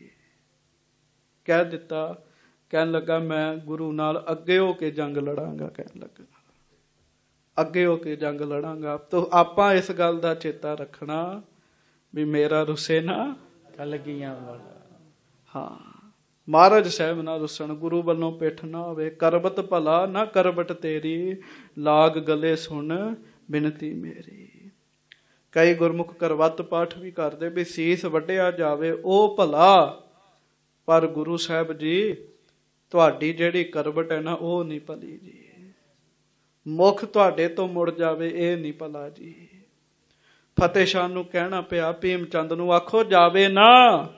ਕਹਿ ਦਿੱਤਾ। ਕਹਿਣ ਲੱਗਾ ਮੈਂ ਗੁਰੂ ਨਾਲ ਅੱਗੇ ਹੋ ਕੇ ਜੰਗ ਲੜਾਂਗਾ, ਕਹਿਣ ਲੱਗਾ ਅੱਗੇ ਹੋ ਕੇ ਜੰਗ ਲੜਾਂਗਾ। ਤਾਂ ਆਪਾਂ ਇਸ ਗੱਲ ਦਾ ਚੇਤਾ ਰੱਖਣਾ ਵੀ ਮੇਰਾ ਰੁੱਸੇ ਨਾ ਕਲਗੀਆਂ ਵਾਲਾ। ਹਾਂ, ਮਹਾਰਾਜ ਸਾਹਿਬ ਨਾ ਰੁੱਸਣ, ਗੁਰੂ ਵੱਲੋਂ ਪਿੱਠ ਨਾ ਹੋਵੇ। ਕਰਬਤ ਭਲਾ ਨਾ ਕਰਬਟ ਤੇਰੀ, ਲਾਗ ਗਲੇ ਸੁਣ ਬਿਨਤੀ ਮੇਰੀ। ਕਈ ਗੁਰਮੁਖ ਕਰਵਤ ਪਾਠ ਵੀ ਕਰਦੇ ਵੀ ਸੀਸ ਵੱਢਿਆ ਜਾਵੇ ਉਹ ਭਲਾ, ਪਰ ਗੁਰੂ ਸਾਹਿਬ ਜੀ ਤੁਹਾਡੀ ਜਿਹੜੀ ਕਰਵਟ ਹੈ ਨਾ ਉਹ ਨਹੀਂ ਭਲੀ ਜੀ, ਮੁਖ ਤੁਹਾਡੇ ਤੋਂ ਮੁੜ ਜਾਵੇ ਇਹ ਨਹੀਂ ਭਲਾ ਜੀ। ਫਤਿਹ ਸ਼ਾਹ ਨੂੰ ਕਹਿਣਾ ਪਿਆ ਭੀਮ ਚੰਦ ਨੂੰ, ਆਖੋ ਜਾਵੇ ਨਾ,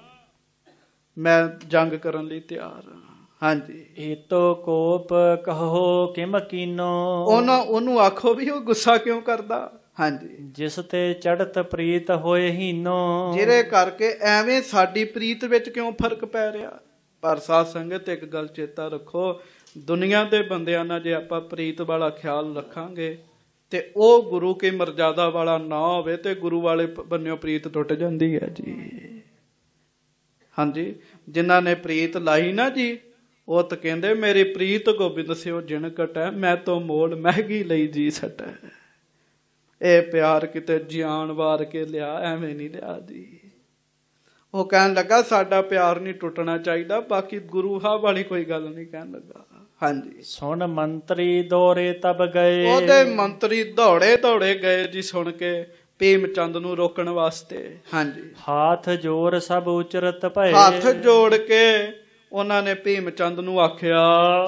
ਮੈਂ ਜੰਗ ਕਰਨ ਲਈ ਤਿਆਰ ਹਾਂ। ਹਾਂਜੀ, ਏਤੋ ਕੋਪ ਕਹੋ ਕਿਮ ਕੀਨੋ। ਉਹਨਾਂ ਉਹਨੂੰ ਆਖੋ ਵੀ ਉਹ ਗੁੱਸਾ ਕਿਉਂ ਕਰਦਾ। ਹਾਂਜੀ, ਜਿਸ ਤੇ ਚੜਤ ਪ੍ਰੀਤ ਹੋਏ ਹੀਨੋ। ਜਿਹਦੇ ਕਰਕੇ ਐਵੇਂ ਸਾਡੀ ਪ੍ਰੀਤ ਵਿੱਚ ਕਿਉਂ ਫਰਕ ਪੈ ਰਿਹਾ। ਪਰ ਸਾਧ ਸੰਗਤ ਇੱਕ ਗੱਲ ਚੇਤਾ ਰੱਖੋ, ਦੁਨੀਆ ਦੇ ਬੰਦਿਆਂ ਨਾਲ ਜੇ ਆਪਾਂ ਪ੍ਰੀਤ ਵਾਲਾ ਖਿਆਲ ਰੱਖਾਂਗੇ ਤੇ ਉਹ ਗੁਰੂ ਕੀ ਮਰਜ਼ਾਦਾ ਵਾਲਾ ਨਾ ਹੋਵੇ ਤੇ ਗੁਰੂ ਵਾਲੇ ਬੰਨਿਓ ਪ੍ਰੀਤ ਟੁੱਟ ਜਾਂਦੀ ਹੈ ਜੀ। ਹਾਂਜੀ, ਜਿਨ੍ਹਾਂ ਨੇ ਪ੍ਰੀਤ ਲਾਈ ਨਾ ਜੀ, ਉਹ ਤਾਂ ਕਹਿੰਦੇ ਮੇਰੀ ਪ੍ਰੀਤ ਗੋਬਿੰਦ ਸਿਓ ਜਿਣ ਕਟੈ, ਮੈਂ ਤੋਂ ਮੋਲ ਮਹਿਗੀ ਲਈ ਜੀ ਸਟੈ। ਇਹ ਪਿਆਰ ਕਿਤੇ ਜਾਨ ਵਾਰ ਕੇ ਲਿਆ, ਐਵੇਂ ਨਹੀਂ ਲਿਆ ਜੀ। ਉਹ ਕਹਿਣ ਲੱਗਾ ਸਾਡਾ ਪਿਆਰ ਨਹੀਂ ਟੁੱਟਣਾ ਚਾਹੀਦਾ, ਬਾਕੀ ਗੁਰੂ ਸਾਹਿਬ ਵਾਲੀ ਕੋਈ ਗੱਲ ਨਹੀਂ ਕਹਿਣ ਲੱਗਾ। ਹਾਂਜੀ। ਸੁਣ ਮੰਤਰੀ ਦੌੜੇ ਤਬ ਗਏ। ਉਹਦੇ ਮੰਤਰੀ ਦੌੜੇ ਦੌੜੇ ਗਏ ਜੀ ਸੁਣ ਕੇ ਭੀਮ ਚੰਦ ਨੂੰ ਰੋਕਣ ਵਾਸਤੇ। ਹਾਂਜੀ। ਹਾਥ ਜੋਰ ਸਭ ਉਚਰਤ ਭਏ। ਹੱਥ ਜੋੜ ਕੇ ਉਹਨਾਂ ਨੇ ਭੀਮ ਚੰਦ ਨੂੰ ਆਖਿਆ,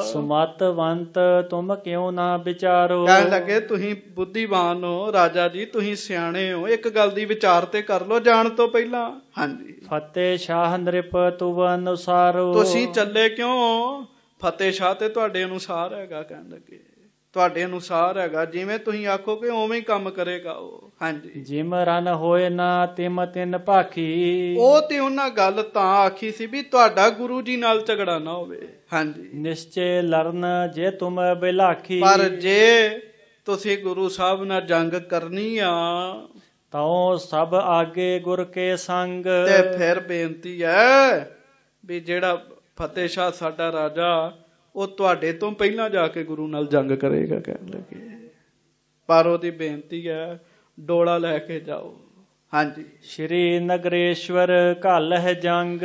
ਸੁਮਤਵੰਤ ਤੁਮ ਕਿਉਂ ਨਾ ਵਿਚਾਰੋ। ਕਹਿਣ ਲੱਗੇ ਤੁਸੀਂ ਬੁੱਧੀਵਾਨ ਹੋ ਰਾਜਾ ਜੀ, ਤੁਸੀਂ ਸਿਆਣੇ ਹੋ, ਇੱਕ ਗੱਲ ਦੀ ਵਿਚਾਰ ਤੇ ਕਰ ਲੋ ਜਾਣ ਤੋਂ ਪਹਿਲਾਂ। ਹਾਂਜੀ। ਫਤਿਹ ਸ਼ਾਹ ਨ੍ਰਿਪ ਤੁਵ ਅਨੁਸਾਰੋ। ਤੁਸੀਂ ਚੱਲੇ ਕਿਉਂ? ਫਤਿਹ ਸ਼ਾਹ ਤੇ ਤੁਹਾਡੇ ਅਨੁਸਾਰ ਹੈਗਾ। ਕਹਿਣ ਲੱਗੇ ਤੁਹਾਡੇ ਅਨੁਸਾਰ ਹੈਗਾ, ਜਿਵੇਂ ਤੁਸੀਂ ਆਖੋਗੇ ਉਵੇਂ ਹੀ ਕੰਮ ਕਰੇਗਾ ਉਹ। ਹਾਂਜੀ। ਜਿਮ ਰਨ ਹੋਏ ਨਾ ਤਿਮ ਤਿੰਨ ਭਾਖੀ। ਉਹ ਤੇ ਉਹਨਾਂ ਗੱਲ ਤਾਂ ਆਖੀ ਸੀ ਵੀ ਤੁਹਾਡਾ ਗੁਰੂ ਜੀ ਨਾਲ ਝਗੜਾ ਨਾ ਹੋਵੇ। ਹਾਂਜੀ। ਨਿਸ਼ਚੈ ਲਰਨ ਜੇ ਤੁਮ ਬਿਲਾਖੀ। ਪਰ ਜੇ ਤੁਸੀਂ ਗੁਰੂ ਸਾਹਿਬ ਨਾਲ ਜੰਗ ਕਰਨੀ ਆ ਤਾਂ ਸਭ ਆਗੇ ਗੁਰ ਕੇ ਸੰਗ। ਤੇ ਫਿਰ ਬੇਨਤੀ ਹੈ ਵੀ ਜਿਹੜਾ ਫਤਿਹ ਸ਼ਾਹ ਸਾਡਾ ਰਾਜਾ, ਉਹ ਤੁਹਾਡੇ ਤੋਂ ਪਹਿਲਾਂ ਜਾ ਕੇ ਗੁਰੂ ਨਾਲ ਜੰਗ ਕਰੇਗਾ। ਕਹਿਣ ਲੱਗੇ ਪਰ ਉਹਦੀ ਬੇਨਤੀ ਹੈ ਡੋਲਾ ਲੈ ਕੇ ਜਾਓ। ਹਾਂਜੀ। ਸ਼੍ਰੀ ਨਗਰੇਸ਼ਵਰ ਘੱਲ ਹੈ ਜੰਗ।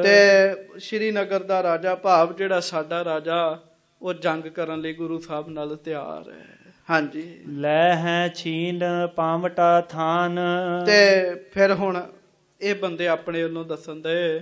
ਤੇ ਸ਼੍ਰੀਨਗਰ ਦਾ ਰਾਜਾ ਭਾਵ ਜਿਹੜਾ ਸਾਡਾ ਰਾਜਾ, ਉਹ ਜੰਗ ਕਰਨ ਲਈ ਗੁਰੂ ਸਾਹਿਬ ਨਾਲ ਤਿਆਰ ਹੈ। ਹਾਂਜੀ। ਲੈ ਹੈ ਛੀਨ ਪਾਵਟਾ ਥਾਨ। ਤੇ ਫਿਰ ਹੁਣ ਇਹ ਬੰਦੇ ਆਪਣੇ ਵੱਲੋਂ ਦੱਸਣ ਦੇ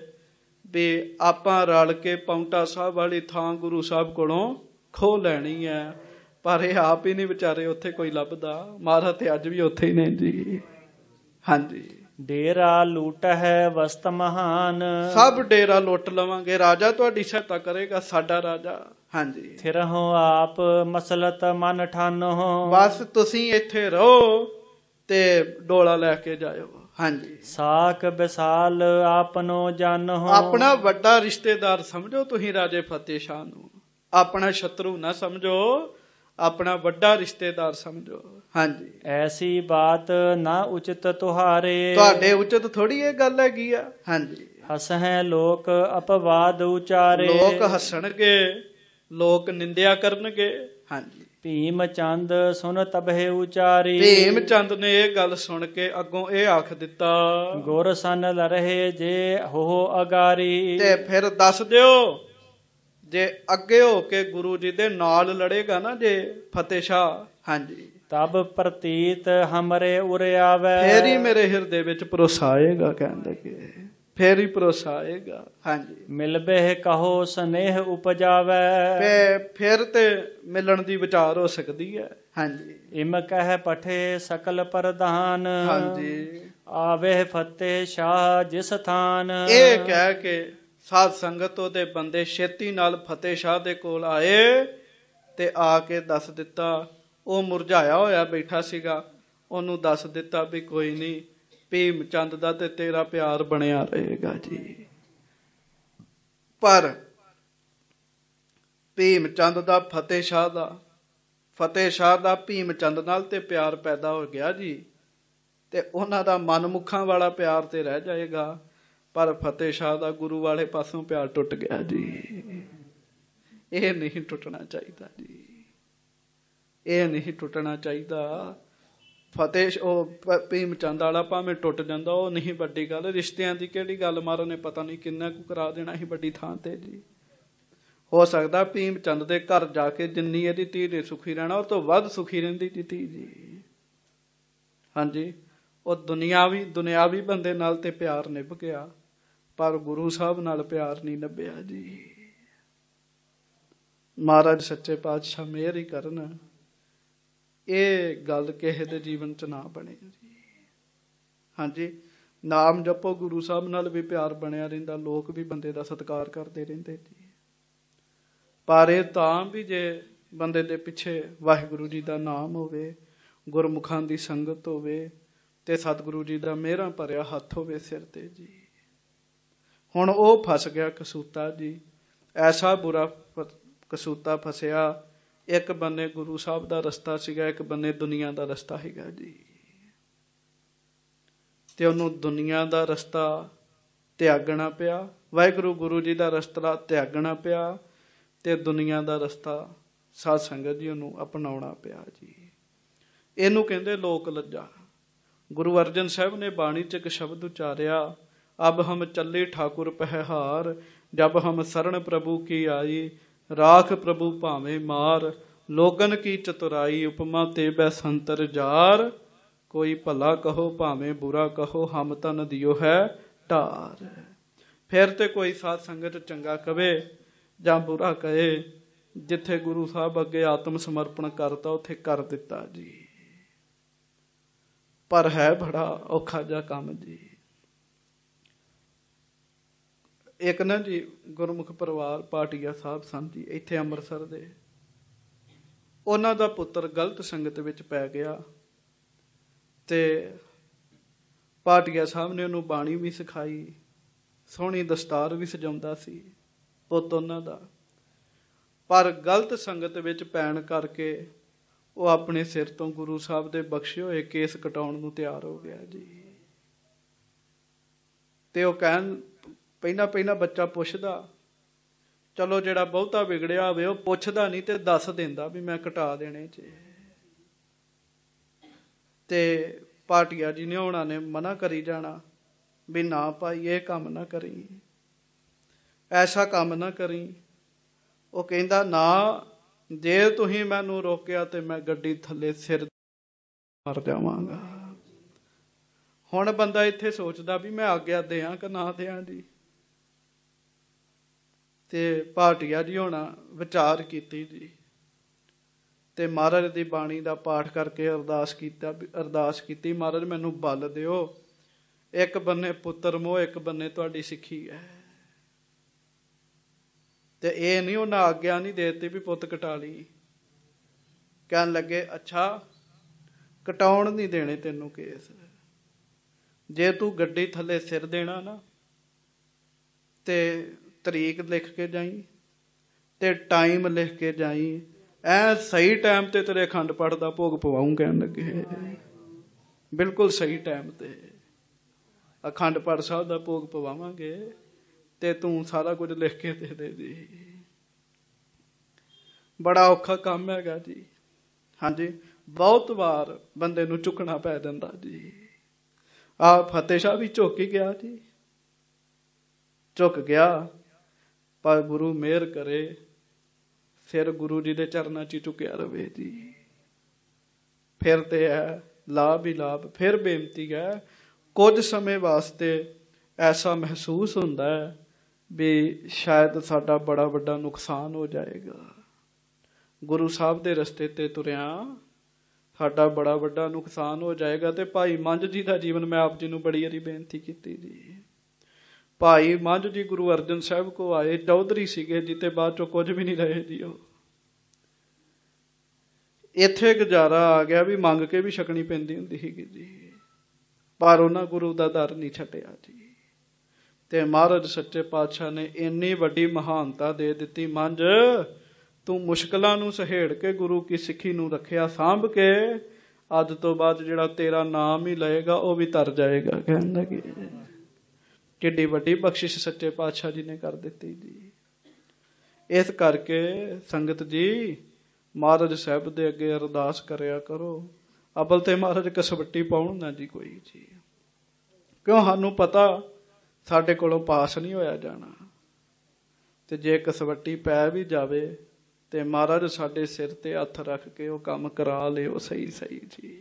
ਵੀ ਆਪਾਂ ਰਲ ਕੇ ਪਾਉਂਟਾ ਸਾਹਿਬ ਵਾਲੀ ਥਾਂ ਗੁਰੂ ਸਾਹਿਬ ਕੋਲੋਂ ਖੋਹ ਲੈਣੀ ਹੈ। ਪਰ ਇਹ ਆਪ ਹੀ ਨਹੀਂ ਵਿਚਾਰੇ ਉੱਥੇ ਕੋਈ ਲੱਭਦਾ। ਮਹਾਰਾਜ ਤੇ ਅੱਜ ਵੀ ਉੱਥੇ ਹੀ ਨੇ ਜੀ। ਹਾਂਜੀ। ਡੇਰਾ ਲੂਟ ਹੈ ਵਸਤ ਮਹਾਨ। ਸਭ ਡੇਰਾ ਲੁੱਟ ਲਵਾਂਗੇ, ਰਾਜਾ ਤੁਹਾਡੀ ਸਹਾਇਤਾ ਕਰੇਗਾ ਸਾਡਾ ਰਾਜਾ। ਹਾਂਜੀ। ਫਿਰਹੁ ਆਪ ਮਸਲਤ ਮਨ ਠਾਨੋ। ਬਸ ਤੁਸੀਂ ਇੱਥੇ ਰਹੋ ਤੇ ਡੋਲਾ ਲੈ ਕੇ ਜਾਇਓ। ਹਾਂਜੀ। ਸਾਕ ਵਿਸਾਲ ਆਪਨੋ ਜਾਨੋ। ਆਪਣਾ ਵੱਡਾ ਰਿਸ਼ਤੇਦਾਰ ਸਮਝੋ ਤੁਸੀਂ ਰਾਜੇ ਫਤਿਹ ਸ਼ਾਹ ਨੂੰ, ਆਪਣਾ ਸ਼ਤਰੂ ਨਾ ਸਮਝੋ, ਆਪਣਾ ਵੱਡਾ ਰਿਸ਼ਤੇਦਾਰ ਸਮਝੋ। ਹਾਂਜੀ। ਐਸੀ ਬਾਤ ਨਾ ਉਚਿਤ ਤੁਹਾਰੇ। ਤੁਹਾਡੇ ਉਚਿਤ ਥੋੜੀ ਇਹ ਗੱਲ ਹੈਗੀ ਆ। ਹਾਂਜੀ। ਹਸਹਿ ਲੋਕ ਅਪਵਾਦ ਉਚਾਰੇ। ਲੋਕ ਹੱਸਣਗੇ, ਲੋਕ ਨਿੰਦਿਆ ਕਰਨਗੇ। ਹਾਂਜੀ। ਭੀਮ ਚੰਦ ਸੁਨ ਤਬਹਿ ਉਚਾਰੀ। ਭੀਮ ਚੰਦ ਨੇ ਇਹ ਗੱਲ ਸੁਣ ਕੇ ਅੱਗੋਂ ਇਹ ਆਖ ਦਿੱਤਾ, ਗੁਰ ਸਨ ਲਰਹਿ ਜੇ ਹੋ ਅਗਾਰੀ। ਤੇ ਫਿਰ ਦੱਸ ਦਿਓ ਜੇ ਅੱਗੇ ਹੋ ਕੇ ਗੁਰੂ ਜੀ ਦੇ ਨਾਲ ਲੜੇਗਾ ਨਾ ਜੇ ਫਤਿਹ ਸ਼ਾਹ। ਹਾਂਜੀ। ਤਬ ਪ੍ਰਤੀਤ ਹਮਰੇ ਉਰੇ ਆਵੇ। ਫੇਰ ਹੀ ਮੇਰੇ ਹਿਰਦੇ ਵਿੱਚ ਭਰੋਸਾ ਆਏਗਾ। ਕਹਿਣ ਲੱਗੇ ਫੇਰ ਹੀ ਭਰੋਸਾ ਆਏਗਾ। ਹਾਂਜੀ। ਮਿਲਬੇ ਕਹੋ ਸਨੇਹ ਉਪਜਾਵੇ। ਫਿਰ ਤੇ ਮਿਲਣ ਦੀ ਵਿਚਾਰ ਹੋ ਸਕਦੀ ਹੈ। ਹਾਂਜੀ। ਇਮ ਕਹਿ ਪਠੇ ਸਕਲ ਪ੍ਰਧਾਨ। ਹਾਂਜੀ। ਆਵੇ ਫਤਿਹ ਸ਼ਾਹ ਜਿਸ ਥਾਨ। ਇਹ ਕਹਿ ਕੇ ਸਾਧ ਸੰਗਤ ਉਹਦੇ ਬੰਦੇ ਛੇਤੀ ਨਾਲ ਫਤਿਹ ਸ਼ਾਹ ਦੇ ਕੋਲ ਆਏ ਤੇ ਆ ਕੇ ਦੱਸ ਦਿੱਤਾ। ਉਹ ਮੁਰਝਾਇਆ ਹੋਇਆ ਬੈਠਾ ਸੀਗਾ, ਉਹਨੂੰ ਦੱਸ ਦਿੱਤਾ ਵੀ ਕੋਈ ਨਹੀਂ, ਭੀਮ ਚੰਦ ਦਾ ਤੇ ਤੇਰਾ ਪਿਆਰ ਬਣਿਆ ਰਹੇਗਾ ਜੀ। ਪਰ ਭੀਮ ਚੰਦ ਦਾ ਫਤਿਹ ਸ਼ਾਹ ਦਾ ਫਤਿਹ ਸ਼ਾਹ ਦਾ ਭੀਮ ਚੰਦ ਨਾਲ ਤੇ ਪਿਆਰ ਪੈਦਾ ਹੋ ਗਿਆ ਜੀ, ਤੇ ਉਹਨਾਂ ਦਾ ਮਨਮੁਖਾਂ ਵਾਲਾ ਪਿਆਰ ਤੇ ਰਹਿ ਜਾਏਗਾ, ਪਰ ਫਤਿਹ ਸ਼ਾਹ ਦਾ ਗੁਰੂ ਵਾਲੇ ਪਾਸੋਂ ਪਿਆਰ ਟੁੱਟ ਗਿਆ ਜੀ। ਇਹ ਨਹੀਂ ਟੁੱਟਣਾ ਚਾਹੀਦਾ ਜੀ, ਇਹ ਨਹੀਂ ਟੁੱਟਣਾ ਚਾਹੀਦਾ। ਫਤਿਹ ਉਹ ਭੀਮ ਚੰਦ ਵਾਲਾ ਭਾਵੇਂ ਟੁੱਟ ਜਾਂਦਾ, ਉਹ ਨਹੀਂ ਵੱਡੀ ਗੱਲ। ਰਿਸ਼ਤਿਆਂ ਦੀ ਕਿਹੜੀ ਗੱਲ, ਮਾਰੋ ਨੇ ਪਤਾ ਨਹੀਂ ਕਿੰਨਾ ਕੁ ਕਰਾ ਦੇਣਾ ਸੀ ਵੱਡੀ ਥਾਂ ਤੇ ਜੀ। ਹੋ ਸਕਦਾ ਭੀਮ ਚੰਦ ਦੇ ਘਰ ਜਾ ਕੇ ਜਿੰਨੀ ਇਹਦੀ ਧੀ ਨੇ ਸੁਖੀ ਰਹਿਣਾ, ਉਹ ਤੋਂ ਵੱਧ ਸੁਖੀ ਰਹਿੰਦੀ ਜੀ ਧੀ ਜੀ। ਹਾਂਜੀ। ਉਹ ਦੁਨਿਆਵੀ ਦੁਨਿਆਵੀ ਬੰਦੇ ਨਾਲ ਤੇ ਪਿਆਰ ਨਿਭ ਗਿਆ, ਪਰ ਗੁਰੂ ਸਾਹਿਬ ਨਾਲ ਪਿਆਰ ਨਹੀਂ ਨਿਭਿਆ ਜੀ। ਮਹਾਰਾਜ ਸੱਚੇ ਪਾਤਸ਼ਾਹ ਮਿਹਰ ਹੀ ਕਰਨ, ਇਹ ਗੱਲ ਕਿਸੇ ਦੇ ਜੀਵਨ ਚ ਨਾ ਬਣੇ ਜੀ। ਹਾਂਜੀ। ਨਾਮ ਜਪੋ, ਗੁਰੂ ਸਾਹਿਬ ਨਾਲ ਵੀ ਪਿਆਰ ਬਣਿਆ ਰਹਿੰਦਾ, ਲੋਕ ਵੀ ਬੰਦੇ ਦਾ ਸਤਿਕਾਰ ਕਰਦੇ ਰਹਿੰਦੇ ਜੀ। ਪਰ ਇਹ ਤਾਂ ਵੀ ਜੇ ਬੰਦੇ ਦੇ ਪਿੱਛੇ ਵਾਹਿਗੁਰੂ ਜੀ ਦਾ ਨਾਮ ਹੋਵੇ, ਗੁਰਮੁਖਾਂ ਦੀ ਸੰਗਤ ਹੋਵੇ, ਤੇ ਸਤਿਗੁਰੂ ਜੀ ਦਾ ਮਿਹਰਾਂ ਭਰਿਆ ਹੱਥ ਹੋਵੇ ਸਿਰ ਤੇ ਜੀ। ਹੁਣ ਉਹ ਫਸ ਗਿਆ ਕਸੂਤਾ ਜੀ, ਐਸਾ ਬੁਰਾ ਕਸੂਤਾ ਫਸਿਆ। ਇੱਕ ਬੰਨੇ ਗੁਰੂ ਸਾਹਿਬ ਦਾ ਰਸਤਾ ਸੀਗਾ, ਇੱਕ ਬੰਨੇ ਦੁਨੀਆ ਦਾ ਰਸਤਾ ਹੈਗਾ ਜੀ, ਤੇ ਉਹਨੂੰ ਦੁਨੀਆ ਦਾ ਰਸਤਾ ਤਿਆਗਣਾ ਪਿਆ, ਵਾਹਿਗੁਰੂ ਗੁਰੂ ਜੀ ਦਾ ਰਸਤਾ ਤਿਆਗਣਾ ਪਿਆ, ਤੇ ਦੁਨੀਆ ਦਾ ਰਸਤਾ ਸਾਧ ਸੰਗਤ ਜੀ ਉਹਨੂੰ ਅਪਣਾਉਣਾ ਪਿਆ ਜੀ। ਇਹਨੂੰ ਕਹਿੰਦੇ ਲੋਕ ਲੱਜਾ। ਗੁਰੂ ਅਰਜਨ ਸਾਹਿਬ ਨੇ ਬਾਣੀ ਚ ਇੱਕ ਸ਼ਬਦ ਉਚਾਰਿਆ, ਅਬ ਹਮ ਚੱਲੇ ਠਾਕੁਰ ਪਹਿਹਾਰ, ਜਬ ਹਮ ਸਰਣ ਪ੍ਰਭੂ ਕੀ ਆਈ, ਰਾਖ ਪ੍ਰਭੂ ਭਾਵੇਂ ਮਾਰ, ਲੋਗਨ ਕੀ ਚਤੁਰਾਈ, ਉਪਮਾ ਤੇ ਬੈ ਸੰਤਰ ਜਾਰ, ਕੋਈ ਭਲਾ ਕਹੋ ਭਾਵੇਂ ਬੁਰਾ ਕਹੋ, ਹਮ ਤਾਂ ਨਦੀਓ ਹੈ ਢਾਰ। ਫਿਰ ਤੇ ਕੋਈ ਸਾਧ ਸੰਗਤ ਚੰਗਾ ਕਵੇ ਜਾਂ ਬੁਰਾ ਕਹੇ, ਜਿੱਥੇ ਗੁਰੂ ਸਾਹਿਬ ਅੱਗੇ ਆਤਮ ਸਮਰਪਣ ਕਰਤਾ ਉੱਥੇ ਕਰ ਦਿੱਤਾ ਜੀ। ਪਰ ਹੈ ਬੜਾ ਔਖਾ ਜਿਹਾ ਕੰਮ ਜੀ। ਇੱਕ ਨਾ ਜੀ ਗੁਰਮੁਖ ਪਰਿਵਾਰ ਪਾਟੀਆ ਸਾਹਿਬ ਸਨ ਜੀ, ਇੱਥੇ ਅੰਮ੍ਰਿਤਸਰ ਦੇ। ਉਹਨਾਂ ਦਾ ਪੁੱਤਰ ਗਲਤ ਸੰਗਤ ਵਿੱਚ ਪੈ ਗਿਆ ਤੇ ਪਾਟੀਆ ਸਾਹਿਬ ਨੇ ਉਹਨੂੰ ਬਾਣੀ ਵੀ ਸਿਖਾਈ, ਸੋਹਣੀ ਦਸਤਾਰ ਵੀ ਸਜਾਉਂਦਾ ਸੀ ਪੁੱਤ ਉਹਨਾਂ ਦਾ। ਪਰ ਗਲਤ ਸੰਗਤ ਵਿੱਚ ਪੈਣ ਕਰਕੇ ਉਹ ਆਪਣੇ ਸਿਰ ਤੋਂ ਗੁਰੂ ਸਾਹਿਬ ਦੇ ਬਖਸ਼ੇ ਹੋਏ ਕੇਸ ਕਟਾਉਣ ਨੂੰ ਤਿਆਰ ਹੋ ਗਿਆ ਜੀ। ਤੇ ਉਹ ਕਹਿਣ, ਪਹਿਲਾਂ ਪਹਿਲਾਂ ਬੱਚਾ ਪੁੱਛਦਾ, ਚਲੋ ਜਿਹੜਾ ਬਹੁਤਾ ਵਿਗੜਿਆ ਹੋਵੇ ਉਹ ਪੁੱਛਦਾ ਨਹੀਂ ਤੇ ਦੱਸ ਦਿੰਦਾ ਵੀ ਮੈਂ ਕਟਾ ਦੇਣੇ ਚ। ਤੇ ਪਾਟੀਆ ਜੀ ਨੇ ਉਹਨਾਂ ਨੇ ਮਨਾ ਕਰੀ ਜਾਣਾ ਵੀ ਨਾ ਭਾਈ ਇਹ ਕੰਮ ਨਾ ਕਰੀ, ਐਸਾ ਕੰਮ ਨਾ ਕਰੀ। ਉਹ ਕਹਿੰਦਾ ਨਾ, ਜੇ ਤੁਸੀਂ ਮੈਨੂੰ ਰੋਕਿਆ ਤੇ ਮੈਂ ਗੱਡੀ ਥੱਲੇ ਸਿਰ ਮਰ ਜਾਵਾਂਗਾ। ਹੁਣ ਬੰਦਾ ਇੱਥੇ ਸੋਚਦਾ ਵੀ ਮੈਂ ਆਗਿਆ ਦਿਆਂ ਕਿ ਨਾ ਦਿਆਂ ਜੀ। ਤੇ ਭਾਟੀਆ ਜੀ ਹੋਣਾ ਵਿਚਾਰ ਕੀਤੀ ਜੀ, ਤੇ ਮਹਾਰਾਜ ਦੀ ਬਾਣੀ ਦਾ ਪਾਠ ਕਰਕੇ ਅਰਦਾਸ ਕੀਤਾ, ਅਰਦਾਸ ਕੀਤੀ ਮਹਾਰਾਜ ਮੈਨੂੰ ਬਲ ਦਿਓ, ਇੱਕ ਬੰਨੇ ਪੁੱਤਰ ਮੋਹ, ਇੱਕ ਬੰਨੇ ਤੁਹਾਡੀ ਸਿੱਖੀ ਹੈ। ਤੇ ਇਹ ਨਹੀਂ ਉਹਨਾਂ ਆਗਿਆ ਨਹੀਂ ਦੇਤੀ ਵੀ ਪੁੱਤ ਕਟਾ ਲਈ। ਕਹਿਣ ਲੱਗੇ ਅੱਛਾ ਕਟਾਉਣ ਨਹੀਂ ਦੇਣੇ ਤੈਨੂੰ ਕੇਸ, ਜੇ ਤੂੰ ਗੱਡੀ ਥੱਲੇ ਸਿਰ ਦੇਣਾ ਨਾ ਤੇ ਤਰੀਕ ਲਿਖ ਕੇ ਜਾਈ ਤੇ ਟਾਈਮ ਲਿਖ ਕੇ ਜਾਈ, ਐ ਸਹੀ ਟਾਈਮ ਤੇ ਤੇਰੇ ਅਖੰਡ ਪਾਠ ਦਾ ਭੋਗ ਪਵਾਉਂ। ਕਹਿਣ ਲੱਗੇ ਬਿਲਕੁਲ ਸਹੀ ਟਾਈਮ ਤੇ ਅਖੰਡ ਪਾਠ ਸਾਹਿਬ ਦਾ ਭੋਗ ਪਵਾਵਾਂਗੇ ਤੇ ਤੂੰ ਸਾਰਾ ਕੁਝ ਲਿਖ ਕੇ ਦੇ ਦੇ ਜੀ। ਬੜਾ ਔਖਾ ਕੰਮ ਹੈਗਾ ਜੀ। ਹਾਂਜੀ, ਬਹੁਤ ਵਾਰ ਬੰਦੇ ਨੂੰ ਝੁਕਣਾ ਪੈ ਜਾਂਦਾ ਜੀ। ਆ ਫਤਿਹ ਸ਼ਾਹ ਵੀ ਝੁਕ ਹੀ ਗਿਆ ਜੀ, ਝੁਕ ਗਿਆ। ਪਰ ਗੁਰੂ ਮਿਹਰ ਕਰੇ, ਫਿਰ ਗੁਰੂ ਜੀ ਦੇ ਚਰਨਾਂ 'ਚ ਹੀ ਝੁਕਿਆ ਰਵੇ ਜੀ। ਫਿਰ ਤੇ ਹੈ ਲਾਭ ਹੀ ਲਾਭ। ਫਿਰ ਬੇਨਤੀ ਹੈ, ਕੁਝ ਸਮੇਂ ਵਾਸਤੇ ਐਸਾ ਮਹਿਸੂਸ ਹੁੰਦਾ ਹੈ ਵੀ ਸ਼ਾਇਦ ਸਾਡਾ ਬੜਾ ਵੱਡਾ ਨੁਕਸਾਨ ਹੋ ਜਾਏਗਾ। ਗੁਰੂ ਸਾਹਿਬ ਦੇ ਰਸਤੇ ਤੇ ਤੁਰਿਆ ਸਾਡਾ ਬੜਾ ਵੱਡਾ ਨੁਕਸਾਨ ਹੋ ਜਾਏਗਾ। ਤੇ ਭਾਈ ਮੰਝ ਜੀ ਦਾ ਜੀਵਨ ਮੈਂ ਆਪ ਜੀ ਨੂੰ ਬੜੀ ਵਾਰੀ ਬੇਨਤੀ ਕੀਤੀ ਜੀ। ਭਾਈ ਮੰਝ ਜੀ ਗੁਰੂ ਅਰਜਨ ਸਾਹਿਬ ਕੋ ਆਏ, ਚੌਧਰੀ ਸੀਗੇ ਜੀ, ਤੇ ਬਾਅਦ ਚੋਂ ਕੁਝ ਵੀ ਨਹੀਂ ਰਹੇ ਜੀ। ਉਹ ਇੱਥੇ ਗੁਜ਼ਾਰਾ ਆ ਗਿਆ ਵੀ ਮੰਗ ਕੇ ਵੀ ਛਕਣੀ ਪੈਂਦੀ ਹੁੰਦੀ ਸੀਗੀ ਜੀ, ਪਰ ਉਹਨਾਂ ਗੁਰੂ ਦਾ ਦਰ ਨਹੀਂ ਛੱਡਿਆ ਜੀ। ਤੇ ਮਹਾਰਾਜ ਸੱਚੇ ਪਾਤਸ਼ਾਹ ਨੇ ਇੰਨੀ ਵੱਡੀ ਮਹਾਨਤਾ ਦੇ ਦਿੱਤੀ, ਮੰਝ ਤੂੰ ਮੁਸ਼ਕਲਾਂ ਨੂੰ ਸਹੇੜ ਕੇ ਗੁਰੂ ਕੀ ਸਿੱਖੀ ਨੂੰ ਰੱਖਿਆ ਸਾਂਭ ਕੇ, ਅੱਜ ਤੋਂ ਬਾਅਦ ਜਿਹੜਾ ਤੇਰਾ ਨਾਮ ਹੀ ਲਏਗਾ ਉਹ ਵੀ ਤਰ ਜਾਏਗਾ। ਕਹਿਣ ਲੱਗੇ ਕਿੱਡੀ ਵੱਡੀ ਬਖਸ਼ਿਸ਼ ਸੱਚੇ ਪਾਤਸ਼ਾਹ ਜੀ ਨੇ ਕਰ ਦਿੱਤੀ ਜੀ। ਇਸ ਕਰਕੇ ਸੰਗਤ ਜੀ ਮਹਾਰਾਜ ਸਾਹਿਬ ਦੇ ਅੱਗੇ ਅਰਦਾਸ ਕਰਿਆ ਕਰੋ। ਅਬਲ ਤੇ ਮਹਾਰਾਜ ਕਸਵੱਟੀ ਪਾਉਣ ਨਾ ਜੀ ਕੋਈ ਜੀ, ਕਿਉਂ ਸਾਨੂੰ ਪਤਾ ਸਾਡੇ ਕੋਲੋਂ ਪਾਸ ਨਹੀਂ ਹੋਇਆ ਜਾਣਾ। ਤੇ ਜੇ ਕਸਵੱਟੀ ਪੈ ਵੀ ਜਾਵੇ ਤੇ ਮਹਾਰਾਜ ਸਾਡੇ ਸਿਰ ਤੇ ਹੱਥ ਰੱਖ ਕੇ ਉਹ ਕੰਮ ਕਰਾ ਲਿਓ ਸਹੀ ਸਹੀ ਜੀ,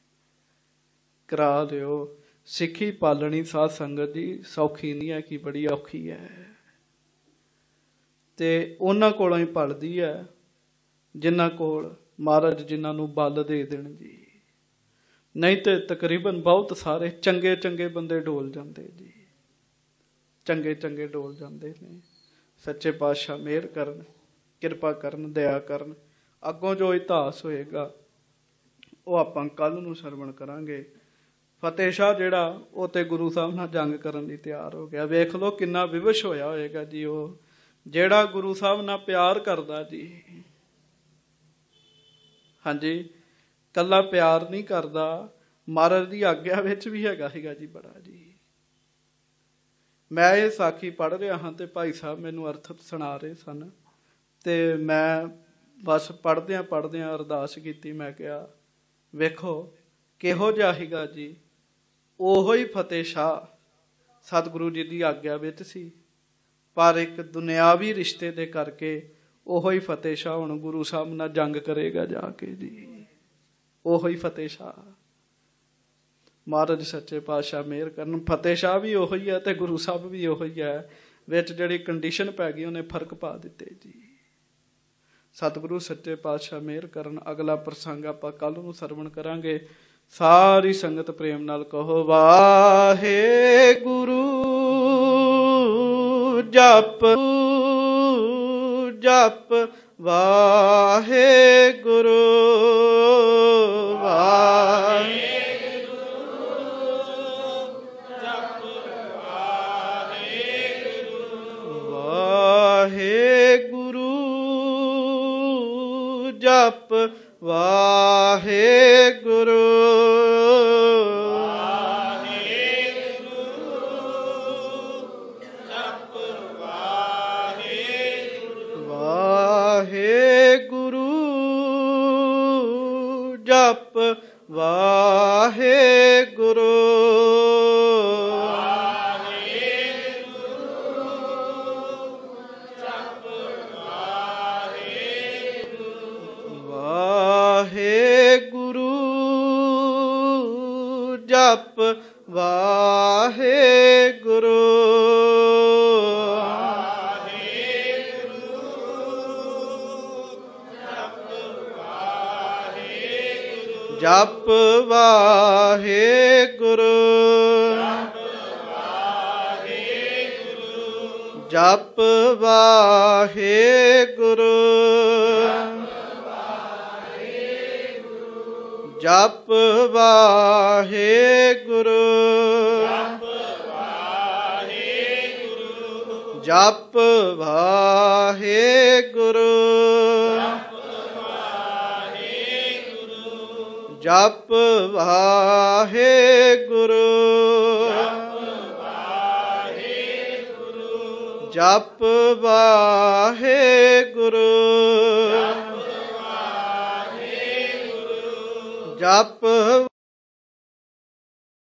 ਕਰਾ ਲਿਓ। ਸਿੱਖੀ ਪਾਲਣੀ ਸਾਧ ਸੰਗਤ ਜੀ ਸੌਖੀ ਨਹੀਂ ਹੈ ਕਿ ਬੜੀ ਔਖੀ ਹੈ। ਤੇ ਉਹਨਾਂ ਕੋਲੋਂ ਹੀ ਪਲਦੀ ਹੈ ਜਿਨ੍ਹਾਂ ਕੋਲ ਮਹਾਰਾਜ ਜਿਨ੍ਹਾਂ ਨੂੰ ਬਲ ਦੇ ਦੇਣ ਜੀ। ਨਹੀਂ ਤੇ ਤਕਰੀਬਨ ਬਹੁਤ ਸਾਰੇ ਚੰਗੇ ਚੰਗੇ ਬੰਦੇ ਡੋਲ ਜਾਂਦੇ ਜੀ, ਚੰਗੇ ਚੰਗੇ ਡੋਲ ਜਾਂਦੇ ਨੇ। ਸੱਚੇ ਪਾਤਸ਼ਾਹ ਮਿਹਰ ਕਰਨ, ਕਿਰਪਾ ਕਰਨ, ਦਇਆ ਕਰਨ। ਅੱਗੋਂ ਜੋ ਇਤਿਹਾਸ ਹੋਏਗਾ ਉਹ ਆਪਾਂ ਕੱਲ ਨੂੰ ਸਰਵਣ ਕਰਾਂਗੇ। ਫਤਿਹ ਸ਼ਾਹ ਜਿਹੜਾ ਉਹ ਤੇ ਗੁਰੂ ਸਾਹਿਬ ਨਾਲ ਜੰਗ ਕਰਨ ਲਈ ਤਿਆਰ ਹੋ ਗਿਆ। ਵੇਖ ਲਓ ਕਿੰਨਾ ਵਿਵਸ਼ ਹੋਇਆ ਹੋਏਗਾ ਜੀ ਉਹ, ਜਿਹੜਾ ਗੁਰੂ ਸਾਹਿਬ ਨਾਲ ਪਿਆਰ ਕਰਦਾ ਜੀ। ਹਾਂਜੀ, ਕੱਲਾ ਪਿਆਰ ਨਹੀਂ ਕਰਦਾ, ਮਹਾਰਾਜ ਦੀ ਆਗਿਆ ਵਿੱਚ ਵੀ ਹੈਗਾ ਸੀਗਾ ਜੀ ਬੜਾ ਜੀ। ਮੈਂ ਇਹ ਸਾਖੀ ਪੜ੍ਹ ਰਿਹਾ ਹਾਂ ਤੇ ਭਾਈ ਸਾਹਿਬ ਮੈਨੂੰ ਅਰਥ ਸੁਣਾ ਰਹੇ ਸਨ, ਤੇ ਮੈਂ ਬਸ ਪੜ੍ਹਦਿਆਂ ਪੜ੍ਹਦਿਆਂ ਅਰਦਾਸ ਕੀਤੀ। ਮੈਂ ਕਿਹਾ ਵੇਖੋ ਕਿਹੋ ਜਿਹਾ ਸੀਗਾ ਜੀ, ਉਹੋ ਹੀ ਫਤਿਹ ਸ਼ਾਹ ਸਤਿਗੁਰੂ ਜੀ ਦੀ ਆਗਿਆ ਵਿੱਚ ਸੀ, ਪਰ ਇੱਕ ਦੁਨਿਆਵੀ ਰਿਸ਼ਤੇ ਦੇ ਕਰਕੇ ਉਹੋ ਹੀ ਫਤਿਹ ਸ਼ਾਹ ਹੁਣ ਗੁਰੂ ਸਾਹਿਬ ਨਾਲ ਜੰਗ ਕਰੇਗਾ ਜਾ ਕੇ ਜੀ। ਉਹੋ ਹੀ ਫਤਿਹ ਸ਼ਾਹ, ਮਹਾਰਾਜ ਸੱਚੇ ਪਾਤਸ਼ਾਹ ਮਿਹਰ ਕਰਨ। ਫਤਿਹ ਸ਼ਾਹ ਵੀ ਉਹੋ ਹੀ ਹੈ ਤੇ ਗੁਰੂ ਸਾਹਿਬ ਵੀ ਉਹੋ ਹੀ ਹੈ, ਵਿੱਚ ਜਿਹੜੀ ਕੰਡੀਸ਼ਨ ਪੈ ਗਈ ਉਹਨੇ ਫਰਕ ਪਾ ਦਿੱਤੇ ਜੀ। ਸਤਿਗੁਰੂ ਸੱਚੇ ਪਾਤਸ਼ਾਹ ਮਿਹਰ ਕਰਨ। ਅਗਲਾ ਪ੍ਰਸੰਗ ਆਪਾਂ ਕੱਲ ਨੂੰ ਸਰਵਣ ਕਰਾਂਗੇ। ਸਾਰੀ ਸੰਗਤ ਪ੍ਰੇਮ ਨਾਲ ਕਹੋ ਵਾਹਿਗੁਰੂ। ਜਪ ਜਪ ਵਾਹਿਗੁਰੂ ਵਾਹਿਗੁਰੂ। ਜਪ ਵਾਹਿਗੁਰੂ ਵਾਹਿਗੁਰੂ। ਜਪ ਵਾਹਿਗੁਰੂ ਜਪ ਵਾਹਿਗੁਰੂ। ਵਾਹਿਗੁਰੂ ਜਪ ਵਾਹਿਗੁਰੂ। ਜਪ ਵਾਹਿਗੁਰੂ। ਜਪ ਵਾਹਿਗੁਰੂ। ਜਪ ਵਾਹਿਗੁਰੂ। ਜਪ ਵਾਹਿਗੁਰੂ। ਜਪ ਵਾਹਿਗੁਰੂ। ਜਪ ਵਾਹਿਗੁਰੂ। ਜਪ